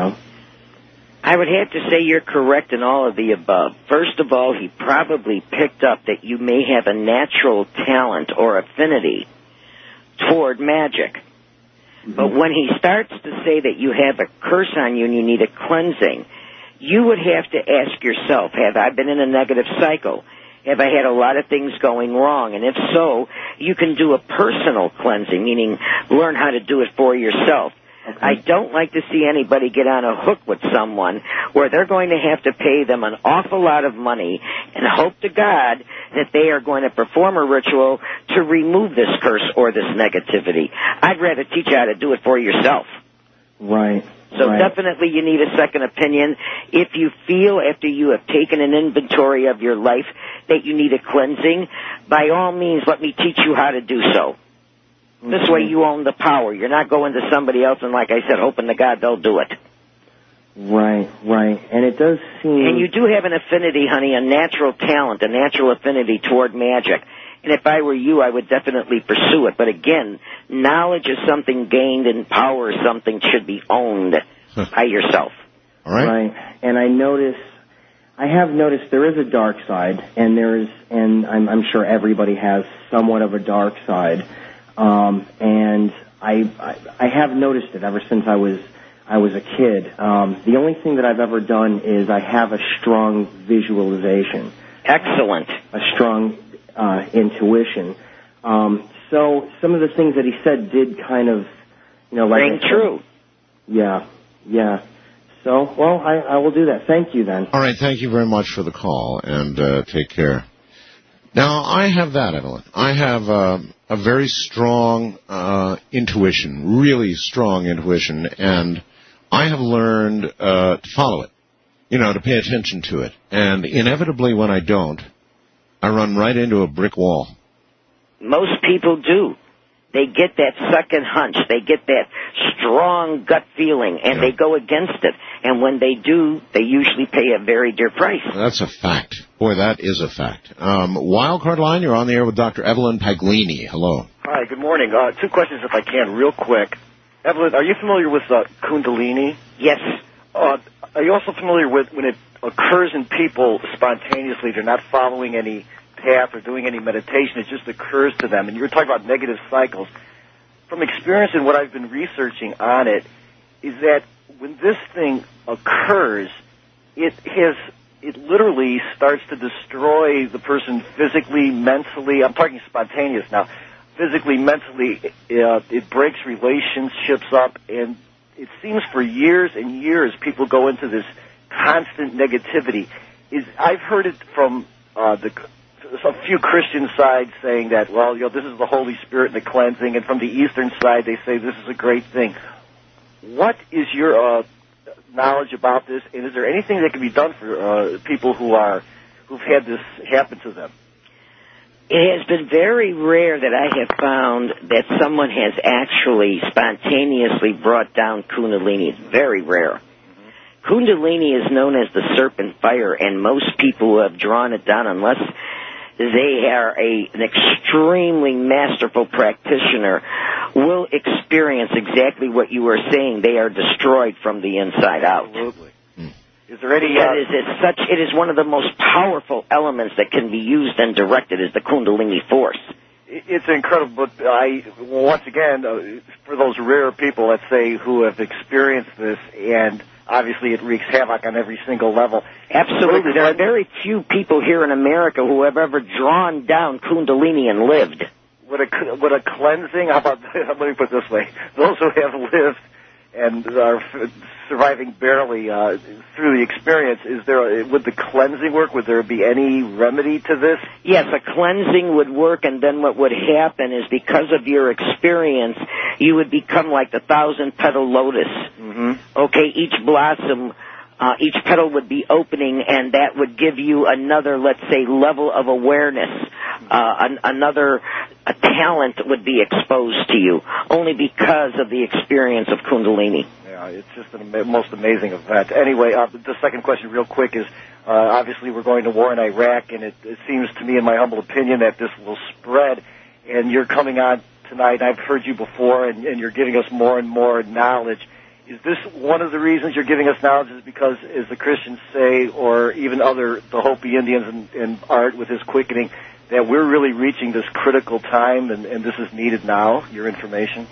I would have to say you're correct in all of the above. First of all, he probably picked up that you may have a natural talent or affinity toward magic. Mm-hmm. But when he starts to say that you have a curse on you and you need a cleansing, you would have to ask yourself, have I been in a negative cycle? Have I had a lot of things going wrong? And if so, you can do a personal cleansing, meaning learn how to do it for yourself. Okay. I don't like to see anybody get on a hook with someone where they're going to have to pay them an awful lot of money and hope to God that they are going to perform a ritual to remove this curse or this negativity. I'd rather teach you how to do it for yourself. Right. So definitely you need a second opinion. If you feel after you have taken an inventory of your life that you need a cleansing, by all means let me teach you how to do so. This way you own the power. You're not going to somebody else and, like I said, hoping to God they'll do it. Right. And it does seem... And you do have an affinity, honey, a natural talent, a natural affinity toward magic. And if I were you, I would definitely pursue it. But again, knowledge is something gained and power is something should be owned by yourself. All right. Right. And I have noticed there is a dark side, and I'm sure everybody has somewhat of a dark side. And I have noticed it ever since I was a kid. The only thing that I've ever done is I have a strong visualization. Excellent. A strong intuition. So some of the things that he said did kind of, ring true. Yeah. So, well, I will do that. Thank you then. All right. Thank you very much for the call, and take care. Now, I have that, Evelyn. I have a very strong intuition, really strong intuition, and I have learned to follow it, to pay attention to it. And inevitably, when I don't, I run right into a brick wall. Most people do. They get that second hunch. They get that strong gut feeling, and they go against it. And when they do, they usually pay a very dear price. That's a fact. Boy, that is a fact. Wildcard line, you're on the air with Dr. Evelyn Paglini. Hello. Hi, good morning. Two questions, if I can, real quick. Evelyn, are you familiar with Kundalini? Yes. Are you also familiar with when it occurs in people spontaneously, they're not following any path or doing any meditation, it just occurs to them? And you were talking about negative cycles. From experience and what I've been researching on it, is that when this thing occurs, it literally starts to destroy the person physically, mentally. I'm talking spontaneous now. Physically, mentally, it breaks relationships up, and it seems for years and years people go into this constant negativity. I've heard it from a few Christian sides saying that, well, this is the Holy Spirit and the cleansing, and from the Eastern side they say this is a great thing. What is your knowledge about this, and is there anything that can be done for people who've had this happen to them? It has been very rare that I have found that someone has actually spontaneously brought down Kundalini. It's very rare. Kundalini is known as the serpent fire, and most people who have drawn it down, unless they are an extremely masterful practitioner, will experience exactly what you were saying. They are destroyed from the inside out. Absolutely. Is there any? It is one of the most powerful elements that can be used and directed is the Kundalini force. It's incredible, but once again, for those rare people, let's say, who have experienced this, and obviously it wreaks havoc on every single level. Absolutely. There are very few people here in America who have ever drawn down Kundalini and lived. Would a cleansing, how about, let me put it this way, those who have lived and are surviving barely through the experience, would the cleansing work? Would there be any remedy to this? Yes, a cleansing would work, and then what would happen is because of your experience, you would become like the 1,000-petal lotus. Mm-hmm. Okay, each blossom, each petal would be opening, and that would give you another, let's say, level of awareness. Another talent would be exposed to you, only because of the experience of Kundalini. Yeah, it's just the most amazing event. Anyway, the second question real quick is, obviously we're going to war in Iraq, and it seems to me, in my humble opinion, that this will spread, and you're coming on tonight, and I've heard you before, and you're giving us more and more knowledge. Is this one of the reasons you're giving us knowledge is because, as the Christians say, or even the Hopi Indians and Art with his quickening, that we're really reaching this critical time and this is needed now, your information?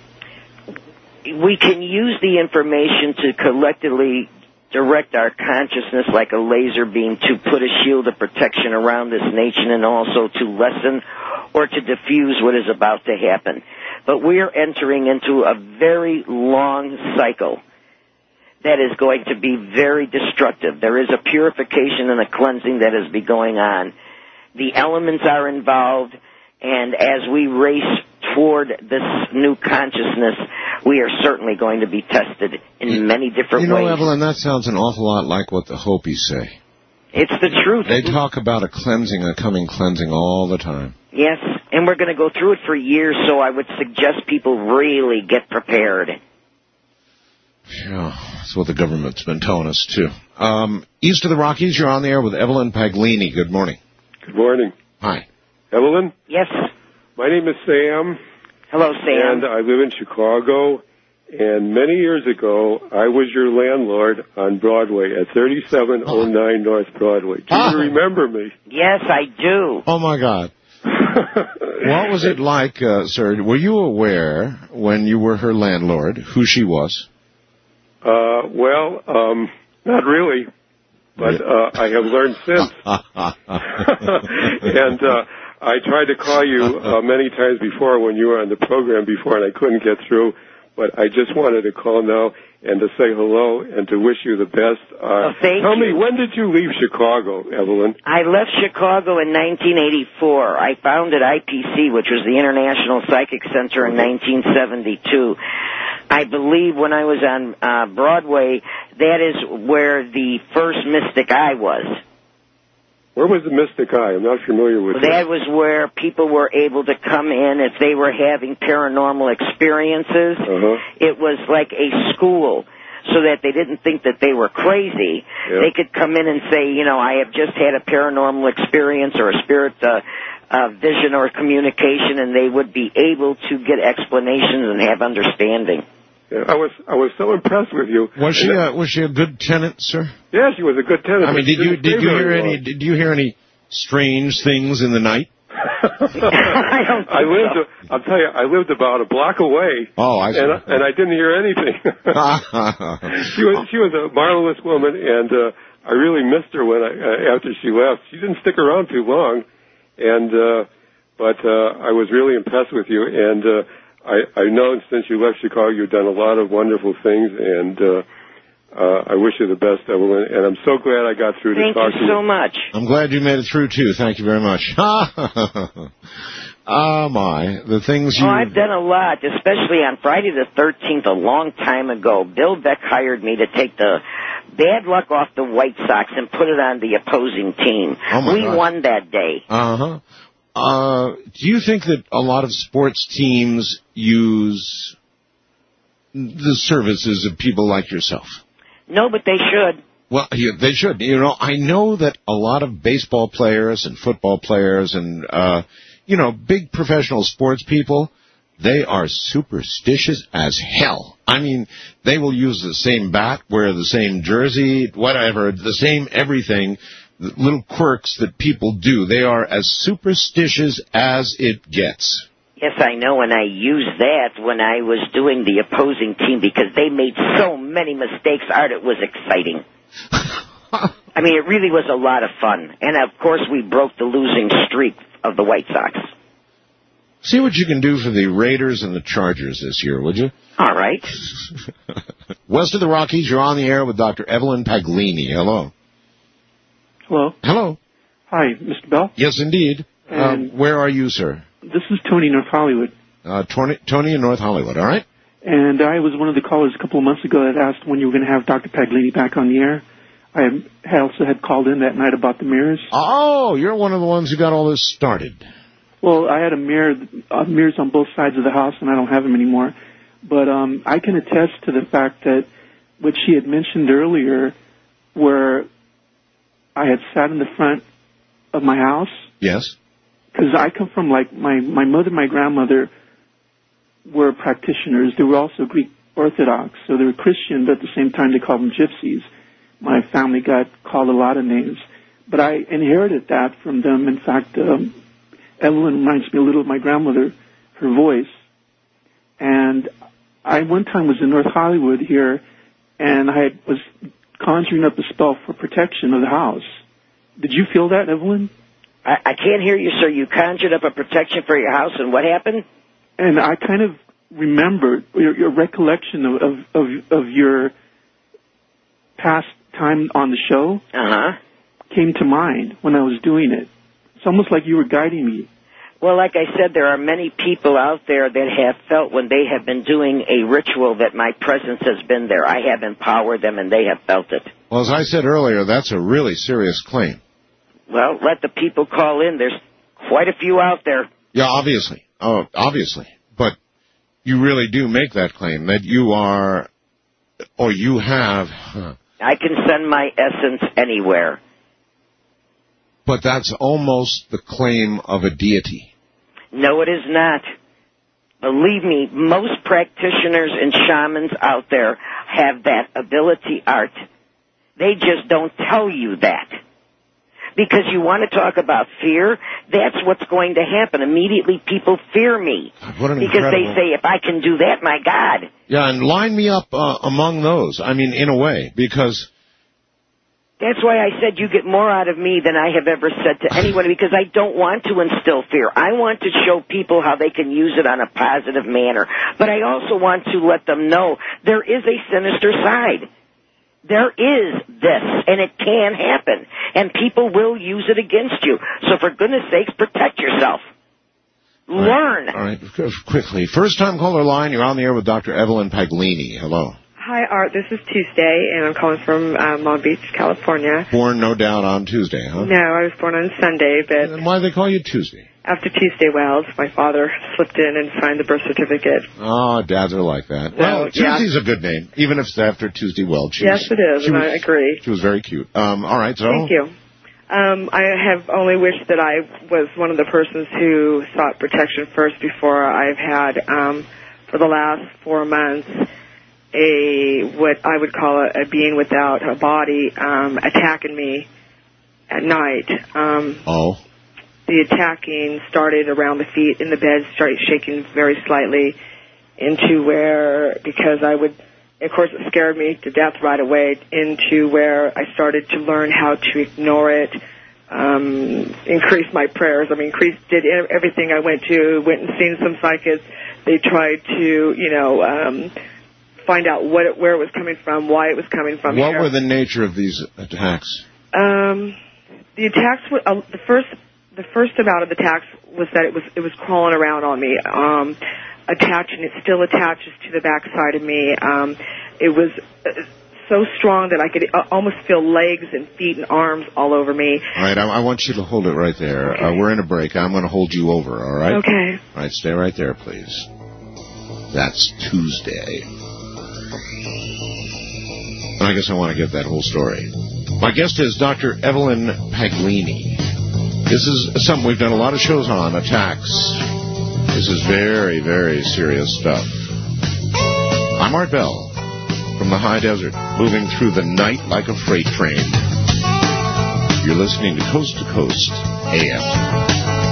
We can use the information to collectively direct our consciousness like a laser beam to put a shield of protection around this nation and also to lessen or to diffuse what is about to happen. But we are entering into a very long cycle that is going to be very destructive. There is a purification and a cleansing that is going on. The elements are involved, and as we race toward this new consciousness, we are certainly going to be tested in many different ways. Evelyn, that sounds an awful lot like what the Hopis say. It's the truth. They talk about a cleansing, a coming cleansing all the time. Yes, and we're going to go through it for years, so I would suggest people really get prepared. Yeah, that's what the government's been telling us, too. East of the Rockies, you're on the air with Evelyn Paglini. Good morning. Good morning. Hi. Evelyn? Yes. My name is Sam. Hello, Sam. And I live in Chicago. And many years ago, I was your landlord on Broadway at 3709 North Broadway. Do you remember me? Yes, I do. Oh, my God. What was it like, sir? Were you aware, when you were her landlord, who she was? Not really. But I have learned since. And I tried to call you many times before when you were on the program before, and I couldn't get through. But I just wanted to call now and to say hello and to wish you the best. Tell me, when did you leave Chicago, Evelyn? I left Chicago in 1984. I founded IPC, which was the International Psychic Center, in 1972. I believe when I was on Broadway, that is where the first Mystic Eye was. Where was the Mystic Eye? I'm not familiar with that. That was where people were able to come in if they were having paranormal experiences. It was like a school, so that they didn't think that they were crazy. Yeah. They could come in and say, I have just had a paranormal experience or a spirit vision or communication, and they would be able to get explanations and have understanding. Yeah, I was so impressed with you. Was she a good tenant, sir? Yeah, she was a good tenant. I mean, did you hear any strange things in the night? I lived about a block away. Oh, I see. And I didn't hear anything. She was a marvelous woman, and I really missed her when after she left. She didn't stick around too long, but I was really impressed with you, and I know since you left Chicago, you've done a lot of wonderful things, and I wish you the best, Evelyn, and I'm so glad I got through to talk to you. Thank you so much. I'm glad you made it through, too. Thank you very much. Oh, my. The things you... Oh, I've done a lot, especially on Friday the 13th, a long time ago. Bill Beck hired me to take the bad luck off the White Sox and put it on the opposing team. We won that day. Uh-huh. Do you think that a lot of sports teams use the services of people like yourself? No, but they should. Well, they should. You know, I know that a lot of baseball players and football players and, big professional sports people, they are superstitious as hell. I mean, they will use the same bat, wear the same jersey, whatever, the same everything, the little quirks that people do. They are as superstitious as it gets. Yes, I know, and I used that when I was doing the opposing team because they made so many mistakes, Art, it was exciting. I mean, it really was a lot of fun. And, of course, we broke the losing streak of the White Sox. See what you can do for the Raiders and the Chargers this year, would you? All right. West of the Rockies, you're on the air with Dr. Evelyn Paglini. Hello. Hello. Hello. Hi, Mr. Bell. Yes, indeed. Where are you, sir? This is Tony, North Hollywood. Tony in North Hollywood, all right? And I was one of the callers a couple of months ago that asked when you were going to have Dr. Paglini back on the air. I also had called in that night about the mirrors. Oh, you're one of the ones who got all this started. Well, I had mirrors on both sides of the house, and I don't have them anymore. But I can attest to the fact that what she had mentioned earlier, where I had sat in the front of my house. Yes. Because I come from, like, my mother and my grandmother were practitioners. They were also Greek Orthodox, so they were Christian, but at the same time they called them gypsies. My family got called a lot of names. But I inherited that from them. In fact, Evelyn reminds me a little of my grandmother, her voice. And I one time was in North Hollywood here, and I was conjuring up a spell for protection of the house. Did you feel that, Evelyn? I can't hear you, sir. You conjured up a protection for your house, and what happened? And I kind of remembered your recollection of your past time on the show. Came to mind when I was doing it. It's almost like you were guiding me. Well, like I said, there are many people out there that have felt when they have been doing a ritual that my presence has been there. I have empowered them, and they have felt it. Well, as I said earlier, that's a really serious claim. Well, let the people call in. There's quite a few out there. Yeah, obviously. Oh, obviously. But you really do make that claim that you are, or you have. I can send my essence anywhere. But that's almost the claim of a deity. No, it is not. Believe me, most practitioners and shamans out there have that ability, Art. They just don't tell you that. Because you want to talk about fear, that's what's going to happen. Immediately people fear me. What an because they say, if I can do that, my God. Yeah, and line me up among those. I mean, in a way, because... That's why I said you get more out of me than I have ever said to anyone, because I don't want to instill fear. I want to show people how they can use it on a positive manner. But I also want to let them know there is a sinister side. There is this, and it can happen, and people will use it against you. So for goodness sakes, protect yourself. Learn. All right, quickly. First-time caller line, you're on the air with Dr. Evelyn Paglini. Hello. Hi, Art. This is Tuesday, and I'm calling from Long Beach, California. Born, no doubt, on Tuesday, huh? No, I was born on Sunday, but... And why do they call you Tuesday? After Tuesday Wells, my father slipped in and signed the birth certificate. Oh, dads are like that. Well, Tuesday's a good name, even if it's after Tuesday Wells. Yes, it is, and I agree. She was very cute. All right, so... Thank you. I have only wished that I was one of the persons who sought protection first before I've had, for the last 4 months, what I would call a being without a body attacking me at night. The attacking started around the feet in the bed, started shaking very slightly into where, because I would, of course it scared me to death right away, into where I started to learn how to ignore it, increase my prayers. I mean, did everything I went and seen some psychics. They tried to, find out where it was coming from, why it was coming from. What were the nature of these attacks? The attacks were the first bout of attacks was that it was crawling around on me, attaching. It still attaches to the backside of me. It was so strong that I could almost feel legs and feet and arms all over me. All right, I want you to hold it right there. Okay. We're in a break. I'm going to hold you over, all right? Okay. All right, stay right there, please. That's Tuesday. And I guess I want to get that whole story. My guest is Dr. Evelyn Paglini. This is something we've done a lot of shows on, attacks. This is very, very serious stuff. I'm Art Bell. From the high desert, moving through the night like a freight train. You're listening to Coast AM.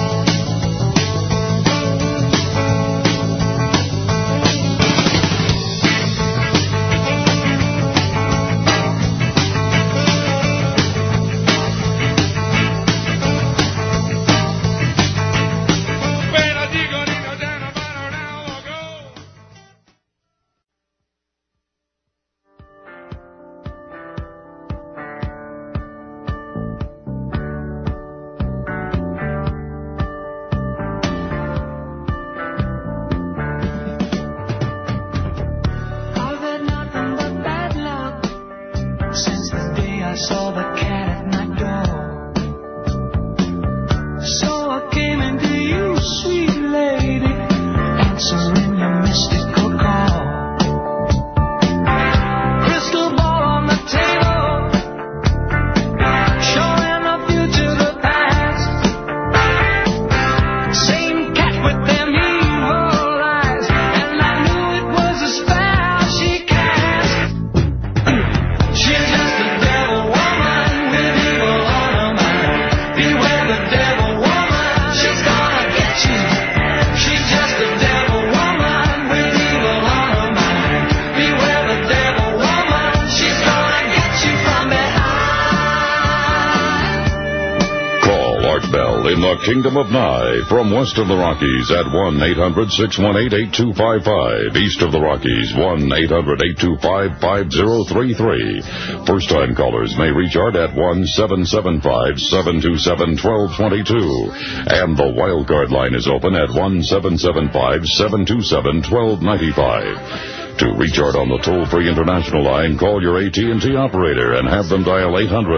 Kingdom of Nye, from west of the Rockies at 1-800-618-8255. East of the Rockies, 1-800-825-5033. First-time callers may reach Art at 1-775-727-1222. And the wildcard line is open at 1-775-727-1295. To reach Art on the toll-free international line, call your AT&T operator and have them dial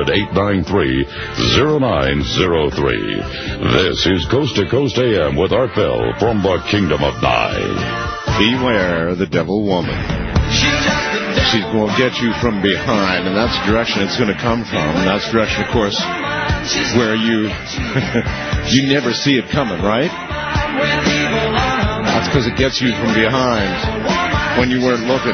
800-893-0903. This is Coast to Coast AM with Art Bell from the Kingdom of Nye. Beware the devil woman. She will get you from behind, and that's the direction it's going to come from. And that's the direction, of course, where you you never see it coming, right? That's because it gets you from behind when you weren't looking.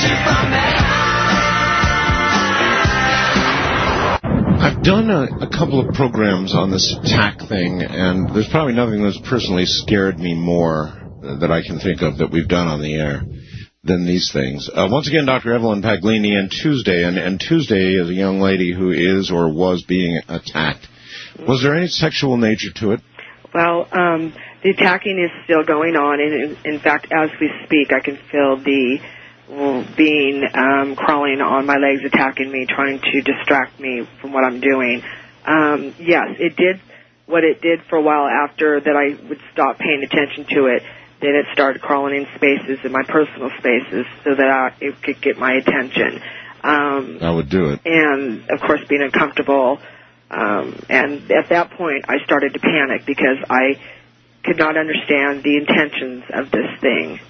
I've done a couple of programs on this attack thing, and there's probably nothing that's personally scared me more that I can think of that we've done on the air than these things. Once again, Dr. Evelyn Paglini, and Tuesday is a young lady who is or was being attacked. Was there any sexual nature to it? Well, the attacking is still going on, and in fact, as we speak, I can feel the being crawling on my legs, attacking me, trying to distract me from what I'm doing. Yes, it did what it did for a while after that I would stop paying attention to it. Then it started crawling in spaces, in my personal spaces, so that it could get my attention. I would do it. And, of course, being uncomfortable. And at that point, I started to panic because I could not understand the intentions of this thing.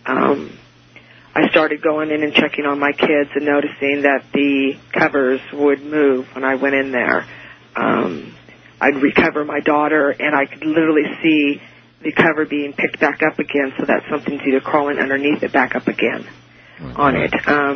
I started going in and checking on my kids and noticing that the covers would move when I went in there. I'd recover my daughter, and I could literally see the cover being picked back up again, so that something's either crawling underneath it back up again on it.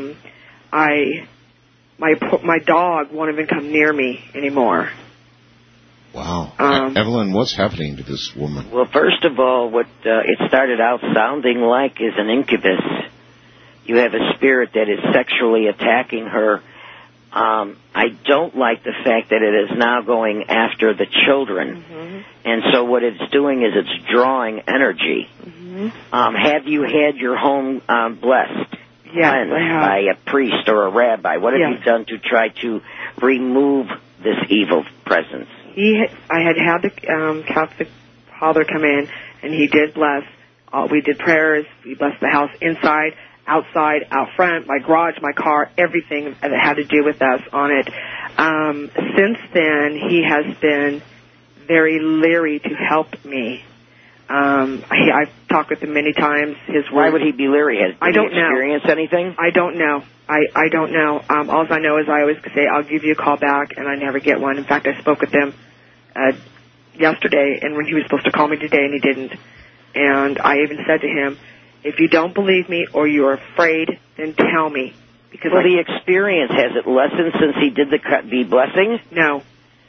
My dog won't even come near me anymore. Wow. Evelyn, what's happening to this woman? Well, first of all, what it started out sounding like is an incubus. You have a spirit that is sexually attacking her. I don't like the fact that it is now going after the children. Mm-hmm. And so what it's doing is it's drawing energy. Mm-hmm. Have you had your home blessed? cleansed by a priest or a rabbi? What have you done to try to remove this evil presence? I had the Catholic father come in, and he did bless. We did prayers. We blessed the house inside, outside, out front, my garage, my car, everything that had to do with us on it. Since then, he has been very leery to help me. I've talked with him many times. Why would he be leery? Did I don't he experience anything? I don't know. I don't know. All I know is I always say, I'll give you a call back, and I never get one. In fact, I spoke with him yesterday, and when he was supposed to call me today, and he didn't. And I even said to him, if you don't believe me or you're afraid, then tell me. Because the experience, has it lessened since he did the blessings? No.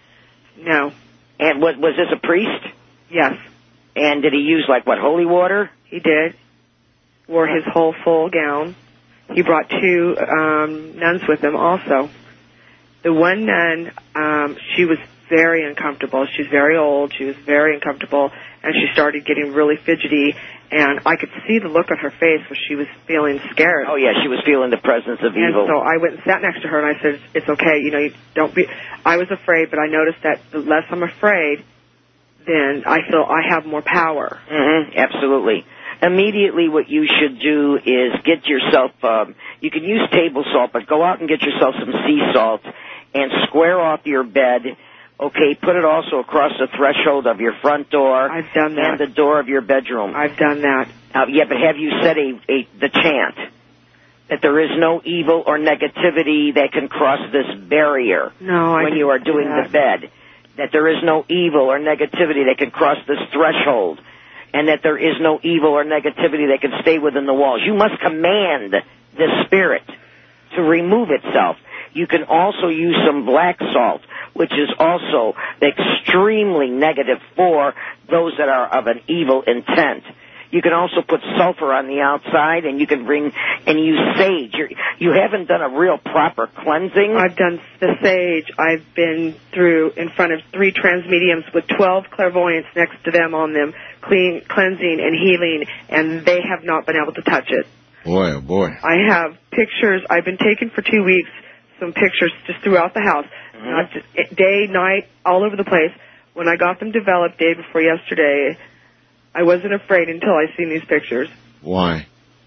And was this a priest? Yes. And did he use, holy water? He did. Wore his whole full gown. He brought 2 nuns with him also. The one nun, she was very uncomfortable. She's very old. She was very uncomfortable, and she started getting really fidgety, and I could see the look on her face where she was feeling scared. Oh, yeah, she was feeling the presence of evil. And so I went and sat next to her, and I said, it's okay, you don't be... I was afraid, but I noticed that the less I'm afraid, then I feel I have more power. Mm-hmm, absolutely. Immediately what you should do is get yourself, you can use table salt, but go out and get yourself some sea salt and square off your bed. Okay, put it also across the threshold of your front door. I've done that. And the door of your bedroom. I've done that. Yeah, but have you said the chant? That there is no evil or negativity that can cross this barrier when you are doing the bed. That there is no evil or negativity that can cross this threshold. And that there is no evil or negativity that can stay within the walls. You must command the spirit to remove itself. You can also use some black salt, which is also extremely negative for those that are of an evil intent. You can also put sulfur on the outside, and you can bring and use sage. You haven't done a real proper cleansing. I've done the sage. I've been through in front of 3 transmediums with 12 clairvoyants next to them on them, cleansing and healing, and they have not been able to touch it. Boy, oh boy. I have pictures. I've been taking for 2 weeks some pictures just throughout the house, not just day, night, all over the place. When I got them developed day before yesterday, I wasn't afraid until I seen these pictures. Why?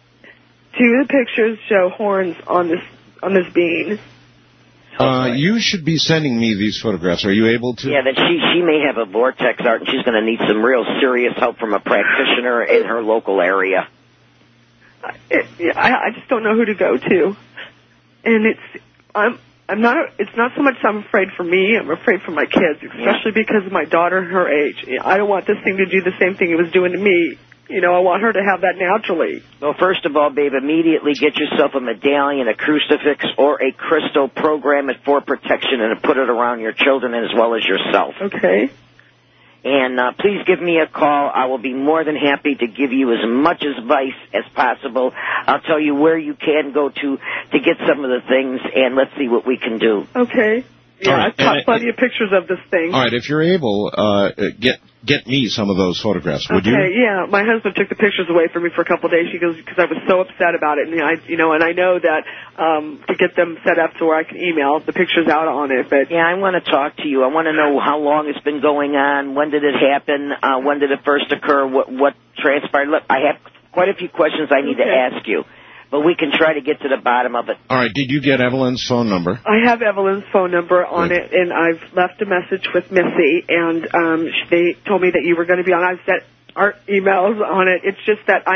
2 of the pictures show horns on this being. You should be sending me these photographs. Are you able to? Yeah, then she may have a vortex art, and she's going to need some real serious help from a practitioner in her local area. I just don't know who to go to, and I'm not. It's not so much I'm afraid for me. I'm afraid for my kids, especially because of my daughter and her age. I don't want this thing to do the same thing it was doing to me. I want her to have that naturally. Well, first of all, babe, immediately get yourself a medallion, a crucifix, or a crystal. Program it for protection, and put it around your children as well as yourself. Okay. And please give me a call. I will be more than happy to give you as much advice as possible. I'll tell you where you can go to get some of the things, and let's see what we can do. Okay. Yeah, right. I've got plenty of pictures of this thing. All right, if you're able, get me some of those photographs, would you? Okay, yeah. My husband took the pictures away from me for a couple of days. He goes, because I was so upset about it, and I know that to get them set up to where I can email the pictures out on it. But yeah, I want to talk to you. I want to know how long it's been going on. When did it happen? When did it first occur? What transpired? Look, I have quite a few questions I need to ask you. But we can try to get to the bottom of it. All right. Did you get Evelyn's phone number? I have Evelyn's phone number on it, and I've left a message with Missy, and they told me that you were going to be on. I've sent our emails on it. It's just that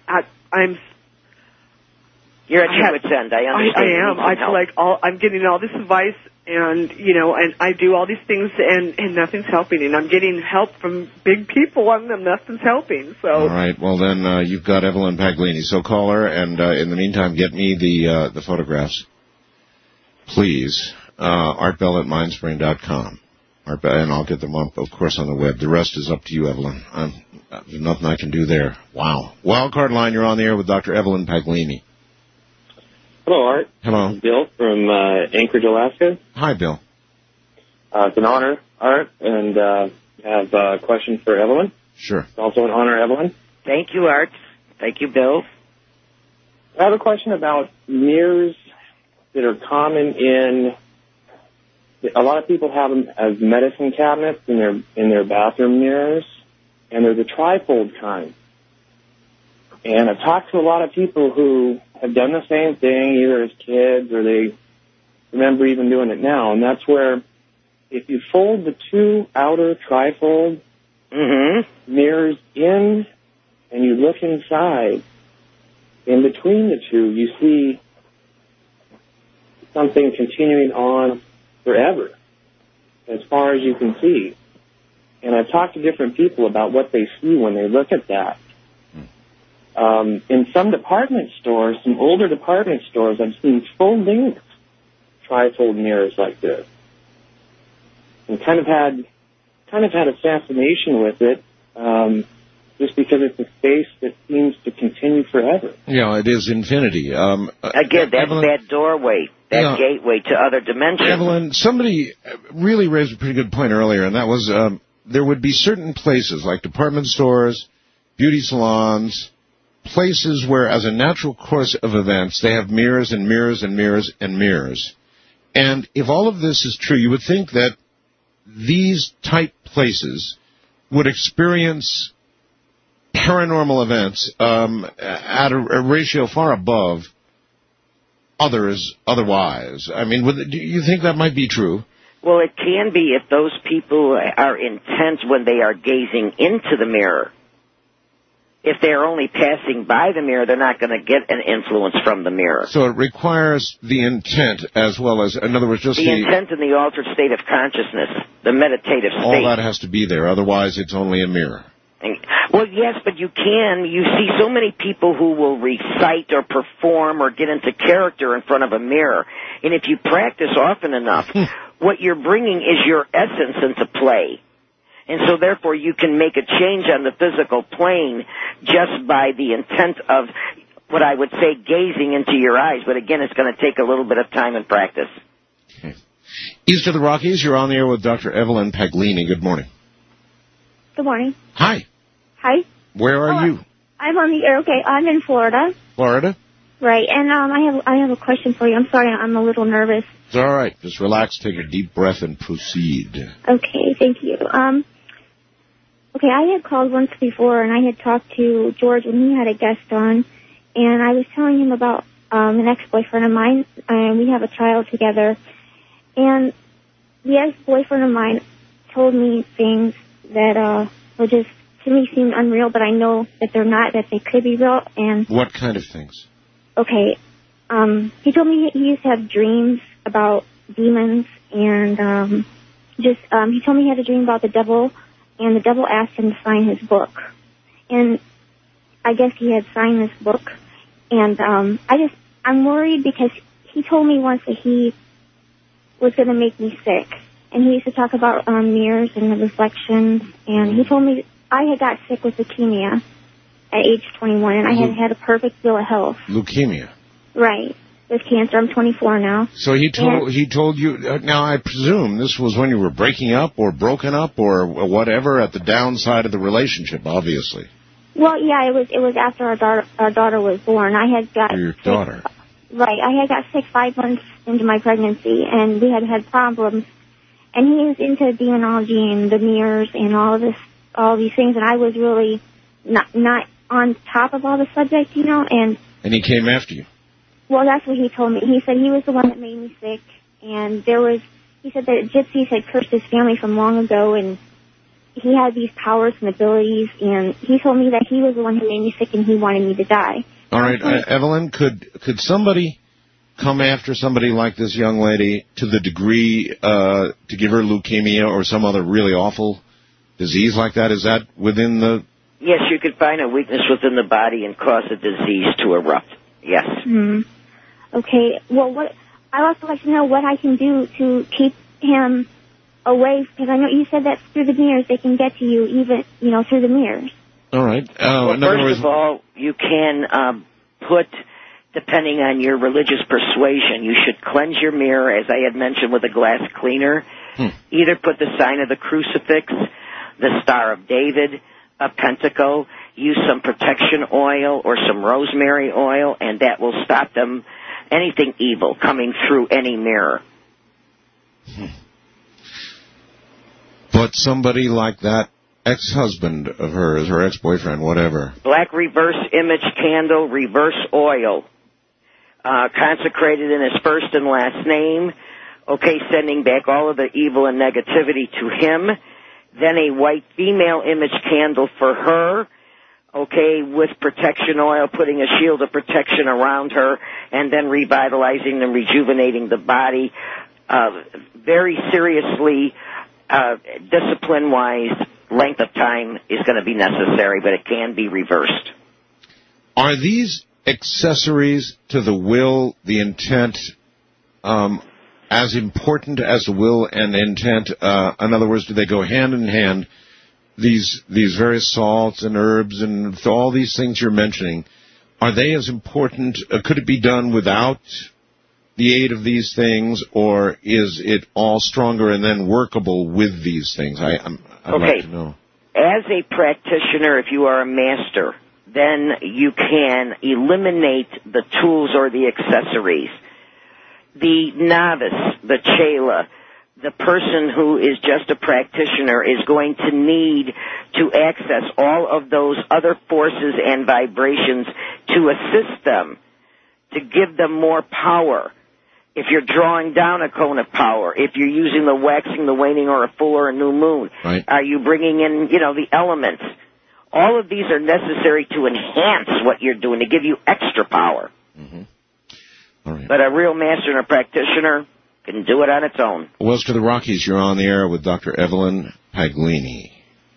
You're at your wit's end. I understand. I am. I feel like I'm getting all this advice, and and I do all these things, and nothing's helping. And I'm getting help from big people on them. Nothing's helping. So. All right. Well, then you've got Evelyn Paglini. So call her, and in the meantime, get me the photographs, please. ArtBell@mindspring.com. And I'll get them up, of course, on the web. The rest is up to you, Evelyn. There's nothing I can do there. Wow. Wildcard line. You're on the air with Dr. Evelyn Paglini. Hello, Art. Hello. Bill from Anchorage, Alaska. Hi, Bill. It's an honor, Art, and I have a question for Evelyn. Sure. It's also an honor, Evelyn. Thank you, Art. Thank you, Bill. I have a question about mirrors that are common in. A lot of people have them as medicine cabinets in their bathroom mirrors, and they're the trifold kind. And I've talked to a lot of people who have done the same thing, either as kids or they remember even doing it now. And that's where if you fold the two outer trifold mirrors in and you look inside, in between the two, you see something continuing on forever, as far as you can see. And I've talked to different people about what they see when they look at that. In some department stores, some older department stores, I've seen full-length trifold mirrors like this, and kind of had a fascination with it, just because it's a space that seems to continue forever. Yeah, it is infinity. Again, that doorway, that gateway to other dimensions. Evelyn, somebody really raised a pretty good point earlier, and that was there would be certain places like department stores, beauty salons, places where, as a natural course of events, they have mirrors and mirrors and mirrors and mirrors. And if all of this is true, you would think that these type places would experience paranormal events at a ratio far above otherwise. I mean, do you think that might be true? Well, it can be if those people are intense when they are gazing into the mirror. If they're only passing by the mirror, they're not going to get an influence from the mirror. So it requires the intent as well as, in other words, just the intent and the altered state of consciousness, the meditative state. All that has to be there, otherwise it's only a mirror. Well, yes, but you see so many people who will recite or perform or get into character in front of a mirror. And if you practice often enough, what you're bringing is your essence into play. And so, therefore, you can make a change on the physical plane just by the intent of what I would say gazing into your eyes. But, again, it's going to take a little bit of time and practice. Okay. East of the Rockies, you're on the air with Dr. Evelyn Paglini. Good morning. Good morning. Hi. Hi. Where are you? I'm on the air. Okay, I'm in Florida. Florida? Right, and I have a question for you. I'm sorry, I'm a little nervous. It's all right. Just relax, take a deep breath, and proceed. Okay, thank you. Okay, I had called once before, and I had talked to George when he had a guest on, and I was telling him about an ex-boyfriend of mine, and we have a child together. And the ex-boyfriend of mine told me things that were just, to me, seemed unreal, but I know that they're not, that they could be real. And what kind of things? Okay, he told me he used to have dreams about demons, and he told me he had a dream about the devil, and the devil asked him to sign his book. And I guess he had signed this book, and I'm worried because he told me once that he was going to make me sick. And he used to talk about mirrors and the reflections, and he told me I had got sick with leukemia at age 21, and I had a perfect bill of health. Leukemia? Right, with cancer. I'm 24 now. So he told you, now I presume this was when you were breaking up or broken up or whatever at the downside of the relationship, obviously. Well, yeah, it was after our daughter was born. I had got your daughter. Right, I had got sick 5 months into my pregnancy, and we had problems. And he was into demonology and the mirrors and all these things, and I was really not on top of all the subject, you know. And he came after you. Well, that's what he told me. He said he was the one that made me sick, and he said that gypsies had cursed his family from long ago, and he had these powers and abilities, and he told me that he was the one who made me sick and he wanted me to die. All right, Evelyn, could somebody come after somebody like this young lady to the degree to give her leukemia or some other really awful disease like that? Is that within the... Yes, you could find a weakness within the body and cause a disease to erupt. Yes. Mm-hmm. Okay. Well, I'd also like to know what I can do to keep him away, because I know you said that through the mirrors they can get to you, even, through the mirrors. All right. First of all, you can put, depending on your religious persuasion, you should cleanse your mirror, as I had mentioned, with a glass cleaner. Either put the sign of the crucifix, the Star of David, a pentacle, use some protection oil or some rosemary oil, and that will stop them, anything evil coming through any mirror. But somebody like that ex-husband of hers, or ex-boyfriend, whatever. Black reverse image candle, reverse oil. Consecrated in his first and last name. Okay, sending back all of the evil and negativity to him. Then a white female image candle for her. Okay, with protection oil, putting a shield of protection around her, and then revitalizing and rejuvenating the body. Very seriously, discipline-wise, length of time is going to be necessary, but it can be reversed. Are these accessories to the will, the intent, as important as the will and intent? In other words, do they go hand in hand? These various salts and herbs and all these things you're mentioning, are they as important? Could it be done without the aid of these things, or is it all stronger and then workable with these things? I'd like to know. As a practitioner, if you are a master, then you can eliminate the tools or the accessories. The novice, the chela, the person who is just a practitioner is going to need to access all of those other forces and vibrations to assist them, to give them more power. If you're drawing down a cone of power, if you're using the waxing, the waning, or a full or a new moon, are you bringing in, the elements? All of these are necessary to enhance what you're doing, to give you extra power. Mm-hmm. All right. But a real master and a practitioner can do it on its own. Wells to the Rockies, you're on the air with Dr. Evelyn Paglini.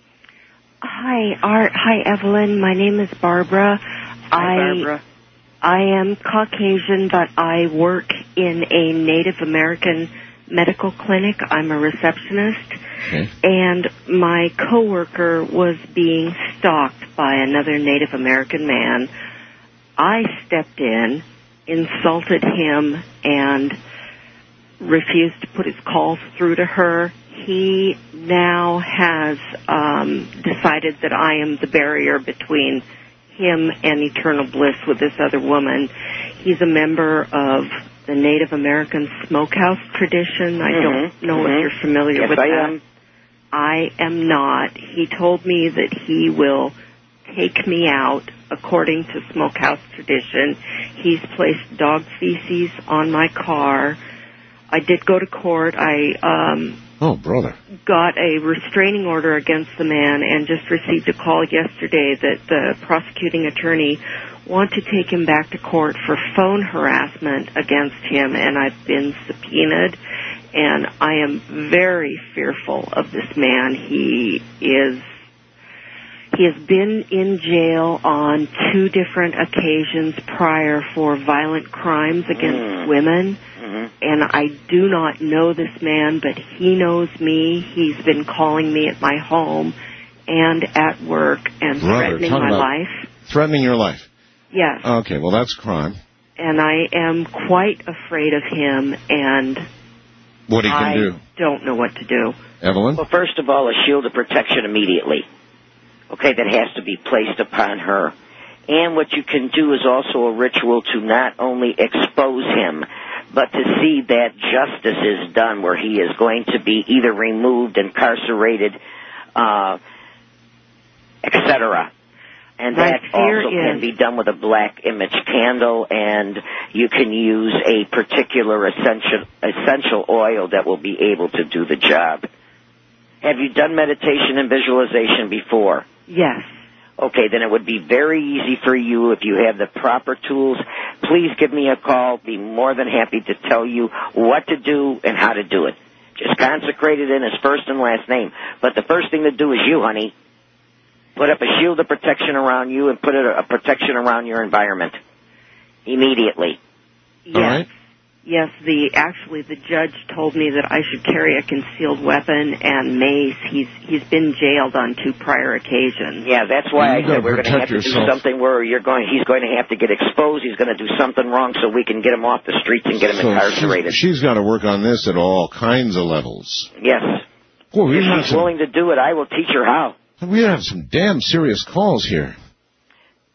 Hi, Art. Hi, Evelyn. My name is Barbara. Hi, Barbara. I am Caucasian, but I work in a Native American medical clinic. I'm a receptionist. Okay. And my coworker was being stalked by another Native American man. I stepped in, insulted him, and refused to put his calls through to her. He now has decided that I am the barrier between him and eternal bliss with this other woman. He's a member of the Native American smokehouse tradition. I don't know if you're familiar with that. Yes, I am. I am not. He told me that he will take me out according to smokehouse tradition. He's placed dog feces on my car. I did go to court. Oh, brother. Got a restraining order against the man and just received a call yesterday that the prosecuting attorney wants to take him back to court for phone harassment against him, and I've been subpoenaed, and I am very fearful of this man. He has been in jail on 2 different occasions prior for violent crimes against women. And I do not know this man, but he knows me. He's been calling me at my home and at work and threatening my life. Threatening your life? Yes. Okay, well, that's crime. And I am quite afraid of him, and what he can do. I don't know what to do. Evelyn? Well, first of all, a shield of protection immediately. Okay, that has to be placed upon her. And what you can do is also a ritual to not only expose him, but to see that justice is done, where he is going to be either removed, incarcerated, etc. And that also can be done with a black image candle, and you can use a particular essential oil that will be able to do the job. Have you done meditation and visualization before? Yes. Okay, then it would be very easy for you if you have the proper tools. Please give me a call. Be more than happy to tell you what to do and how to do it. Just consecrate it in his first and last name. But the first thing to do is you, honey. Put up a shield of protection around you and put a protection around your environment. Immediately. Yes. All right. Yes, actually the judge told me that I should carry a concealed weapon and mace. He's been jailed on 2 prior occasions. Yeah, that's why I said we're going to have to do something where he's going to have to get exposed. He's going to do something wrong so we can get him off the streets and get him incarcerated. She's got to work on this at all kinds of levels. Yes. Boy, if she's willing to do it, I will teach her how. We have some damn serious calls here.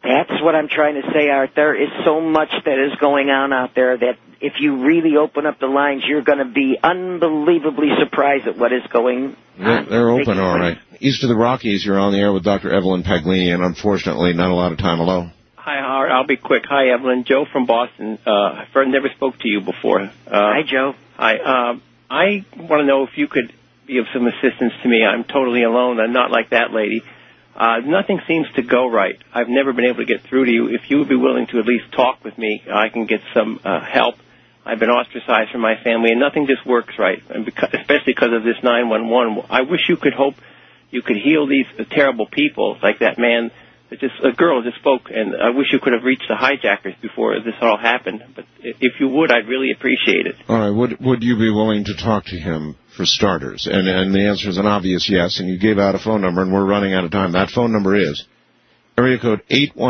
That's what I'm trying to say, Art. There is so much that is going on out there that if you really open up the lines, you're going to be unbelievably surprised at what is going on. They're open, all right. East of the Rockies, you're on the air with Dr. Evelyn Paglini, and unfortunately, not a lot of time. Hello. Hi, Howard. I'll be quick. Hi, Evelyn. Joe from Boston. I never spoke to you before. Hi, Joe. Hi. I want to know if you could be of some assistance to me. I'm totally alone. I'm not like that lady. Nothing seems to go right. I've never been able to get through to you. If you would be willing to at least talk with me, I can get some help. I've been ostracized from my family, and nothing just works right, and especially because of this 911. I wish you could hope you could heal these terrible people, like that man, a girl just spoke, and I wish you could have reached the hijackers before this all happened. But if you would, I'd really appreciate it. All right. Would you be willing to talk to him, for starters? And the answer is an obvious yes, and you gave out a phone number, and we're running out of time. That phone number is area code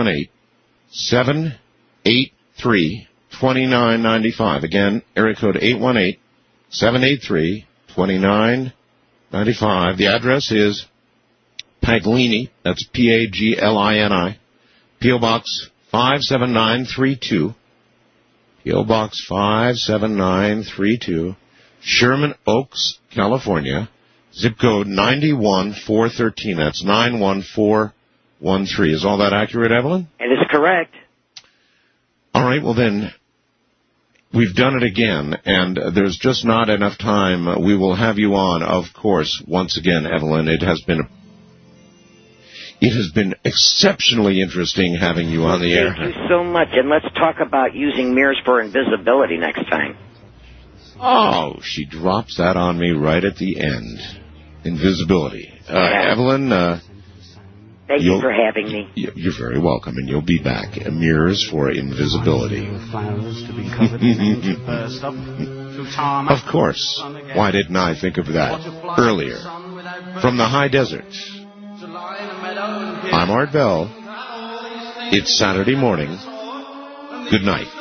818-783-2995. Again, area code 818-783-2995. The address is Paglini, that's Paglini, P.O. Box 57932, P.O. Box 57932, Sherman Oaks, California, zip code 91413, that's 91413. Is all that accurate, Evelyn? It is correct. All right, well then, we've done it again, and there's just not enough time. We will have you on, of course, once again, Evelyn. It has been exceptionally interesting having you on the air. Thank you so much, and let's talk about using mirrors for invisibility next time. Oh, she drops that on me right at the end. Invisibility. Evelyn, thank you for having me. You're very welcome, and you'll be back. Mirrors for invisibility. Of course. Why didn't I think of that earlier? From the high desert, I'm Art Bell. It's Saturday morning. Good night.